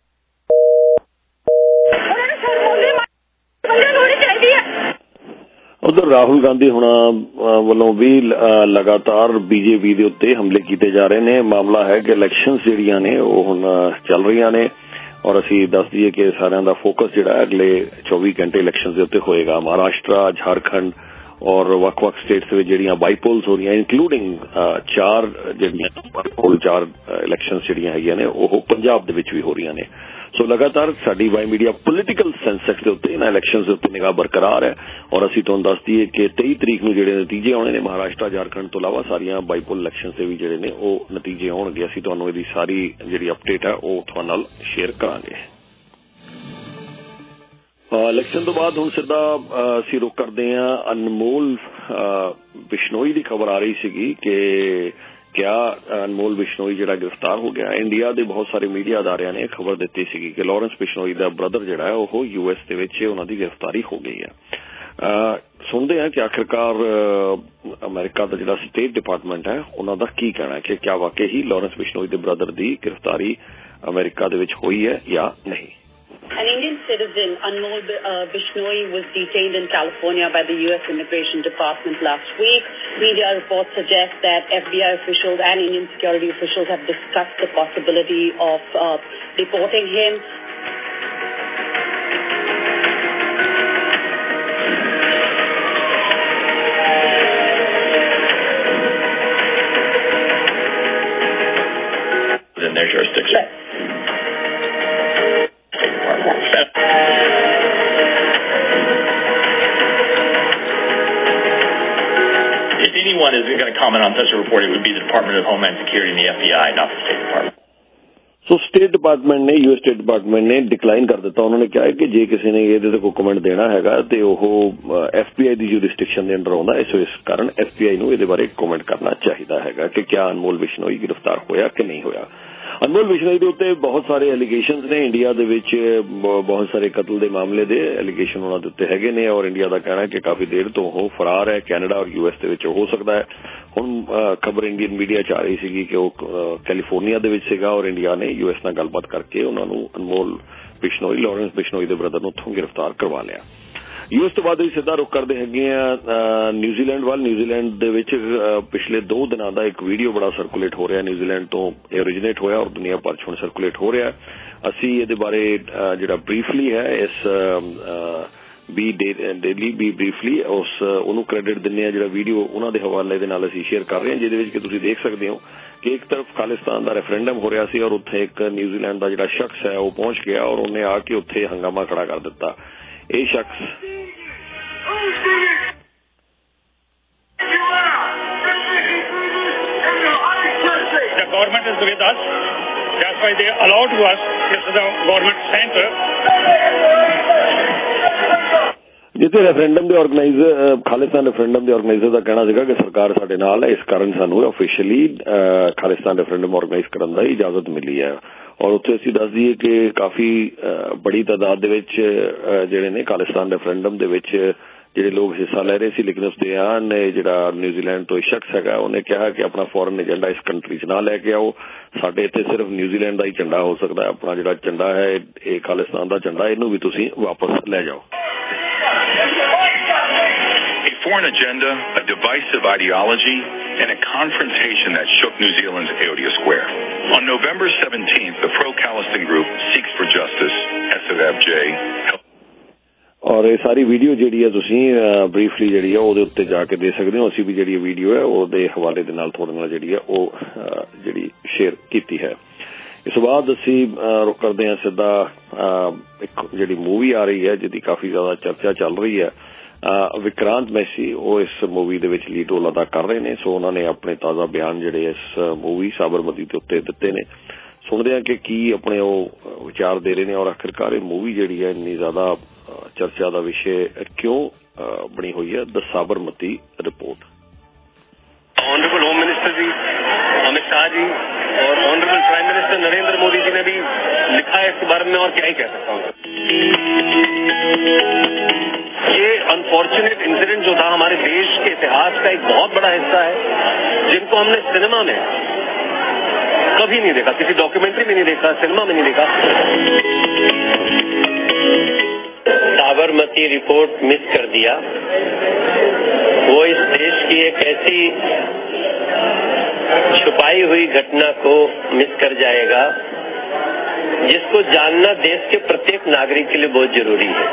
ਉਹਨਾਂ ਨੂੰ ਸ਼ਰਮ ਆਉਂਦੀ ਬੰਦੇ ਨੂੰ ਹੋਣੀ ਚਾਹੀਦੀ ਹੈ। ਉਧਰ ਰਾਹੁਲ ਗਾਂਧੀ ਹੁਣਾਂ ਵੱਲੋਂ ਵੀ ਲਗਾਤਾਰ ਬੀਜੇਪੀ ਦੇ ਉੱਤੇ ਹਮਲੇ ਕੀਤੇ ਜਾ ਰਹੇ ਨੇ। ਮਾਮਲਾ ਹੈ ਕਿ ਇਲੈਕਸ਼ਨਸ ਜਿਹੜੀਆਂ ਨੇ ਉਹ ਹੁਣ ਚੱਲ ਰਹੀਆਂ ਨੇ ਔਰ ਅਸੀਂ ਦੱਸ ਦਈਏ ਕਿ ਸਾਰਿਆਂ ਦਾ ਫੋਕਸ ਜਿਹੜਾ ਅਗਲੇ ਚੌਵੀ ਘੰਟੇ ਇਲੈਕਸ਼ਨਸ ਦੇ ਉੱਤੇ ਹੋਏਗਾ। ਮਹਾਰਾਸ਼ਟਰ, ਝਾਰਖੰਡ ਔਰ ਵੱਖ-ਵੱਖ ਸਟੇਟਸ ਵਿੱਚ ਜਿਹੜੀਆਂ ਬਾਈਪੋਲਸ ਹੋ ਰਹੀਆਂ ਇਨਕਲੂਡਿੰਗ ਚਾਰ ਜਿਹੜੀਆਂ ਬਾਈਪੋਲ ਚਾਰ ਇਲੈਕਸ਼ਨਸ ਜਿਹੜੀਆਂ ਹੈਗੀਆਂ ਨੇ ਉਹ ਪੰਜਾਬ ਦੇ ਵਿੱਚ ਵੀ ਹੋ ਰਹੀਆਂ ਨੇ। ਸੋ ਲਗਾਤਾਰ ਸਾਡੀ ਵਾਈ ਮੀਡੀਆ ਪੋਲੀਟੀਕਲ ਸੈਂਸੈਕਸ ਦੇ ਉੱਤੇ ਇਹਨਾਂ ਇਲੈਕਸ਼ਨਸ ਦੇ ਉੱਤੇ ਨਿਗਾਹ ਬਰਕਰਾਰ ਹੈ ਔਰ ਅਸੀਂ ਤੁਹਾਨੂੰ ਦੱਸ ਦਈਏ ਕਿ ਤੇਈ ਤਰੀਕ ਨੂੰ ਜਿਹੜੇ ਨਤੀਜੇ ਆਉਣੇ ਨੇ ਮਹਾਰਾਸ਼ਟਰ, ਝਾਰਖੰਡ ਤੋਂ ਇਲਾਵਾ ਸਾਰੀਆਂ ਬਾਈਪੋਲ ਇਲੈਕਸ਼ਨਸ ਦੇ ਵੀ ਜਿਹੜੇ ਨੇ ਉਹ ਨਤੀਜੇ ਆਉਣਗੇ। ਅਸੀਂ ਤੁਹਾਨੂੰ ਇਹਦੀ ਸਾਰੀ ਜਿਹੜੀ ਅਪਡੇਟ ਹੈ ਉਹ ਤੁਹਾਡੇ ਨਾਲ ਸ਼ੇਅਰ ਕਰਾਂਗੇ। ਇਲੈਕਸ਼ਨ ਤੋਂ ਬਾਅਦ ਹੁਣ ਸਿੱਧਾ ਅਸੀਂ ਰੁਕ ਕਰਦੇ ਹਾਂ। ਅਨਮੋਲ ਬਿਸ਼ਨੋਈ ਦੀ ਖਬਰ ਆ ਰਹੀ ਸੀਗੀ ਕਿ ਕਿਆ ਅਨਮੋਲ ਬਿਸ਼ਨੋਈ ਜਿਹੜਾ ਗ੍ਰਿਫਤਾਰ ਹੋ ਗਿਆ। ਇੰਡੀਆ ਦੇ ਬਹੁਤ ਸਾਰੇ ਮੀਡੀਆ ਅਦਾਰਿਆਂ ਨੇ ਖਬਰ ਦਿੱਤੀ ਸੀਗੀ ਕਿ ਲਾਰੈਂਸ ਬਿਸ਼ਨੋਈ ਦਾ ਬ੍ਰਦਰ ਜਿਹੜਾ ਹੈ ਉਹ ਯੂ ਐਸ ਦੇ ਵਿੱਚ ਉਹਨਾਂ ਦੀ ਗ੍ਰਿਫਤਾਰੀ ਹੋ ਗਈ ਹੈ। ਸੁਣਦੇ ਹਾਂ ਕਿ ਆਖਿਰਕਾਰ ਅਮਰੀਕਾ ਦਾ ਜਿਹੜਾ ਸਟੇਟ ਡਿਪਾਰਟਮੈਂਟ ਹੈ ਉਹਨਾਂ ਦਾ ਕੀ ਕਹਿਣਾ ਹੈ ਕਿ ਕਿਆ ਵਾਕਈ ਹੀ ਲਾਰੈਂਸ ਬਿਸ਼ਨੋਈ ਦੇ ਬ੍ਰਦਰ ਦੀ ਗ੍ਰਿਫਤਾਰੀ ਅਮਰੀਕਾ ਦੇ ਵਿੱਚ ਹੋਈ ਹੈ ਜਾਂ ਨਹੀਂ। An Indian citizen, Anmol uh, Bishnoi, was detained in California by the U S Immigration Department last week. Media reports suggest that F B I officials and Indian security officials have discussed the possibility of uh, deporting him. In their jurisdiction. If anyone is going to comment on such a report, it would be the Department of Homeland Security and the F B I, not the State Department. So State Department ਨੇ U S State Department ਨੇ decline ਕਰ ਦਿੱਤਾ। ਉਹਨਾਂ ਨੇ ਕਿਹਾ ਕਿ ਜੇ ਕਿਸੇ ਨੇ ਇਹਦੇ ਤੇ ਕੋਈ ਕਮੈਂਟ ਦੇਣਾ ਹੈਗਾ ਤੇ ਉਹ ਐਫ ਬੀ ਆਈ ਦੀ ਜੁਰਿਸਡਿਕਸ਼ਨ ਦੇ ਅੰਡਰ ਆਉਂਦਾ। ਇਸ ਇਸ ਕਾਰਨ ਐਫ ਬੀ ਆਈ ਨੂੰ ਇਹਦੇ ਬਾਰੇ ਕਮੈਂਟ ਕਰਨਾ ਚਾਹੀਦਾ ਹੈਗਾ ਕਿ ਕਿਆ ਅਨਮੋਲ ਬਿਸ਼ਨੋਈ ਗ੍ਰਿਫਤਾਰ ਹੋਇਆ ਕਿ ਨਹੀਂ ਹੋਇਆ। ਅਨਮੋਲ ਬਿਸ਼ਨੋਈ ਦੇ ਉੱਤੇ ਬਹੁਤ ਸਾਰੇ ਐਲੀਗੇਸ਼ਨਸ ਨੇ। ਇੰਡੀਆ ਦੇ ਵਿੱਚ ਬਹੁਤ ਸਾਰੇ ਕਤਲ ਦੇ ਮਾਮਲੇ ਦੇ ਐਲੀਗੇਸ਼ਨ ਉਹਨਾਂ ਦੇ ਉੱਤੇ ਹੈਗੇ ਨੇ ਔਰ ਇੰਡੀਆ ਦਾ ਕਹਿਣਾ ਕਿ ਕਾਫੀ ਦੇਰ ਤੋਂ ਉਹ ਫਰਾਰ ਹੈ। ਕੈਨੇਡਾ ਔਰ ਯੂ ਐਸ ਦੇ ਵਿੱਚ ਹੋ ਸਕਦਾ ਹੈ। ਹੁਣ ਖਬਰ ਇੰਡੀਅਨ ਮੀਡੀਆ ਚ ਆ ਰਹੀ ਸੀਗੀ ਕਿ ਉਹ ਕੈਲੀਫੋਰਨੀਆ ਦੇ ਵਿੱਚ ਸੀਗਾ ਔਰ ਇੰਡੀਆ ਨੇ ਯੂ ਐਸ ਨਾਲ ਗੱਲਬਾਤ ਕਰਕੇ ਉਹਨਾਂ ਨੂੰ ਅਨਮੋਲ ਬਿਸ਼ਨੋਈ, ਲਾਰੈਂਸ ਬਿਸ਼ਨੋਈ ਦੇ ਬ੍ਰਦਰ ਨੂੰ ਉੱਥੋਂ ਗ੍ਰਿਫਤਾਰ ਕਰਵਾ ਲਿਆ। ਯੂ ਐਸ ਤੋਂ ਬਾਅਦ ਵੀ ਸਿੱਧਾ ਰੁਕ ਕਰਦੇ ਹੈਗੇ ਆ ਨਿਊਜ਼ੀਲੈਂਡ ਵੱਲ। ਨਿਊਜ਼ੀਲੈਂਡ ਦੇ ਵਿੱਚ ਪਿਛਲੇ ਦੋ ਦਿਨਾਂ ਦਾ ਇੱਕ ਵੀਡੀਓ ਬੜਾ ਸਰਕੂਲੇਟ ਹੋ ਰਿਹਾ। ਨਿਊਜ਼ੀਲੈਂਡ ਤੋਂ ਇਹ ਓਰੀਜਿਨੇਟ ਹੋਇਆ ਔਰ ਦੁਨੀਆ ਭਰ ਚ ਹੁਣ ਸਰਕੂਲੇਟ ਹੋ ਰਿਹਾ। ਅਸੀਂ ਇਹਦੇ ਬਾਰੇ ਜਿਹੜਾ ਬਰੀਫਲੀ ਹੈ ਇਸ ਬੀ ਡੇਲੀ ਬੀ ਬਰੀਫਲੀ ਉਸ ਉਹਨੂੰ ਕ੍ਰੈਡਿਟ ਦਿੰਦੇ ਆ। ਜਿਹੜਾ ਵੀਡੀਓ ਉਹਨਾਂ ਦੇ ਹਵਾਲੇ ਦੇ ਨਾਲ ਅਸੀਂ ਸ਼ੇਅਰ ਕਰ ਰਹੇ ਹਾਂ, ਜਿਹਦੇ ਵਿੱਚ ਕਿ ਤੁਸੀਂ ਦੇਖ ਸਕਦੇ ਹੋ ਕਿ ਇੱਕ ਤਰਫ ਖਾਲਿਸਤਾਨ ਦਾ ਰੈਫਰੈਂਡਮ ਹੋ ਰਿਹਾ ਸੀ ਔਰ ਉੱਥੇ ਇੱਕ ਨਿਊਜ਼ੀਲੈਂਡ ਦਾ ਜਿਹੜਾ ਸ਼ਖਸ ਹੈ ਉਹ ਪਹੁੰਚ ਗਿਆ ਔਰ ਉਹਨੇ ਆ ਕੇ ਉੱਥੇ ਹੰਗਾਮਾ ਖੜਾ ਕਰ ਦਿੱਤਾ। ਇਹ ਸ਼ਖਸ The government is with us. That's why they allowed to us. This is the government center. ਜਿੱਥੇ ਰੈਫਰੈਂਡਮ ਦੇ ਆਰਗੇਨਾਈਜ਼ਰ ਖਾਲਿਸਤਾਨ ਰੈਫਰੈਂਡਮ ਦੇ ਆਰਗੇਨਾਈਜ਼ਰ ਦਾ ਕਹਿਣਾ ਸੀਗਾ ਕਿ ਸਰਕਾਰ ਸਾਡੇ ਨਾਲ ਹੈ, ਇਸ ਕਾਰਨ ਸਾਨੂੰ ਆਫੀਸ਼ੀਅਲੀ ਖਾਲਿਸਤਾਨ ਰੈਫਰੈਂਡਮ ਆਰਗੇਨਾਈਜ਼ ਕਰਨ ਦੀ ਇਜਾਜ਼ਤ ਮਿਲੀ ਹੈ। ਔਰ ਉੱਥੇ ਅਸੀਂ ਦੱਸ ਦਈਏ ਕਿ ਕਾਫੀ ਬੜੀ ਤਾਦਾਦ ਦੇ ਵਿੱਚ ਜਿਹੜੇ ਨੇ ਖਾਲਿਸਤਾਨ ਰੈਫਰੈਂਡਮ ਦੇ ਵਿੱਚ ਜਿਹੜੇ ਲੋਕ ਹਿੱਸਾ ਲੈ ਰਹੇ ਸੀ, ਲੇਕਿਨ ਉਸ ਦੇ ਆਨ ਜਿਹੜਾ ਨਿਊਜ਼ੀਲੈਂਡ ਤੋਂ ਸ਼ਖਸ ਹੈਗਾ ਉਹਨੇ ਕਿਹਾ ਕਿ ਆਪਣਾ ਫੋਰਨ ਏਜੰਡਾ ਇਸ ਕੰਟਰੀ 'ਚ ਨਾ ਲੈ ਕੇ ਆਓ, ਸਾਡੇ ਇੱਥੇ ਸਿਰਫ ਨਿਊਜ਼ੀਲੈਂਡ ਦਾ ਹੀ ਝੰਡਾ ਹੋ ਸਕਦਾ, ਆਪਣਾ ਜਿਹੜਾ ਝੰਡਾ ਹੈ ਇਹ ਖਾਲਿਸਤਾਨ ਦਾ ਝੰਡਾ, ਇਹਨੂੰ ਵੀ ਤੁਸੀਂ ਵਾਪਸ ਲੈ ਜਾਓ। Foreign agenda, a divisive ideology, and a confrontation that shook New Zealand's Aotea Square. On November seventeenth, the pro-Khalistan group Seeks for Justice, S F F J, ਔਰ ਇਹ ਸਾਰੀ ਵੀਡੀਓ ਜਿਹੜੀ ਹੈ ਤੁਸੀਂ ਬਰੀਫਲੀ ਜਿਹੜੀ ਹੈ ਉਹਦੇ ਉੱਤੇ ਜਾ ਕੇ ਦੇ ਸਕਦੇ ਹੋ। ਅਸੀਂ ਵੀ ਜਿਹੜੀ ਵੀਡੀਓ ਹੈ ਉਹਦੇ ਹਵਾਲੇ ਦੇ ਨਾਲ ਤੁਹਾਡੇ ਨਾਲ ਜਿਹੜੀ ਹੈ ਉਹ ਜਿਹੜੀ ਸ਼ੇਅਰ ਕੀਤੀ ਹੈ। ਇਸ ਤੋਂ ਬਾਅਦ ਅਸੀਂ ਰੁਕ ਕਰਦੇ ਹਾਂ ਸਿੱਧਾ ਇੱਕ ਜਿਹੜੀ ਮੂਵੀ ਆ ਰਹੀ ਹੈ ਜਿਹਦੀ ਕਾਫੀ ਜ਼ਿਆਦਾ ਚਰਚਾ ਚੱਲ ਰਹੀ ਹੈ। ਵਿਕਰਾਂਤ ਮੈਸੀ ਉਹ ਇਸ ਮੂਵੀ ਦੇ ਵਿੱਚ ਲੀਡ ਰੋਲ ਅਦਾ ਕਰ ਰਹੇ ਨੇ। ਸੋ ਉਹਨਾਂ ਨੇ ਆਪਣੇ ਤਾਜ਼ਾ ਬਿਆਨ ਜਿਹੜੇ ਇਸ ਮੂਵੀ ਸਾਬਰਮਤੀ ਦੇ ਉੱਤੇ ਦਿੱਤੇ ਨੇ। ਸੁਣਦੇ ਹਾਂ ਕਿ ਕੀ ਆਪਣੇ ਉਹ ਵਿਚਾਰ ਦੇ ਰਹੇ ਨੇ ਔਰ ਆਖਿਰਕਾਰ ਇਹ ਮੂਵੀ ਜਿਹੜੀ ਹੈ ਇੰਨੀ ਜ਼ਿਆਦਾ ਚਰਚਾ ਦਾ ਵਿਸ਼ੇ ਕਿਉਂ ਬਣੀ ਹੋਈ ਹੈ। The Sabarmati report. Honourable home minister ji Amit Shah ji और honourable prime minister Narendra Modi ji ने भी लिखा है इसके बारे में, और क्या ही कह सकता हूँ। ये अनफॉर्चुनेट इंसिडेंट जो था हमारे देश के इतिहास का एक बहुत बड़ा हिस्सा है, जिनको हमने सिनेमा में कभी नहीं देखा, किसी डॉक्यूमेंट्री में नहीं देखा, सिनेमा में नहीं देखा। साबरमती रिपोर्ट मिस कर दिया। वो इस देश की एक ऐसी छुपाई हुई घटना को मिस कर जाएगा जिसको जानना देश के प्रत्येक नागरिक के लिए बहुत जरूरी है।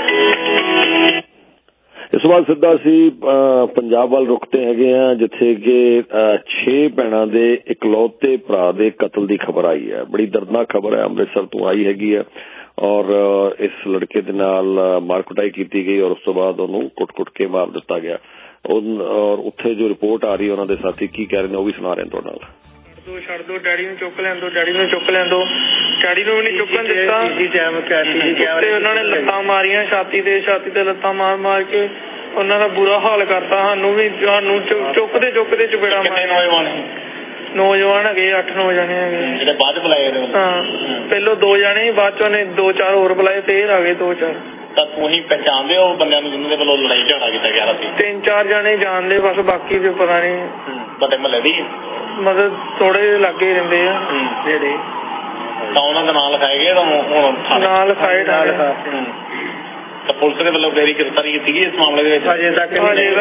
ਇਸ ਤੋਂ ਬਾਅਦ ਸਿੱਧਾ ਅਸੀਂ ਪੰਜਾਬ ਵੱਲ ਰੁਕਦੇ ਹੈਗੇ ਹਾਂ, ਜਿੱਥੇ ਕਿ ਛੇ ਭੈਣਾਂ ਦੇ ਇਕਲੌਤੇ ਭਰਾ ਦੇ ਕਤਲ ਦੀ ਖਬਰ ਆਈ ਹੈ। ਬੜੀ ਦਰਦਨਾਕ ਖਬਰ ਹੈ, ਅੰਮ੍ਰਿਤਸਰ ਤੋਂ ਆਈ ਹੈਗੀ ਹੈ ਔਰ ਇਸ ਲੜਕੇ ਦੇ ਨਾਲ ਮਾਰਕੁਟਾਈ ਕੀਤੀ ਗਈ ਔਰ ਉਸ ਤੋਂ ਬਾਅਦ ਉਹਨੂੰ ਕੁੱਟ-ਕੁੱਟ ਕੇ ਮਾਰ ਦਿੱਤਾ ਗਿਆ। ਔਰ ਉੱਥੇ ਜੋ ਰਿਪੋਰਟ ਆ ਰਹੀ ਹੈ ਉਹਨਾਂ ਦੇ ਸਾਥੀ ਕੀ ਕਹਿ ਰਹੇ ਨੇ ਉਹ ਵੀ ਸੁਣਾ ਰਹੇ ਤੁਹਾਡੇ ਨਾਲ। ਦੋ ਛੱਡ ਦੋ, ਡੈਡੀ ਨੂੰ ਚੁੱਕ ਲੈਣ ਦੋ, ਡੈਡੀ ਨੂੰ ਚੁੱਕ ਲੈਣ ਦੋ, ਡੈਡੀ ਨੂੰ ਵੀ ਨਹੀਂ ਚੁੱਕਣ ਦਿੱਤਾ ਤੇ ਉਹਨਾਂ ਨੇ ਲੱਤਾਂ ਮਾਰੀਆਂ ਛਾਤੀ ਤੇ ਛਾਤੀ ਤੇ ਲੱਤਾਂ ਮਾਰ ਮਾਰ ਕੇ ਉਹਨਾਂ ਦਾ ਬੁਰਾ ਹਾਲ ਕਰਤਾ। ਸਾਨੂੰ ਵੀ ਸਾਨੂੰ ਚੁੱਕਦੇ ਚੁੱਕਦੇ ਚਪੇੜਾ ਮਾਰਿਆ। ਨੌਜਵਾਨ ਹੈਗੇ ਅੱਠ ਨੌ ਜਣੇ ਹੈਗੇ ਜਿਹੜੇ ਬਾਅਦ ਬੁਲਾਏ। ਹਾਂ, ਪਹਿਲੋਂ ਦੋ ਜਣੇ, ਬਾਅਦ ਚੋਂ ਨੇ ਦੋ ਚਾਰ ਹੋਰ ਬੁਲਾਏ, ਫੇਰ ਆ ਗਏ ਦੋ ਚਾਰ। ਤਾਂ ਤੁਸੀਂ ਪਹਿਚਾਣਦੇ ਹੋ ਬੰਦਿਆਂ ਨੂੰ ਜਿਨ੍ਹਾਂ ਦੇ ਵੱਲੋਂ ਲੜਾਈ ਝਗੜਾ ਕੀਤਾ ਗਿਆ ਸੀ? ਤਿੰਨ ਚਾਰ ਜਣੇ ਜਾਣਦੇ, ਬਸ ਬਾਕੀ ਵੀ ਪਤਾ ਨਹੀਂ। ਤੁਹਾਡੇ ਮਹੱਲੇ ਦੀ ਮਤਲਬ ਥੋੜੇ ਲਾਗੇ ਰਹਿੰਦੇ ਆ ਜਿਹੜੇ। ਤਾਂ ਉਹਨਾਂ ਦਾ ਨਾਂ ਲਿਖਾਇਆ ਗਿਆ? ਹੁਣ ਨਾਂ ਲਿਖਾਏ ਨਾਲ ਤਾਂ ਪੁਲਿਸ ਦੇ ਵੱਲੋਂ ਫੇਰੀ ਗ੍ਰਿਫਤਾਰੀ ਕੀਤੀ ਗਈ ਇਸ ਮਾਮਲੇ ਦੇ ਵਿੱਚ? ਅਜੇ ਤੱਕ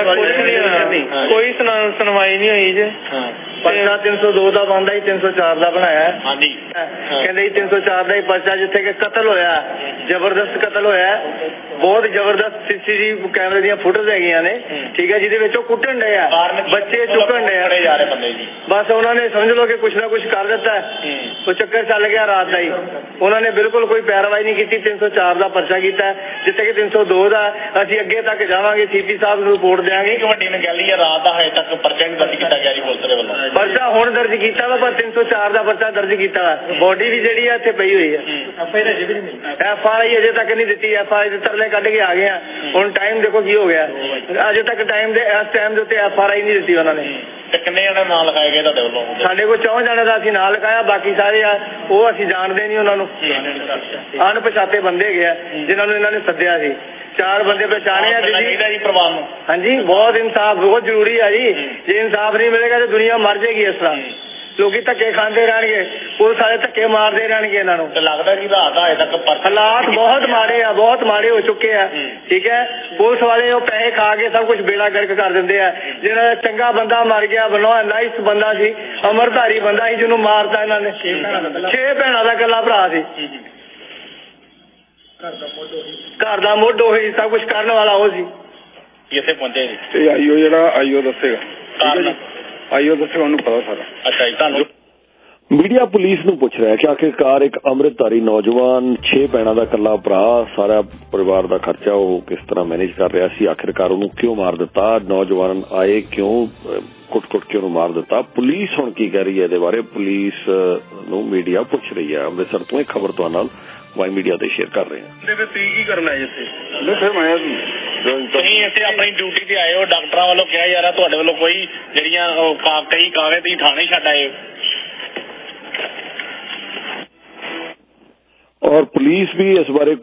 ਕੋਈ ਸੁਣਵਾਈ ਨਹੀਂ ਹੋਈ ਜੇ। ਪਰਚਾ ਤਿੰਨ ਸੌ ਦੋ ਦਾ ਬਣਦਾ ਹੀ ਤਿੰਨ ਸੌ ਚਾਰ ਦਾ ਬਣਾਇਆ। ਹਾਂਜੀ, ਕਹਿੰਦੇ ਤਿੰਨ ਸੌ ਚਾਰ ਦਾ ਹੀ ਪਰਚਾ, ਜਿੱਥੇ ਕਿ ਕਤਲ ਹੋਇਆ, ਜ਼ਬਰਦਸਤ ਕਤਲ ਹੋਇਆ, ਬਹੁਤ ਜ਼ਬਰਦਸਤ ਸੀਸੀਟੀਵੀ ਕੈਮਰੇ ਦੀਆਂ ਫੁਟੇਜ ਹੈਗੀਆਂ ਨੇ, ਠੀਕ ਹੈ, ਜਿਹਦੇ ਵਿੱਚ ਉਹ ਕੁੱਟਣ ਡਏ ਆ, ਬੱਚੇ ਚੁੱਕਣ ਡਏ ਆ। ਬਸ ਉਹਨਾਂ ਨੇ ਸਮਝ ਲਓ ਕਿ ਕੁਛ ਨਾ ਕੁਛ ਕਰ ਦਿੱਤਾ, ਉਹ ਚੱਕਰ ਚੱਲ ਗਿਆ ਰਾਤ ਦਾ ਹੀ। ਉਹਨਾਂ ਨੇ ਬਿਲਕੁਲ ਕੋਈ ਪੈਰਵਾਈ ਨਹੀਂ ਕੀਤੀ, ਤਿੰਨ ਸੌ ਚਾਰ ਦਾ ਪਰਚਾ ਕੀਤਾ, ਜਿੱਥੇ ਕਿ ਤਿੰਨ ਸੌ ਦੋ ਦਾ ਅਸੀਂ ਅੱਗੇ ਤੱਕ ਜਾਵਾਂਗੇ, ਸੀਪੀ ਸਾਹਿਬ ਨੂੰ ਰਿਪੋਰਟ ਦਿਆਂਗੇ। ਇੱਕ ਵੱਡੀ ਨਗੈਲੀ ਹੈ, ਰਾਤ ਦਾ ਹਜੇ ਤੱਕ ਪਰਚਾ ਨਹੀਂ ਦਰਜ ਕੀਤਾ ਗਿਆ ਜੀ ਪੁਲਿਸ ਦੇ ਵੱਲੋਂ। ਪਰਚਾ ਹੁਣ ਦਰਜ ਕੀਤਾ ਵਾ, ਪਰ ਤਿੰਨ ਸੌ ਚਾਰ ਦਾ ਪਰਚਾ ਦਰਜ ਕੀਤਾ ਵਾ। ਬੋਡੀ ਵੀ ਜਿਹੜੀ ਆ ਇੱਥੇ ਪਈ ਹੋਈ ਹੈ, ਐਫ ਆਰ ਆਈ ਅਜੇ ਤੱਕ ਨਹੀਂ ਦਿੱਤੀ। ਐਫ ਆਰ ਆਈ ਦੇ ਤਰਲੇ ਕੱਢ ਕੇ ਆ ਗਏ ਆ। ਹੁਣ ਟਾਈਮ ਦੇਖੋ ਕੀ ਹੋ ਗਿਆ, ਅਜੇ ਤੱਕ ਟਾਈਮ ਦੇ ਇਸ ਟਾਈਮ ਦੇ ਉੱਤੇ ਐਫ ਆਰ ਆਈ ਨਹੀਂ ਦਿੱਤੀ ਉਹਨਾਂ ਨੇ। ਤੇ ਕਿੰਨੇ ਜਣੇ ਨਾਂ ਲਿਖਾਏ ਗਏ ਤੁਹਾਡੇ ਵੱਲੋਂ? ਸਾਡੇ ਕੋਲ ਚੌਂ ਜਣੇ ਦਾ ਅਸੀਂ ਨਾਂ ਲਿਖਾਇਆ, ਬਾਕੀ ਸਾਰੇ ਆ ਉਹ ਅਸੀਂ ਜਾਣਦੇ ਨਹੀਂ ਉਹਨਾਂ ਨੂੰ। ਅਣਪਛਾਤੇ ਬੰਦੇ ਹੈਗੇ ਆ ਜਿਨ੍ਹਾਂ ਨੂੰ ਇਹਨਾਂ ਨੇ ਸੱਦਿਆ ਸੀ। ਚਾਰ ਬੰਦੇ ਪਹਿਚਾਣੇ ਆ ਜੀ ਪਰਿਵਾਰ ਨੂੰ। ਹਾਂਜੀ, ਬਹੁਤ ਇਨਸਾਫ ਬਹੁਤ ਜ਼ਰੂਰੀ ਆ ਜੀ। ਜੇ ਇਨਸਾਫ ਨਹੀਂ ਮਿਲੇਗਾ ਤਾਂ ਦੁਨੀਆ ਮਰ ਜਾਏਗੀ। ਇਸ ਤਰ੍ਹਾਂ ਲੋਕੀ ਧੱਕੇ ਖਾਂਦੇ ਰਹਿਣਗੇ, ਪੁਲਿਸ ਵਾਲੇ ਧੱਕੇ ਮਾਰਦੇ ਰਹਿਣਗੇ ਇਹਨਾਂ ਨੂੰ। ਲੱਗਦਾ ਕਿ ਹਾਲਾਤ ਹਜੇ ਤੱਕ ਹਾਲਾਤ ਬਹੁਤ ਮਾੜੇ ਆ, ਬਹੁਤ ਮਾੜੇ ਹੋ ਚੁੱਕੇ ਆ, ਠੀਕ ਹੈ। ਪੁਲਿਸ ਵਾਲੇ ਉਹ ਪੈਸੇ ਖਾ ਕੇ ਸਭ ਕੁਝ ਬੇੜਾ ਗਰਕ ਕਰ ਦਿੰਦੇ ਆ। ਜਿਹੜਾ ਚੰਗਾ ਬੰਦਾ ਮਰ ਗਿਆ, ਬਨੋ ਨਾਈਸ ਬੰਦਾ ਸੀ, ਅਮਰਧਾਰੀ ਬੰਦਾ ਸੀ, ਜਿਹਨੂੰ ਮਾਰਤਾ ਇਹਨਾਂ ਨੇ। ਛੇ ਭੈਣਾਂ ਦਾ ਇਕੱਲਾ ਭਰਾ ਸੀ। ਘਰ ਦਾ ਮੁੱਢ ਉਹੀ ਸਭ ਕੁਝ ਕਰਨ ਵਾਲਾ ਉਹ ਸੀ। ਕਿੱਥੇ ਪਹੁੰਚੇ ਜੀ? ਇਹ ਆਈਓ ਜਿਹੜਾ ਆਈਓ ਦੱਸੇਗਾ, ਕਾਰਨ ਆਈਓ ਦੱਸੇਗਾ, ਉਹਨੂੰ ਪਤਾ ਸਾਰਾ। ਅੱਛਾ ਜੀ, ਤੁਹਾਨੂੰ ਮੀਡੀਆ ਪੁਲਿਸ ਨੂੰ ਪੁੱਛ ਰਿਹਾ ਕਿ ਆਖਿਰਕਾਰ ਇੱਕ ਅੰਮ੍ਰਿਤਧਾਰੀ ਨੌਜਵਾਨ, ਛੇ ਭੈਣਾਂ ਦਾ ਇਕੱਲਾ ਭਰਾ, ਸਾਰਾ ਪਰਿਵਾਰ ਦਾ ਖਰਚਾ ਉਹ ਕਿਸ ਤਰ੍ਹਾਂ ਮੈਨੇਜ ਕਰ ਰਿਹਾ ਸੀ, ਆਖਿਰਕਾਰ ਉਹਨੂੰ ਕਿਉਂ ਮਾਰ ਦਿੱਤਾ, ਨੌਜਵਾਨ ਆਏ ਕਿਉਂ ਕੁੱਟ-ਕੁੱਟ ਕੇ ਉਹਨੂੰ ਮਾਰ ਦਿੱਤਾ। ਪੁਲਿਸ ਹੁਣ ਕੀ ਕਹਿ ਰਹੀ ਹੈ ਇਹਦੇ ਬਾਰੇ, ਪੁਲਿਸ ਨੂੰ ਮੀਡੀਆ ਪੁੱਛ ਰਹੀ ਹੈ। ਅੰਮ੍ਰਿਤਸਰ ਤੋਂ ਇਹ ਖਬਰ ਤੁਹਾਡੇ ਨਾਲ ਵਾਈ ਮੀਡੀਆ ਤੇ ਸ਼ੇਅਰ ਕਰ ਰਹੇ ਹਾਂ। ਤੁਸੀਂ ਕੀ ਕਰਨਾ ਹੈ ਇੱਥੇ? ਤੁਸੀਂ ਇੱਥੇ ਆਪਣੀ ਡਿਊਟੀ ਤੇ ਆਏ ਹੋ, ਡਾਕਟਰਾਂ ਵੱਲੋਂ ਕਿਹਾ ਜਾ ਰਿਹਾ ਤੁਹਾਡੇ ਵੱਲੋਂ ਕੋਈ ਜਿਹੜੀਆਂ ਕਈ ਕਾਗਜ਼ ਤੁਸੀਂ ਥਾਣੇ ਛੱਡ ਆਏ ਹੋ, ਔਰ ਪੁਲਿਸ ਵੀ ਇਸ ਬਾਰੇ